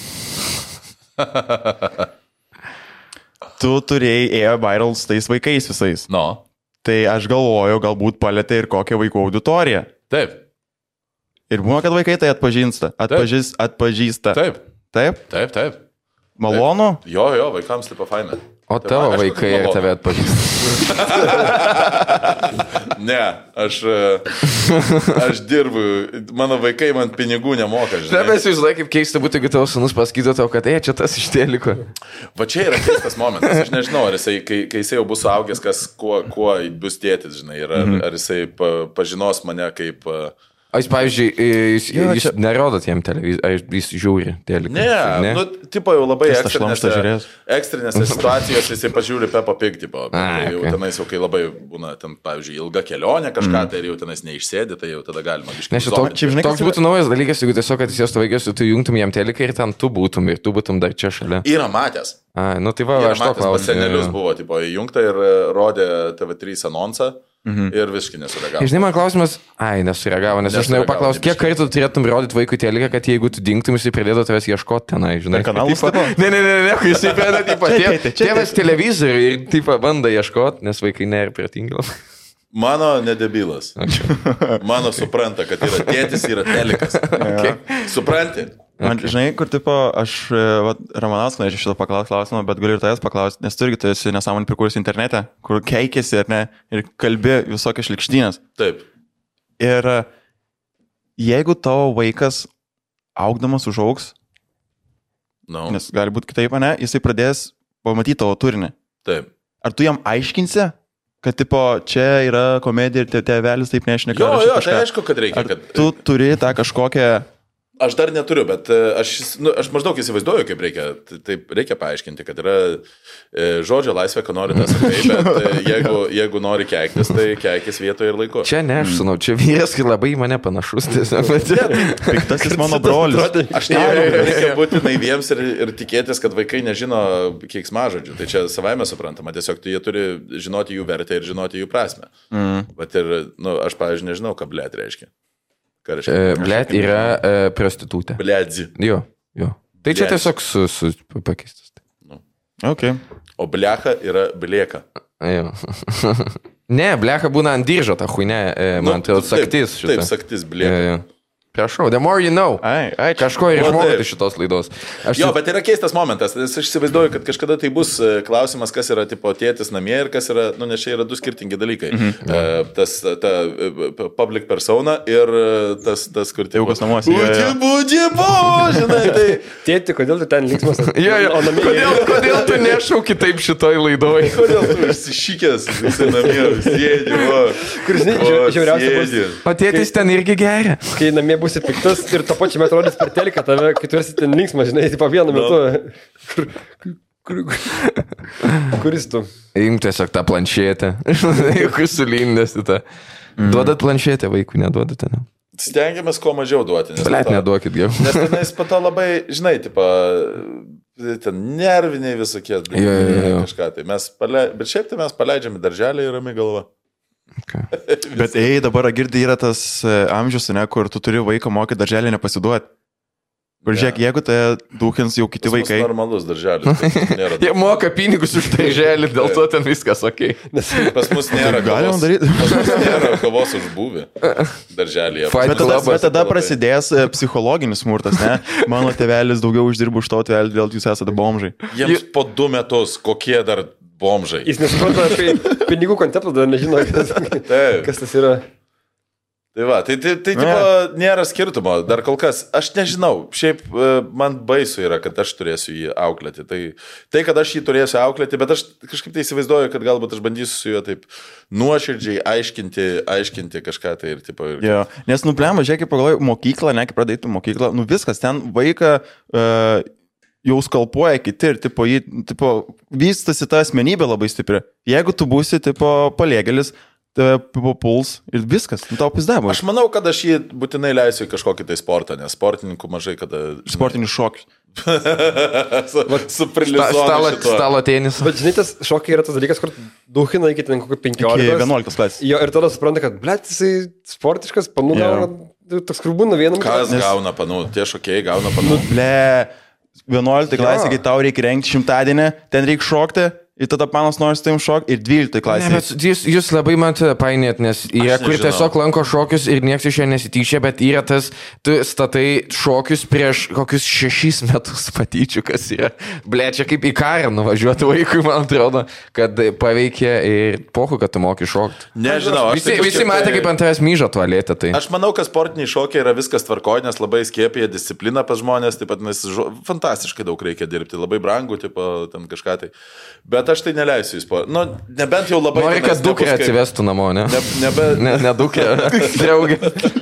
tu turėjai ėjo viral su tais vaikais visais. No. Tai aš galvoju, galbūt palėtė ir kokią vaikų auditoriją. Taip. Ir būna, kad vaikai tai atpažįsta. Atpažįs, atpažįsta. Taip. Taip? Taip, taip. Malonu? Jo, jo, vaikams tipo faina. O Tai tavo man, aišku, vaikai kad ir malonu. tave atpažįsta. Ne, aš, aš dirbu, mano vaikai man pinigų nemoka, Ne, žinai. mes įsivaizduoju, kaip keista būtų, jeigu tavo sunus pasakytų tau, kad, e, čia tas iš tėliko. Va čia yra keistas momentas, aš nežinau, ar jisai, kai, kai jisai jau bus suaugęs, kas, kuo, kuo bus tėtis, žinai, ir ar, Mhm. ar jisai pa, pažinos mane kaip... a, O jis, pavyzdžiui, jis, Jo, jis čia- nerodot jam televiziją, ar jis žiūri teliką? Ne, nu, tipo jau labai Kas tą šlamštą ekstrinėse, žiūrės? ekstrinėse situacijose jisai pažiūri Peppa Pig, tipo, bet A, tai jau okay. tenais jau kai labai būna, ten, pavyzdžiui, ilga kelionė kažką, mm. tai ir jau tenais neišsėdi, tai jau tada galima biškai Nes šito, Šiaip žinai, kas toks yra- būtų naujas dalykas, jeigu tiesiog atsisėstų vaikas, tu jungtum jam teliką ir ten tu būtum ir tu būtum dar čia šalia. Yra matęs. A, nu tai va, Yra aš to matęs, pas klausiu. senelius buvo, tipo, įjungta ir e, rodė T V trys anonsą mhm. ir visiškai nesureagavo. Žinai, man klausimas, ai, nesureagavo, nes aš norėjau Nesureagavo, paklausti, kiek biškį. kartų turėtum rodyti vaikui teliką, kad jeigu tu dingtum, jisai pradėtų tavęs ieškoti tenai, žinai. Per kanalus Tipo- tipo? Ne, ne, ne, ne, kai jisai pradeda, tipo, Čia tė- tėtė, čia tėvas televizorių ir, tipo, bando ieškoti, nes vaikai nėra pratingi. Mano nedebilas. Mano supranta, kad yra tėtis, yra telikas. Okay. Supranti? Man, žinai, kur tipo, aš, va, Ramanaus, norėčiau šitą paklausti klausimą, bet galiu ir tavęs paklausti, nes tu irgi tu esi nesąmonį prikūręs internete, kur keikėsi, ar ne, ir kalbi visokias šlikštynės. Taip. Ir e, jeigu tavo vaikas augdamas užaugs, No. nes gali būti kitaip, ne, jisai pradės pamatyti tavo turinį. Taip. Ar tu jam aiškinsi, kad tipo, čia yra komedija ir tė- tėvelis taip nešneka? Jo, ar čia jo, kažką? tai aišku, kad reikia. Ar Kad... tu turi tą kažkokią Aš dar neturiu, bet aš, nu, aš maždaug įsivaizduoju, kaip reikia. Taip reikia paaiškinti, kad yra e, žodžio laisvė, ką nori tas sakai, bet e, jeigu, jeigu nori keiktis, tai keikis vietoje ir laiku. Čia ne, aš žinau, čia vyras labai mane panašus. Piktasis mano brolis. Aš nežinau, reikia būti naiviems ir, ir tikėtis, kad vaikai nežino keiksmažodžių. Tai čia savaime suprantama, tiesiog jie turi žinoti jų vertę ir žinoti jų prasme. Mm. Bet ir, nu, aš, pavyzdžiui, nežinau, ką blėt reiškia. E, blėt yra e, prostitutė. Blėdzi. Jo, jo. Tai čia tiesiog su, su pakeistas. Nu. Okay. O blecha yra blėka. Jo. Ne, blecha būna ant diržo, ta huinė, e, man nu, tai saktis šitą. Taip, saktis blėka. Jo, jo. Prašau, the more you know. Ai, ai, kažko ir išmokti šitos laidos. Aš jo, bet yra keistas momentas. Aš įsivaizduoju, kad kažkada tai bus klausimas, kas yra tipo tėtis namie ir kas yra, nu, nes čia yra du skirtingi dalykai. Mhm. Uh, tas, ta uh, public persona ir tas, tas kur tėvas namuose. Būdži, būdži, būdži, tai... Tėti, kodėl tu ten linksmas? Jo, jo, kodėl, kodėl tu nešauki taip šitoj laidoj? Kodėl tu išsišykęs, visi namie, sėdži, o. Kuris, žiauriausia bus. O tėtis ten irgi geria. Kai namie būsi piktas ir to pačiu metu rodys per teliką tave, kai tu esi ten linksmas, žinai, tipo vienu metu. Kur, kur, kur, kuris tu? Imk tiesiog tą planšetę, kur sulindęs į tą. Duodat planšetę vaikų, neduodate, ne? Stengiamės kuo mažiau duoti. Blėt, neduokit geriau. Nes tenais po to labai, žinai, tipo, ten nerviniai visokie dalykai, jo, jo, jo. Kažką. Tai mes palei... Bet šiaip tai mes paleidžiame darželį ir rami galva. Okay. Bet ei, dabar girdai yra tas amžius, ne, kur tu turi vaiką mokyti darželį nepasiduoti. Kur žiūrėk, yeah. Jeigu tai dūkins jau kiti vaikai. Tai normalus darželis. Jie moka pinigus už darželį, dėl to ten viskas ok. Nes pas mus nėra kovos, pas mus nėra kovos už būvį darželėje. Bet tada, bet tada prasidės psichologinis smurtas, ne? Mano tėvelis daugiau uždirba už to tėvelį, dėl jūs esate bomžai. Jiems po du metus kokie dar bomžai. Jis nesupranta apie pinigų konceptą, dar nežino, kas, kas tas yra. Tai va, tai, tai, tai tipo, nėra skirtumo, dar kol kas, aš nežinau, šiaip man baisu yra, kad aš turėsiu jį auklėti, tai, tai kad aš jį turėsiu auklėti, bet aš kažkaip tai įsivaizduoju, kad galbūt aš bandysiu su juo taip nuoširdžiai aiškinti, aiškinti kažką tai ir tipo... Ir... Jo, nes nuplema, žiūrėk, kaip pagalvoju, mokyklą, ne, kaip pradėtų mokyklą, nu viskas, ten vaiką... Uh, jau skalpuoja kiti ir, tipo, jį, tipo, vystasi ta asmenybė labai stipri. Jeigu tu būsi, tipo, palėgelis, tave puls ir viskas, nu tau pizdavo. Aš manau, kad aš jį būtinai leisiu į kažkokį tai sportą, nes sportininkų mažai kada... Sportinius šokius. su su prilizuoju šito. Stalo tenis. Bet žinai, tas šokiai yra tas dalykas, kur duhina iki ten kokio penkiolikos. Iki vienuoliktos klasės. Jo, ir tada supranta, kad, blėt, jisai sportiškas, panų gauna, yeah. Toks kur būna vienam. Kas nes... gauna panų? Tie šokėjai gauna panų. Nu, ble... vienuoliktai klasė, kai tau reikia rengti šimtadienį, ten reikia šokti ir tada panas nori su tavim šokti ir dvyliktai klasė. Ne, bet jūs, jūs labai man painėt, nes jie, kur tiesiog lanko šokius ir nieks iš jie nesityčia, bet yra tas, tu statai šokius prieš kokius šešis metus patyčių, kas yra. Ble, čia kaip į karą nuvažiuoti vaikui, man atrodo, kad paveikia ir pohu, kad tu moki šokti. Nežinau, aš visi, visi matė, kaip ant tavęs myžo tualėtė. Tai. Aš manau, kad sportiniai šokiai yra viskas tvarkoja, nes labai skiepėja discipliną pas žmonės, taip pat nes žo... fantastiškai daug reikia dirbti, labai brangu, tipo, ten kažką tai. Bet aš tai neleisiu į sportą. Nu, nebent jau labai... Nori, kad dukrė kaip... atsivestų namo, ne? Ne, nebe... ne, ne dukrė, draugė.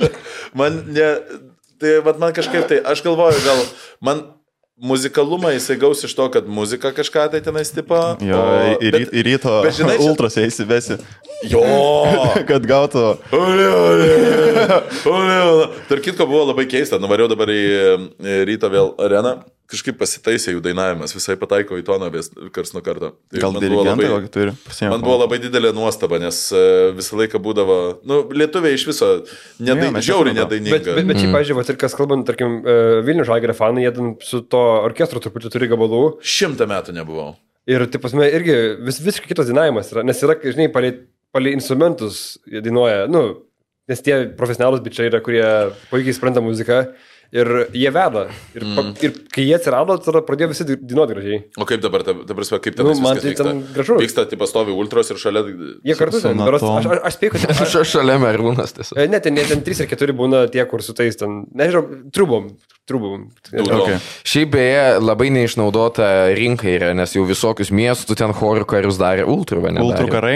Man, ne, tai vat, man kažkaip tai, aš galvoju, gal man muzikalumą jisai gaus iš to, kad muzika kažką tai tenais tipo... Jo, o, į, bet, į ryto bet, žinai, ultras eisivesi. Jo! Kad gautų... Ole, ole, ole, ole. Tarp kitko buvo labai keista, nuvariau dabar į, į ryto vėl areną. Kažkaip pasitaisė jų dainavimas, visai pataiko į toną vis kars nuo karto. Tai gal dirigentai kokį turi? Man buvo labai didelė nuostaba, nes visą laiką būdavo, nu, lietuviai iš viso nedain, ja, žiauriai nedaininga. Bet, bet, bet šiaip, pažiūrėjau, ir kas kalbant, tarkim, Vilnių Žalgirio fanai, jie su to orkestru truputį turi gabalų. Šimtą metų nebuvau. Ir, taip pasme, irgi vis, visiškai kitas dainavimas yra, nes yra, žinai, palei, palei instrumentus dainuoja, nu, nes tie profesionalus bičiai yra, kurie puikiai supranta muziką. Ir jie veda. Ir, mm. ir kai jie atsirado, tada pradėjo visi dainuoti gražiai. O kaip dabar, ta, ta prasme, kaip ten nu, man tai ten gražu. Vyksta, tipo, stovi ultros ir šalia... Jie kartu ten. Aš, aš, aš spėjau, kad... Aš, aš šalia merūnas tiesiog. Ne, ten, ten trys ir keturi būna tie, kur su tais ten... Nežinau, trubom. Trubom. Okay. Šiaip beje, labai neišnaudota rinka yra, nes jau visokius miestų ten chorų karius darė ultrų, ne? Ultrų karai?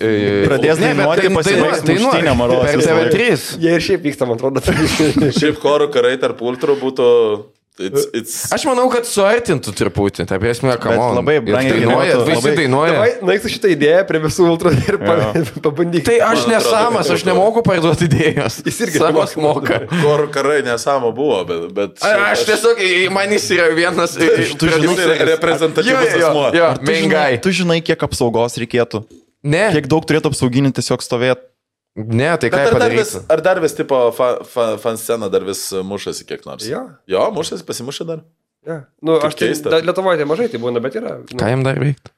Pradės dainuoti, pasibaigs muštinę maros. Per T V trys. Jie ir šiaip vyksta, man atrodo. Šiaip chorų karai tarp tarp ultrų būtų... It's, it's... Aš manau, kad suartintų truputį, ta prasme, kamon. labai brangiai dainuoja, kainuotų, visi labai- dainuoja. Naiktų šitą idėją prie visų ultra ir pa- pabandyk. Tai aš Man atrodo, nesamas, kad aš nemoku parduoti idėjos. Jis irgi Savas nemoka. moka. Kur karai nesamo buvo, bet... bet A- Aš tiesiog, man jis yra vienas... Tu žinai, Jo, reprezentatyvus jo, asmuo. jo, Tu žinai, mengai. tu žinai, kiek apsaugos reikėtų. Ne, Kiek daug turėtų apsauginį tiesiog stovėti. ne, tai ką Bet ar dar, vis, padaryti? ar dar vis tipo fa, fa, fan scena dar vis mušasi kiek nors? Jo. Jo, mušasi, pasimušė dar. Ja. Nu, Kaip aš tai, keista. da, Lietuvoje tai mažai tai būna, bet yra. Nu, Ką jam dar veikti?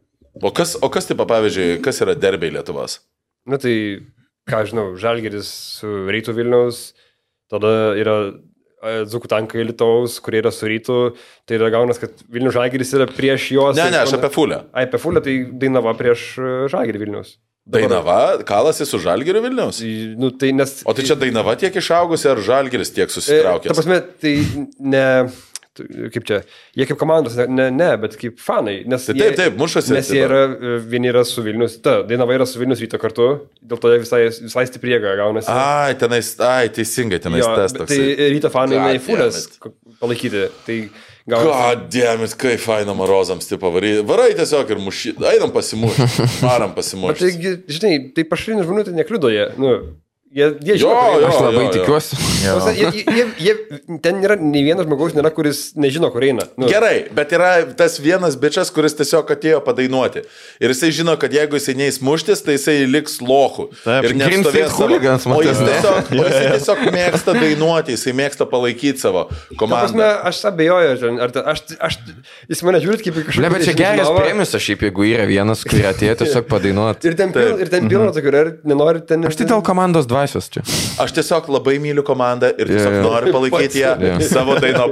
O kas, o kas tipo, pavyzdžiui, kas yra derbiai Lietuvos? nu tai, ką žinau, Žalgiris su Rytų Vilniaus, tada yra e, Dzūkų tankai Lietuvos, kurie yra su Rytų, tai yra gaunas, kad Vilnių Žalgiris yra prieš juos. Ne, ne, aš apie fulę. Ai, apie Fulę, tai Dainava prieš e, Žalgirį Vilniaus. Dainava, kalasi su Žalgiriu Vilniaus. Tai, nu, tai nes... O tai čia Dainava tiek išaugusi, ar Žalgiris tiek E, susitraukė? ta prasme, tai ne... tu- Kaip čia, jie kaip komandos, ne, ne, ne bet kaip fanai. Nes Tai jie, taip, taip, mušasi. Nes jie yra, e, vieni yra su Vilnius, ta, Dainava yra su Vilnius Ryto kartu, dėl to jie visai, visai stipri jėga gaunasi. Ai, tenais, ai, teisingai, tenais Jo, tas bet toks. tai Ryto fanai God eina į Fulės damn it. ko- palaikyti. Tai gaunasi. Godėmis, kaip faina Marozams, tipo, varai, varai tiesiog ir muši, einam pasimušti, maram Bet pasimušti. tai, žinai, tai pašalinių žmonių tai nekliudo jie. Nu, jie, jie žino, Jo, kur eina. jo. Aš labai jo. tikiuosi. Ta prasme, Jie, jie, jie, jie, ten nėra nei vienas žmogaus, nėra, kuris nežino, kur eina. Nu, Gerai, bet yra tas vienas bičias, kuris tiesiog atėjo padainuoti. Ir jisai žino, kad jeigu jisai neįs muštis, tai jisai liks lochu. Taip, Ir Green neatstovės State savo- hooligans, O jis matai. tiesiog, o jisai tiesiog mėgsta dainuoti, jisai mėgsta palaikyti savo Ta prasme, komandą. aš abejoju, žin, ar ta, aš, aš, jis mane žiūrit kaip į kažkokį... Ne, bet čia geras premisas šiaip, jeigu yra vienas, kurie atėjo tiesiog padainuoti. Ir ten, pil, ir ten pilna tokių, ir nenori ten... Aš tai dėl komandos dvasios čia. Aš tiesiog labai myliu komandą ir tiesiog Jo, jo. noriu palaikyti ją Jo. savo dainą.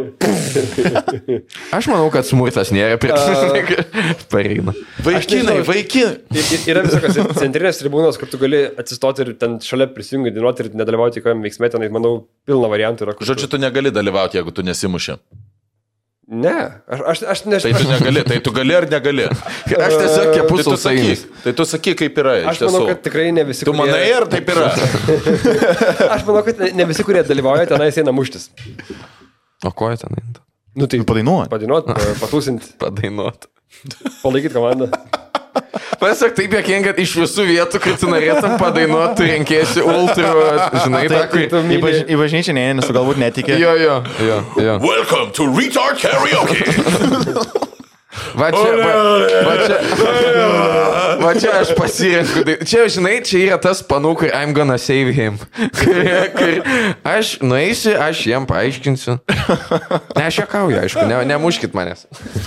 Aš manau, kad smurtas nėra prieš pareina. Vaikinai, nežinau. vaikinai. Ir- ir- Yra visokios centrinės tribūnos, kur tu gali atsistoti ir ten šalia prisijungi dainuoti ir nedalyvauti kokiam veiksme, ten, manau, pilna variantų yra. kur Žodžiu, tu negali dalyvauti, jeigu tu nesimuši. Ne, aš, aš, aš Tai nežinau. tu negali, tai tu gali ar negali. Aš tiesiog kepu Tai tu sausainius. sakyk, tai tu sakyk, kaip yra. iš Aš manau, tiesų. kad tikrai ne visi. Tu manai, ar taip yra? Aš manau, kad ne- ne visi, kurie dalyvauja, tenais eina muštis. O ko jie ten eina? Nu tai Padainuoti. padainuot, patūsinti, Padainuot. palaikyti komandą. Pasak taip, jokinga, kad iš visų vietų, kur tu norėtum padainuoti, tu renkėsi ultra, žinai, tą, tai tu kur... Į, baž, į bažnyčią ne, nes tu galbūt netikė. Jo, jo, jo, jo. Welcome to Retard Karaoke. Va čia, va, va čia, va čia aš pasirenku. tai- Čia, žinai, čia yra tas panų, kur I'm gonna save him. Kur, kur aš nueisiu, aš jam paaiškinsiu. Ne, aš jokauju, aišku, ne, nemuškit manęs.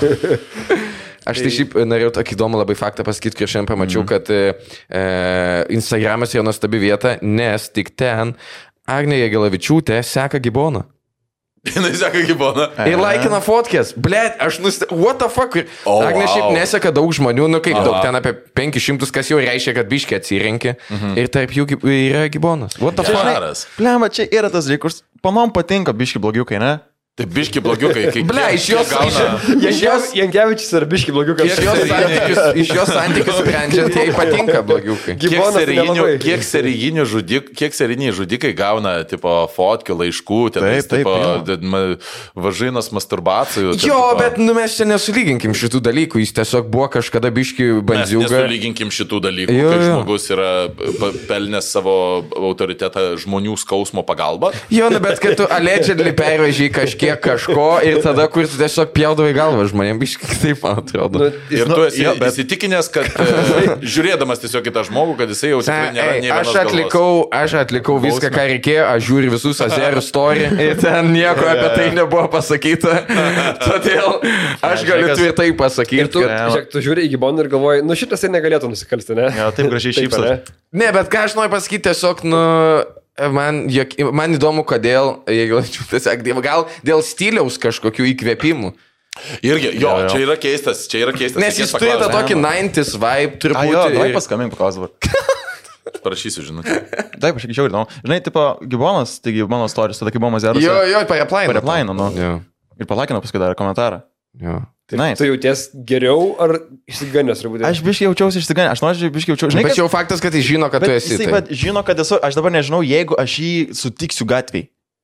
Aš tai šiaip norėjau tokį įdomų labai faktą pasakyti, kai šiandien pamačiau, mm. kad e, Instagramas yra nuostabi vieta, nes tik ten Agnė Jagelavičiūtė seka Giboną. Jis seka Giboną. Ir laikina fotkės. Blet, aš nustebau. What the fuck? Oh, Agnė šiaip wow. neseka daug žmonių, nu kaip Aha. daug, ten apie penkis šimtus, kas jau reiškia, kad biškė atsirinkė. Mhm. Ir tarp jų gi- yra Gibonas. What the fuck? Geras. Plemba, čia yra tas dalykas. Panom patinka biški blogiukai, ne? Tai biški blogiukai, kai... Ble, kiek- iš jos kiek gauna... Iš jos, Jankevičius ir biški blogių iš jos santykius, iš jos santykius sprendžiant, jai patinka blogiukai. Kiek Gibonas tai serijinių, nelabai. kiek serijinių žudik, kiek serijiniai žudikai gauna, tipo, fotkių, laiškų, ten, Taip, taip, tipo, jo. d- ma- važinas masturbacijų. ten, Jo, tipo, bet nu, mes čia nesulyginkim šitų dalykų. Jis tiesiog buvo kažkada biški Mes bandziuga. nesulyginkim šitų dalykų, Jo, kai jo. žmogus yra pa- pelnęs savo autoritetą žmonių skausmo pagalba. Jo, nu, bet kad tu allegedly pervežiai kažkiek kažko ir tada, kur tu tiesiog pjaudavai galvą žmonėms, biškai taip, man atrodo. Nu, Ir nu, tu esi jo, bet- įsitikinęs, kad e, žiūrėdamas tiesiog į tą žmogų, kad jisai jau tikrai nėra Ei, nei vienos aš atlikau, aš atlikau viską, ką reikėjo, aš žiūriu visus Azerų story ir ten nieko apie tai nebuvo pasakyta. Todėl aš galiu Žiūrėk, tvirtai Ir pasakyti, tu, kad... žiūrėk, tu žiūri į Giboną ir galvoji, nu šitas ir negalėtų nusikalsti, ne? Jo, taip gražiai šypsos. ne? Ne, bet ką aš noriu pasakyti, tiesiog, nu... Man, jok, man įdomu, kodėl, jeigu tiesiog, gal dėl stiliaus kažkokių įkvėpimų. Irgi, jo, Jo, jo. čia yra keistas, čia yra keistas. Nes reikės jis turi tą paklaust. tokį nineties vibe, A, jo, davai truputį. paskambink paklaus dabar. Parašysiu, žinai. Taip, aš iki šiol įdomu. Žinai, tipo, Gibonas, taigi Gibono stories, tada kai buvo Mazeras. Jo, jo, pareplaino. Pareplaino, nu. Jo, Ir palakino paskui dar komentarą. jo. Tai nice. Tu jauties geriau ar išsiganęs turbūt? Aš biškai jaučiausi išsiganę, aš noriu biškai jaučiausi. Bet jau faktas, kad jis žino, kad tu Bet esi. jisai Tai. vat žino, kad esu, aš dabar nežinau, jeigu aš jį sutiksiu gatvėj.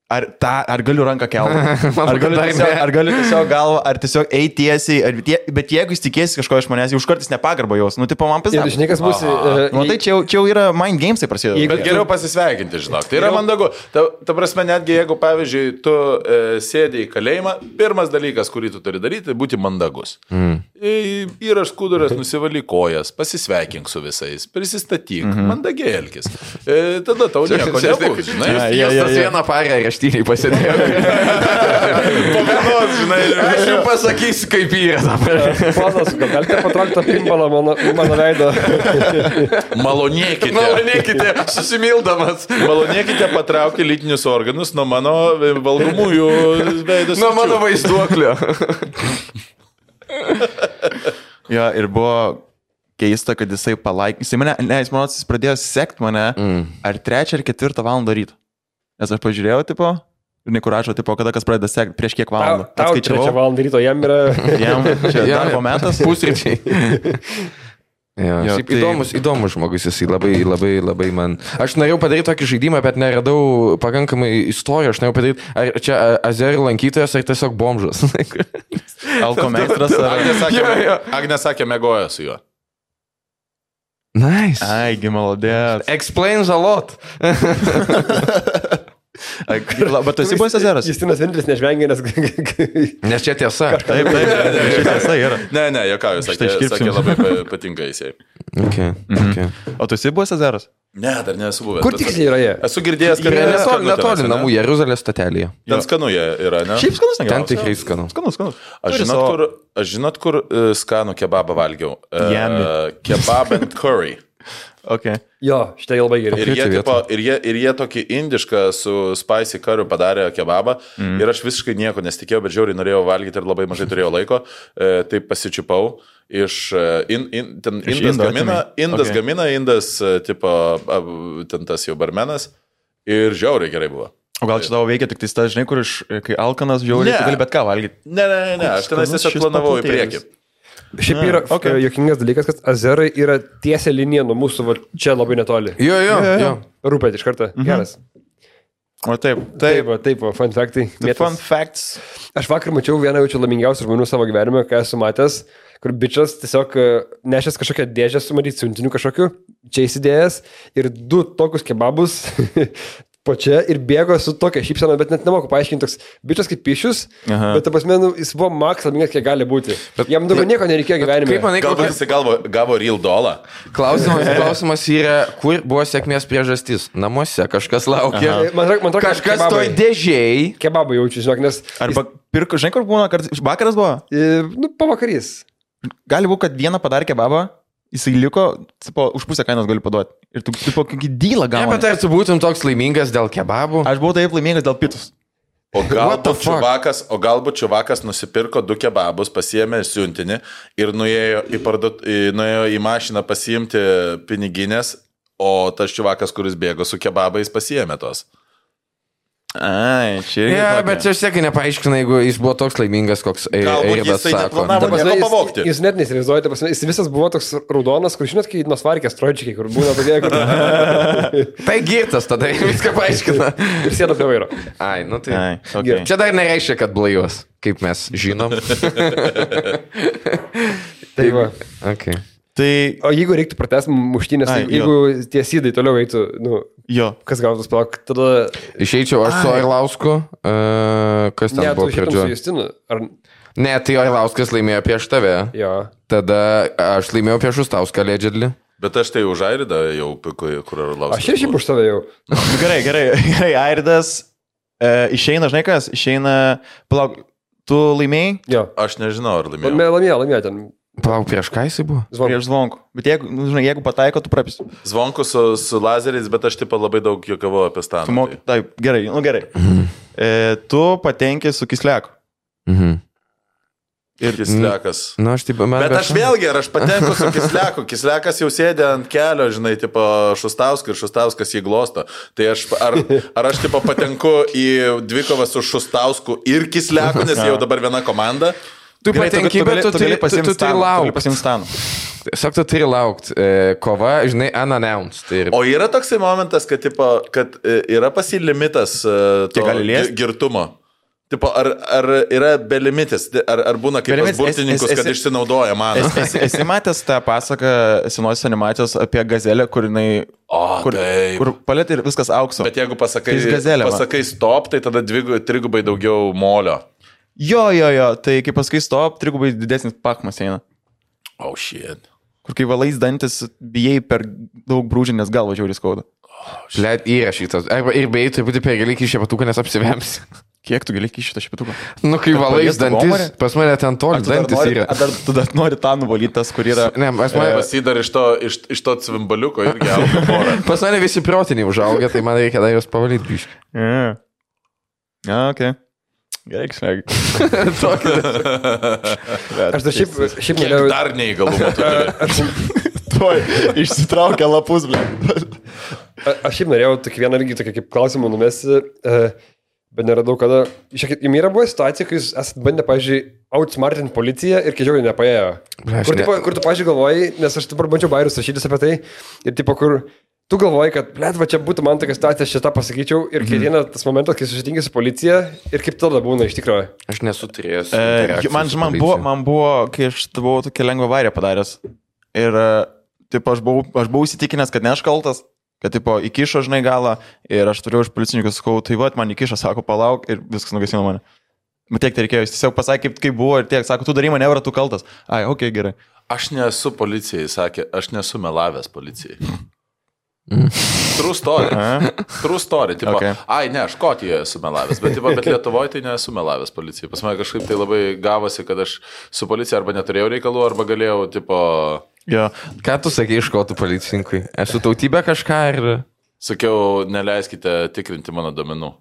Ar, ta, ar galiu ranką kelti? Manau, Ar galiu, kad dar tiesiog, ne. ar galiu tiesiog galvą, ar tiesiog eiti tiesiai, ar, tie, bet jeigu jis tikėsi kažko iš manęs, jau už kartais nepagarba jaus, nu, tipo, man Ir pasakė. žinai, kas bus. Nu, tai čia jau, čia jau yra mind games, tai prasideda. Jeigu- Bet geriau pasisveikinti, žinok. Tai yra mandagu. Ta, ta prasme, netgi jeigu, pavyzdžiui, tu e, sėdė į kalėjimą, pirmas dalykas, kurį tu turi daryti, būti mandagus. Mm. Įraš skuduras, nusivaly kojas, pasisveikink su visais, prisistatyk, mm -hmm. mandagiai elkis. E, tada tau nieko nebus, žinai. Ja, Jūs tas vieną parę raštyniai pasidėjo. Po vienos, žinai. Aš jums pasakysiu, kaip yra dabar. Panas, gal galite patraukti tą pimbalą mano, mano veidą. Malonėkite. Malonėkite, susimildamas. Malonėkite patraukti lytinius organus nuo mano valgomųjų veidus. Nuo mano vaizduoklio. Jo, ir buvo keista, kad jisai palaikė. Jisai mane, ne, jis, manau, jis pradėjo sekti mane mm. ar trečią ar ketvirtą valandą ryto. Nes aš pažiūrėjau, tipo, ir nekuražo, tipo, kada kas pradeda sekti, prieš kiek valandų. Tau trečią valandą ryto, jam yra... Jam čia darbo metas. Pusryčiai. Ja, Jo, šiaip tai- įdomus, įdomus žmogus jisai, labai, labai, labai man. Aš norėjau padaryti tokį žaidimą, bet neradau pakankamai istorijų. Aš norėjau padaryti, ar čia azerių lankytojas, ar tiesiog bomžas. Alkomeistras ar... Agnė sakė, Jo, jo. Agnė sakė, mėgojo su juo. Nice. Ai, gimalodės. Explains a lot. Bet tu esi buvęs ezeras? Justinas Vindris nežvengia, nes... Nes čia tiesa. Taip, taip, čia tiesa yra. Ne, ne, jokauju, sakė, Štai iškirpsim. sakė labai pa- patinka jisai. Okay, okay. O tu esi buvęs ezeras? Ne, dar nesu buvęs. Kur bet- tiksliai yra jie? Esu girdėjęs, kad Jie ten netoli, skanu netoli tenais, namų, ane? Jeruzalės statelėje. Ten skanu jie yra, ne? Šiaip skanus Ten negausiu. tikrai skanu. Skanus, skanus. Aš Turi žinot, savo- kur, aš žinot, kur uh, skanų kebabą valgiau. Yummy. Uh, kebab and curry. Okay. Jo, šitai labai gerai. Ir jie, Kokia tipo, ir, jie, ir jie tokį indišką su spicy curry padarė kebabą. Mm. Ir aš visiškai nieko nesitikėjau, bet žiauriai norėjau valgyti ir labai mažai turėjau laiko. E, tai pasičiupau. Iš, in, in, ten Iš indas, Indo gamina, atėmei? indas Okay. gamina, indas, e, tipo, a, ten tas jau barmenas. Ir žiauriai gerai buvo. O gal čia tavo veikia tik tai tas, žinai, kur iš, kai alkanas žiauriai, Ne. tu gali bet ką valgyti. Ne, ne, ne, ne. aš tenais Skanus tiesiog šis planavau į papūtėlis. priekį. Šiaip yra okay. okay. jokingas dalykas, kad azerai yra tiesia linija nuo mūsų, va, čia labai netoli. Jo, jo, Jo, jo. jo. Rūpėt iš karto. Mhm. Geras. O taip, Taip, taip. va, taip, va, fun factai. The Mėtas. fun facts. Aš vakar mačiau vieną jaučiu laimingiausių žmonių savo gyvenime, ką esu matęs, kur bičias tiesiog e, nešęs kažkokią dėžę su matyt siuntiniu kažkokiu, čia įsidėjęs ir du tokius kebabus po čia ir bėgo su tokia šypsena, bet net nemoku paaiškinti, toks bičias kaip pišius, Aha. bet ta prasme, nu, jis buvo maks laimingas, kiek gali būti. Bet, jam daugiau nieko nereikėjo gyvenime. Kaip manai, Galbūt kokia... jis gavo, gavo real dolą. Klausimas, klausimas yra, kur buvo sėkmės priežastis? Namuose kažkas laukia. Aha. Man atrodo, man atrodo, kad Kažkas kebabai. toj dėžiai. Kebabą jaučiu, žinok, nes... Arba pirko, žinai, kur būna, kad vakaras buvo? E, nu, pavakarys. Gali būti, kad vieną padarė kebabą, jisai liko, tipo, už pusę kainos gali paduoti. Ir tu, tipo, kokį dylą Ne, gauni. bet ar tu būtum toks laimingas dėl kebabų? Aš buvau taip laimingas dėl pitus. O What the galbūt fuck? čiuvakas, o galbūt čiuvakas nusipirko du kebabus, pasiėmė siuntinį ir nuėjo į, parduot, į, nuėjo į mašiną pasiimti piniginės, o tas čiuvakas, kuris bėgo su kebabais, pasiėmė tos. Ai, čia irgi. Ne, tokia. bet čia sėkai nepaaiškina, jeigu jis buvo toks laimingas, koks e- Galbūt Eiridas jisai sako. neplanavo. Ta prasme, nieko jis- pavogti. Jūs net neįsivaizduojate, ta prasme, jis visas buvo toks raudonas, kur žinot, kai nuo svarkės trojčiai, kur būna tokie, kur... Tai girtas tada viską paaiškina. ir sėda prie vairo. Ai, nu tai. Ai, okay. Čia dar nereiškia, kad blaivas, kaip mes žinom. Tai va. Okay. Tai, O jeigu reiktų pratęsti muštynės, tai Ai, jo. jeigu tie sydai toliau eitų, nu, jo. kas gautus palauk, tada... Išeičiau aš su Ai. Arlausku. Uh, kas ten Ne, tu buvo išeitum su pradžio? Justinu. Ar... Ne, tai Arlauskas laimėjo prieš tave. Jo. Tada aš laimėjau prieš Šustauską Ledžedlį. Bet aš tai už Airidą jau, kur kur Arlauskas. Aš ir šiaip už save jau. Nu, gerai, gerai, gerai. Airidas e, išeina, žinai kas? Išeina, palauk, tu laimėjai? Jo. Aš nežinau, ar laimėjau. Laimėjo, laimėjo, laimėjo ten. Palauk, prieš ką jisai buvo? Zvonku. Prieš zvonku. Bet jeigu, nu, žinai, jeigu pataiko, tu prapisi. Zvonku su, su lazeriais, bet aš taip labai daug juokavau apie Tu staną. moki, taip, gerai, nu gerai. E, tu patenki su kisleku. Mhm. Ir kislekas. Na, aš taip, man Bet aš vėlgi, ar aš patenku su kisleku, kislekas jau sėdė ant kelio, žinai, tipo Šustauskas ir Šustauskas jį glosto. Tai aš, ar, ar aš tipo patenku į dvikovą su Šustausku ir kisleku, nes jau dabar viena komanda. Tu Gerai, patenki, bet tu gali turi pasiimti tu turi staną. Tu gali laukti. pasiimti staną. Tiesiog tu turi laukti. E, kova, žinai, unannounced. Tai ir... O yra toksai momentas, kad, tipo, kad e, yra pasilimitas e, to gi- girtumo. Tipo, ar, ar yra belimitis, ar, ar būna kaip pas burtininkus, kad išsinaudoja man. Esi, esi matęs tą pasaką senosios animacijos apie gazelę, kur jinai... O, kur, taip. kur palėtė ir viskas aukso. Bet jeigu pasakai, Tai gazelė, va. pasakai stop, tai tada dvigu, trigubai daugiau molio. Jo, jo, jo, tai kai pasakai stop, trigubai didesnis pakmas eina. Oh, shit. Kur kai valais dantis, bijai per daug brūžinės galvo žiauriai skauda. Let įrašytas. Arba ir beje, truputį per giliai kišė patuką, nes apsivemsi. Kiek tu gali kišti šitą patuką? Nu, kai valais dantis, pas mane ten toli dantis nori, yra. Dar, tu dar nori tą nuvalyti, tas, kur yra... Ne, pas mane, Pas jį dar iš to, iš, iš to cvimbaliuko irgi auga porą. pas mane visi protiniai užaugę, tai man reikia dar juos pavalyti biškai. Yeah. Ja, okei. Okay. Gerai, šnegi. Aš dar šiaip, šiaip Kiek norėjau... dar neįgalumą turi. Tuoj, išsitraukia lapus, ble. A- Aš šiaip norėjau tokį vieną irgi tokį kaip klausimą numesti, e, bet neradau kada. Šiek jums yra buvo situacija, kai jūs esate bandę, pavyzdžiui, outsmartinti policiją ir kižiaugai nepaėjo. Ble, aš Kur, ne- tipo, kur tu, pavyzdžiui, galvojai, nes aš dabar bandžiau bairius rašytis apie tai, ir tipo, kur tu galvojai, kad, blėt, va čia būtų man tokia situacija, aš šitą pasakyčiau, ir kai ateina tas momentas, kai susitinki su policija, ir kaip tada būna iš tikrųjų. Aš nesu turėjęs. E, interakcijų man, su man, policija. buvo, man buvo, kai aš buvau tokia lengva vairė padaręs. Ir, e, tipo, aš buvau, aš buvau įsitikinęs, kad ne aš kaltas, kad, tipo, įkišo, žinai, galą. Ir aš turėjau iš policininkus, sakau, tai va, man įkišo, sako, palauk, ir viskas nugasino mane. Bet tiek tai reikėjo, jis tiesiog pasakė, kaip, kaip buvo, ir tiek, sako, tu darai manevrą, tu kaltas. Ai, okei, okay, gerai. Aš nesu policijai, sakė, aš nesu melavęs policijai. True story. True story. Tipo, Okay. ai, ne, Škotijoje esu melavęs, bet, tipo, bet Lietuvoje tai nesu melavęs policijai. Pas mane kažkaip tai labai gavosi, kad aš su policija arba neturėjau reikalų, arba galėjau, tipo, Jo. Ką tu sakai iš kotų policininkui? Esu tautybė kažką ir... sakiau, neleiskite tikrinti mano domenų.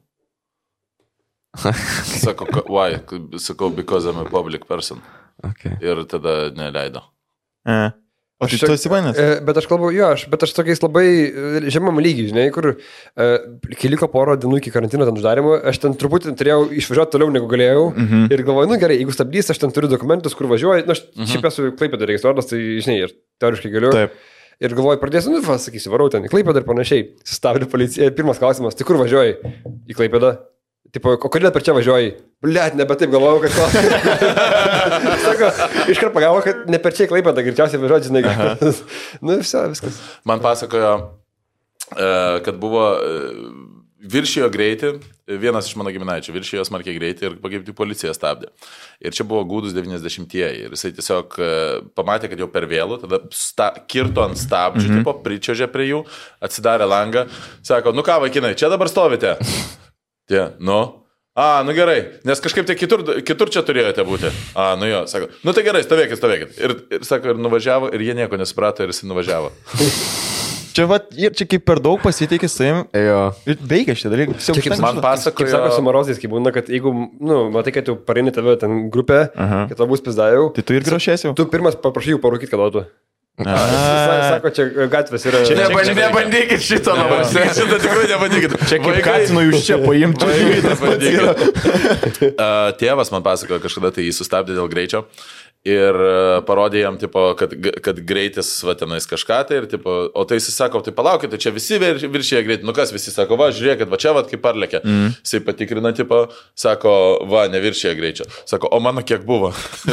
Sako, ka- why? Sakau, because I'm a public person. Okay. Ir tada neleido. E. O tai Aš tu čia- esi bandęs? E, Bet aš kalbu, jo, aš, bet aš tokiais labai e, žemam lygiai, žinai, kur e, kai liko poro dienų iki karantino ten uždarimo, aš ten truputį turėjau išvažiuoti toliau negu galėjau. Mhm. Ir galvoju, nu gerai, jeigu stabdys, aš ten turiu dokumentus, kur važiuoju, na, aš mhm. šiaip esu Klaipėda registruotas, tai, žinai, ir teoriškai galiu. Taip. Ir galvoju, pradėsiu, nu, va, sakysiu, varau ten į Klaipėdą ir panašiai. Sustabdė policija. Pirmas klausimas, tai kur važiuoji į Klaipėdą? Tipo, o kodėl per čia važiuoji? Blet, nebe taip galvojau, kad to. Sako, iškart pagavo, kad ne per čia į Klaipėdą, greičiausiai važiuoji, žinai. Nu, viso, viskas. Man pasakojo, e, kad buvo e, viršijo greitį, vienas iš mano giminaičių viršijo smarkiai greitį ir kaip tik policija stabdė. Ir čia buvo gūdus devyniasdešimtieji ir jisai tiesiog e, pamatė, kad jau per vėlų, tada sta, kirto ant stabdžių, mm-hmm. tipo, pričiožė prie jų, atsidarė langą, sako, nu ką vaikinai, čia dabar stovite? Tie, nu. A, nu gerai, nes kažkaip tai kitur, kitur čia turėjote būti. A, nu jo, sako, nu tai gerai, stovėkit, stovėkit. Ir, ir sako, ir nuvažiavo, ir jie nieko nesuprato, ir jis nuvažiavo. Čia, va, ir čia kaip per daug pasitikė savim. Jo. Ir veikia šitie dalykai. Čia kaip Man Kaip pasakojo, sako su marozais, kaip būna, kad jeigu, nu, matai, kad tu pareini tave ten grupę, Aha. kad tau bus pizdajau, Tai tu irgi ruošiesi jau? tu pirmas paprašai jų parūkyti, kad duotų. A. Sako, čia gatvės yra... Čia- Nebandy, nebandykit šito namuose. šitą tikrai nebandykit. Čia kaip Vaikai- Katino iš čia paimti. Vaikai nebandykit. Uh, Tėvas man pasakojo, kažkada tai jį sustabdė dėl greičio. Ir uh, parodė jam, tipo, kad, kad greitis, va, tenais kažką tai, ir, tipo, o tai jis sako, tai palaukite, čia visi vir, viršyje greitį, nu kas visi sako, va, žiūrėkit, va čia, va, kaip parlėkė. Mm. Jisai patikrina, tipo, sako, va, neviršyje greičio. Sako, o mano kiek buvo.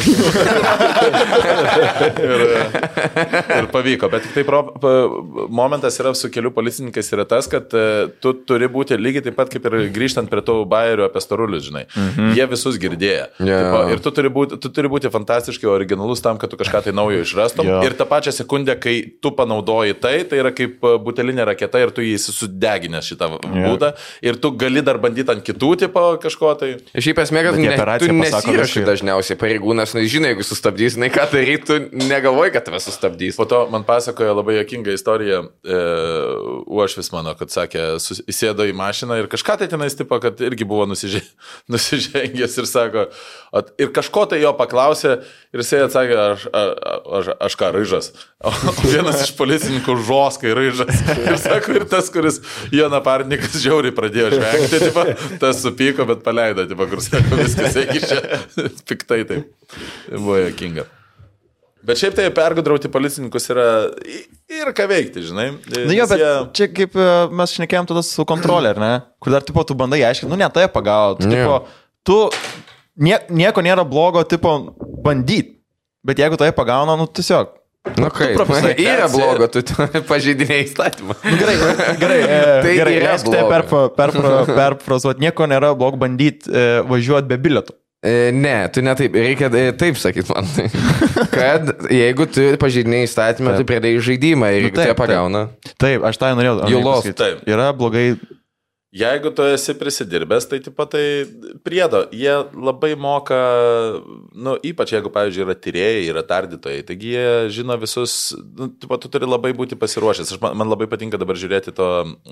ir, ir pavyko, bet tik tai pro, pa, momentas yra su kelių policininkais yra tas, kad uh, tu turi būti lygiai taip pat, kaip ir grįžtant prie tų bairių apie starulius, žinai. Mm-hmm. Jie visus girdėjo. Yeah. Tipo, ir tu turi būti, tu turi būti fantastiškai originalus tam, kad tu kažką tai naujo išrastum. Jo. Ir tą pačią sekundę, kai tu panaudoji tai, tai yra kaip butelinė raketa ir tu jį sudeginęs šitą būdą. Ir tu gali dar bandyti ant kitų tipo kažko tai. Šiaip esmė, kad Bet jie ne, per tu raciją pasako nesirašai viską. dažniausiai pareigūnas, nu, žinai, jeigu sustabdys, na ką daryti, tu negalvoji, kad tave sustabdys. Po to man pasakojo labai juokingą istoriją, e, uošvis mano, kad sakė, sus, įsėdo į mašiną ir kažką tai tenais tipo, kad irgi buvo nusiže, nusižengęs ir sako, at, ir kažko tai jo paklausė ir jisai atsakė, aš, aš, aš ką, ryžas. O vienas iš policininkų žoskai ryžas. Ir sako, ir tas, kuris jo naparnikas žiauriai pradėjo žvengti, tipo, tas supyko, bet paleido, tipo, kur sako, viskas įkišė piktai taip. Tai buvo juokinga. Bet šiaip tai pergudrauti policininkus yra ir ką veikti, žinai. Nu jo, bet jie... čia kaip mes šnekėjom tada su kontrolė, ar ne? Kur dar, tipo, tu bandai aiškinti, nu ne, tai pagauti. Tu, tipo, tu nie, nieko nėra blogo, tipo, bandyti. Bet jeigu tai pagauna, nu tiesiog. Nu kaip, yra blogo, tu pažeidinėjai įstatymą. Nu, gerai, gerai, tai gerai, yra leiskite perfrazuoti, nieko nėra blogo bandyti e, važiuoti be bilietų. E, ne, tu ne taip, reikia e, taip sakyti man. Kad jeigu tu pažeidinėjai įstatymą, tu pradėjai žaidimą ir jeigu nu, tai pagauna. Taip, taip, aš tai norėjau. Jau lost. Yra blogai. Jeigu tu esi prisidirbęs, tai taip pat tai priedo. Jie labai moka, nu, ypač jeigu, pavyzdžiui, yra tyrėjai, yra tardytojai, taigi jie žino visus, nu, taip pat tu turi labai būti pasiruošęs. Aš, man, man labai patinka dabar žiūrėti to,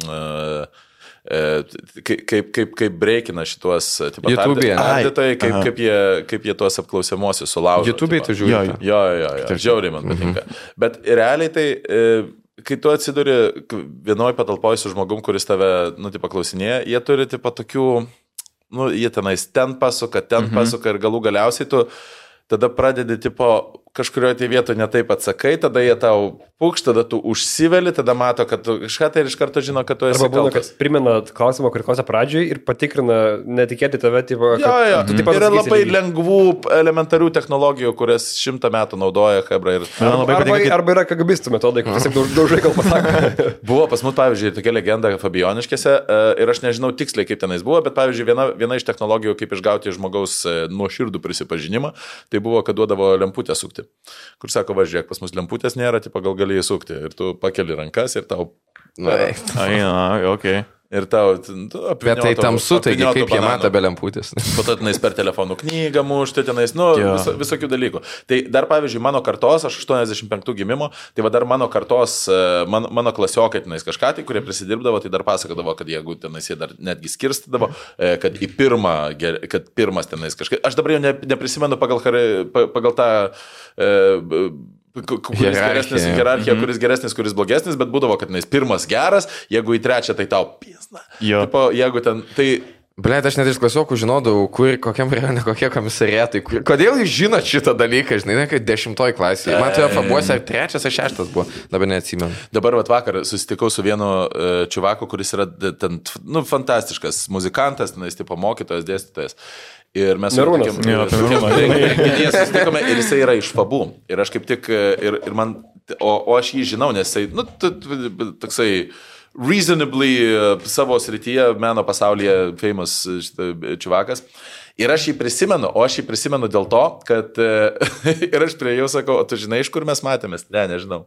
uh, uh, kaip, kaip, kaip breikina šituos tardytojai, kaip, kaip, jie, kaip jie tuos apklausiamuosius sulaužo. YouTube'ai tu žiūri. Jo, jo, jo, jo. Žiauriai man patinka. Mhm. Bet realiai tai... Uh, kai tu atsiduri vienoj patalpoj su žmogum, kuris tave, nu, tipo, klausinėja, jie turi, tipo, tokių, nu, jie tenais ten pasuka, ten mhm. pasuka ir galų galiausiai tu tada pradedi, tipo, kažkurioje tai vietoje netaip atsakai, tada jie tau pukš, tada tu užsiveli, tada mato, kad tu kažką tai ir iš karto žino, kad tu esi kaltas. Arba būna, kad primena klausimą, kurį klausia pradžioj ir patikrina netikėtai tave, tipo, kad... Jo, jo, tu, tipo, yra labai lygiai. Lengvų, elementarių technologijų, kurias šimtą metų naudoja Hebra ir... Arba, arba, arba, arba yra kagabistų metodai, kur tiesiog daužai gal pasako. Buvo pas mus, pavyzdžiui, tokia legenda Fabioniškėse ir aš nežinau tiksliai, kaip tenais buvo, bet, pavyzdžiui, viena, viena iš technologijų, kaip išgauti žmogaus nuoširdų prisipažinimą, tai buvo, kad duodavo lemputę sukti. Kur sako, važiuok, pas mus lemputės nėra, tipo, gal gali įsukti. Ir tu pakeli rankas ir tau... Na, ai, na, okei. Okay. Ir tau... Apvinioto, bet tai tamsu, taigi kaip jie mato be lemputės. Po to tenais per telefonų knygą mušti, tenais, nu, vis, visokių dalykų. Tai dar, pavyzdžiui, mano kartos, aš aštuoniasdešimt penktų gimimo, tai va dar mano kartos, man, mano klasiokai tenais kažką, tai, kurie prisidirbdavo, tai dar pasakodavo, kad jeigu tenais jie dar netgi skirstydavo, kad į pirmą, kad pirmas tenais kažkaip... Aš dabar jau ne, neprisimenu pagal, pagal tą... E, kuris geresnis hierarchija, kuris geresnis, kuris blogesnis, bet būdavo, kad jis pirmas geras, jeigu į trečią, tai tau pizna. Tipo, jeigu ten, tai... Blet, aš net iš klasiokų žinodavau, kur, kokiam rajone, kokie komisariatai, kur, kodėl jūs žinot šitą dalyką, žinai, ne, kad dešimtoj klasėje. Man toje fabuose ar trečias ar šeštas buvo, dabar neatsimenu. Dabar vat, vakar susitikau su vienu uh, čiuvaku, kuris yra ten, nu, fantastiškas muzikantas, tenais, tipo, mokytojas, dėstytojas. Ir mes susitikome ir jisai yra iš Fabų. Ir aš kaip tik, ir, ir man, o, o aš jį žinau, nes jisai, nu, toksai reasonably savo srityje, meno pasaulyje famous čiuvakas. Ir aš jį prisimenu, o aš jį prisimenu dėl to, kad ir aš prie jau sakau, o tu žinai, iš kur mes matėmės? Ne, nežinau.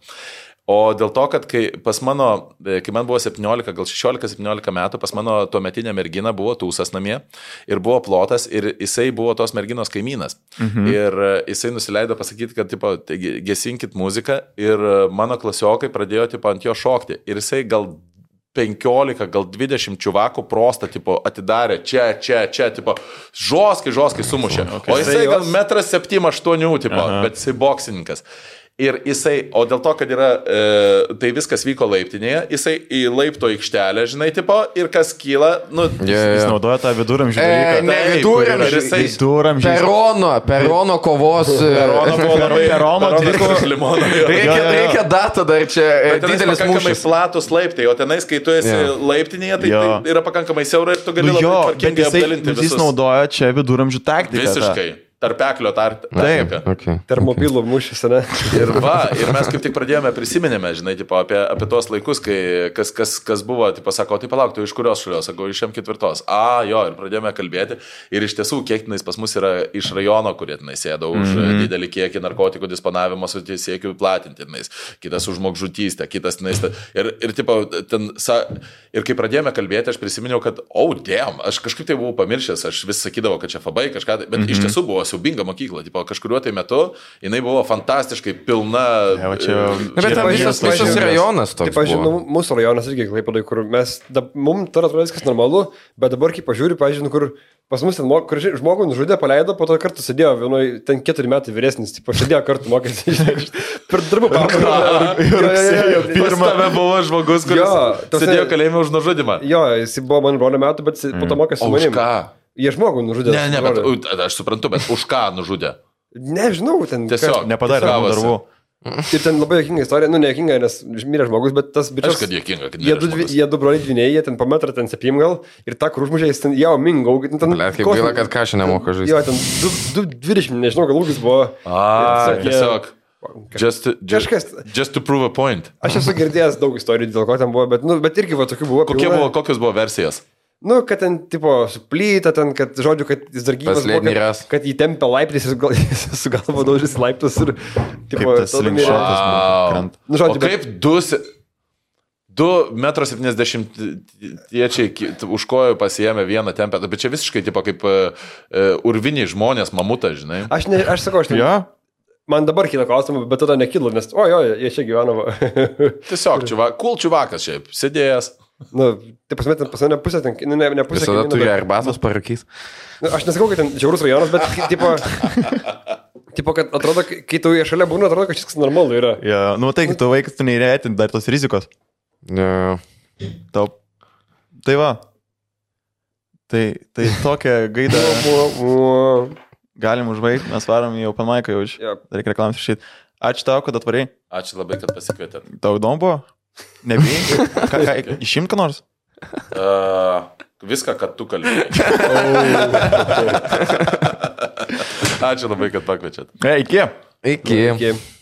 O dėl to, kad kai pas mano, kai man buvo septyniolika, gal šešiolika septyniolika metų, pas mano tuometinė mergina buvo tūsas namie ir buvo plotas ir jisai buvo tos merginos kaimynas. Mhm. Ir jisai nusileido pasakyti, kad tipo, gesinkit muziką ir mano klasiokai pradėjo tipo, ant jo šokti. Ir jisai gal penkiolika, gal dvidešimt čiuvakų prostą tipo, atidarė čia, čia, čia, tipo, žoskai, žoskai sumušė. Okay. O jisai gal metras septynių aštuonių, tipo, Aha. bet jisai boksininkas. Ir jisai, o dėl to, kad yra, e, tai viskas vyko laiptinėje, jisai į laipto aikštelę, žinai, tipo, ir kas kyla, nu... Yeah, yeah. Jis naudoja tą viduramžį dalyką. E, ne, viduramžį. Viduramžį. Perono, perono kovos... Perono buvo labai... Perono dvikos limono. Reikia, reikia datą dar čia, bet didelis mūšis. Platus laiptai, o tenais, kai tu esi yeah. laiptinėje, tai, tai yra pakankamai siaura ir tu gali nu, labai tvarkingai apdalinti visus. Jis naudoja čia viduramžių taktiką. Visiškai. Tarpeklio tar- taktika. Okay. Termobilų mūšis, ne? Ir va, ir mes kaip tik pradėjome, prisiminėme, žinai, tipo, apie, apie tos laikus, kai kas, kas, kas buvo, tipo, sako, tai palauk, tu iš kurios šalios, sako, iš M ketvirtos. A, jo, ir pradėjome kalbėti. Ir iš tiesų, kiek tenais pas mus yra iš rajono, kurie tenais sėdo už mm-hmm. didelį kiekį narkotikų disponavimo su siekiu platinti tenais. Kitas už žmogžudystę, kitas tenais. Ir, ir, tipo, ten, sa, ir kai pradėjome kalbėti, aš prisiminiau, kad, oh, damn, aš kažkaip tai buvau pamiršęs, aš vis sakydavau, kad čia fabai kažką, bet mm-hmm. iš tiesų buvo siaubinga mokykla, tipo, kažkuriuo tai metu jinai buvo fantastiškai pilna. Ja, čia, ne, bet tam visas, visas rajonas toks. Taip, aš žinau, mūsų rajonas irgi Klaipėdoj, kur mes, da, mums tada atrodo viskas normalu, bet dabar kai pažiūriu, pažiūrėjau, kur pas mus ten, kur žmogų nužudė, paleido, po to kartu sėdėjo, vienoj, ten keturi metai vyresnis, tipo, sėdėjo kartu mokėsi. Per darbų pamoką. Pas tave buvo žmogus, kuris jo, sėdėjo kalėjime už nužudimą. Jo, jis buvo man brolio metų, bet po to mokėsi su manim. Už ką? Jie žmogų nužudė. Ne, ne, bet aš suprantu, bet už ką nužudė? Nežinau, ten... Tiesiog. Nepadarė namų darbų. Ir ten labai jokinga istorija, nu nejokinga, nes mirė žmogus, bet tas bičias... Aš kad jokinga, kad jie du, žmogus. jie du broliai dviniai, jie ten po metrą ten septym gal, ir tą, kur užmužė, jis ten jau mingau. Blet, kaip gaila, kad kažką nemoka žaisti. Jo, ten du dvidešimt, nežinau, gal ūgis buvo. A, tiesiog. Just to, just, Kažkas... just to prove a point. Aš esu girdėjęs daug istorijų, dėl ko ten buvo, bet, nu, bet irgi va tokių buvo. Kokie pilna. buvo, kokios buvo versijas? Nu, kad ten, tipo, suplyta, ten, kad, žodžiu, kad jis dar gyvas buvo, kad, kad jį tempė laiptais, jis, gal, jis su galva daužys laiptus ir, tipo, Kaip tas linkšotas Wow. krenta. Nu, O žodžiu, bet, kaip du, se- du metro septyniasdešimt tiečiai ki- už kojų pasiėmė vieną tempę, bet čia visiškai, tipo, kaip uh, urviniai žmonės, mamutas, žinai. aš, ne, aš sakau, aš ten, Jo? man dabar kyla klausimų, bet tada nekilo, nes, o jo, jie čia gyveno. Tiesiog, čiuva, cool čiuvakas šiaip, sėdėjęs. Nu, tai pasmet, pas mane pusė, ten, nu, ne, ne pusė. Visada kaimyno, turi bet- arbatos parūkys. Nu, aš nesakau, kad ten žiaurus rajonas, bet, kai, tipo, tipo, kad atrodo, kai kai tu jie šalia būna, atrodo, kad šis normalu yra. Jo, nu tai, kai tu vaikas, tu neįrėtin dar tos rizikos. Ne. Tau. Tai va. Tai, tai tokia gaida galim užbaigti, mes varom į Open Mic jau už. Jo. Reikia reklamas išėti. Ačiū tau, kad atvarai. Ačiū labai, kad pasikvietėt. Tau įdomu buvo? Nebijai? Ką, ką, išimt ką nors? Uh, viską, kad tu kalbėjai. Ačiū labai, kad pakviečiat. E, iki. Iki. Iki.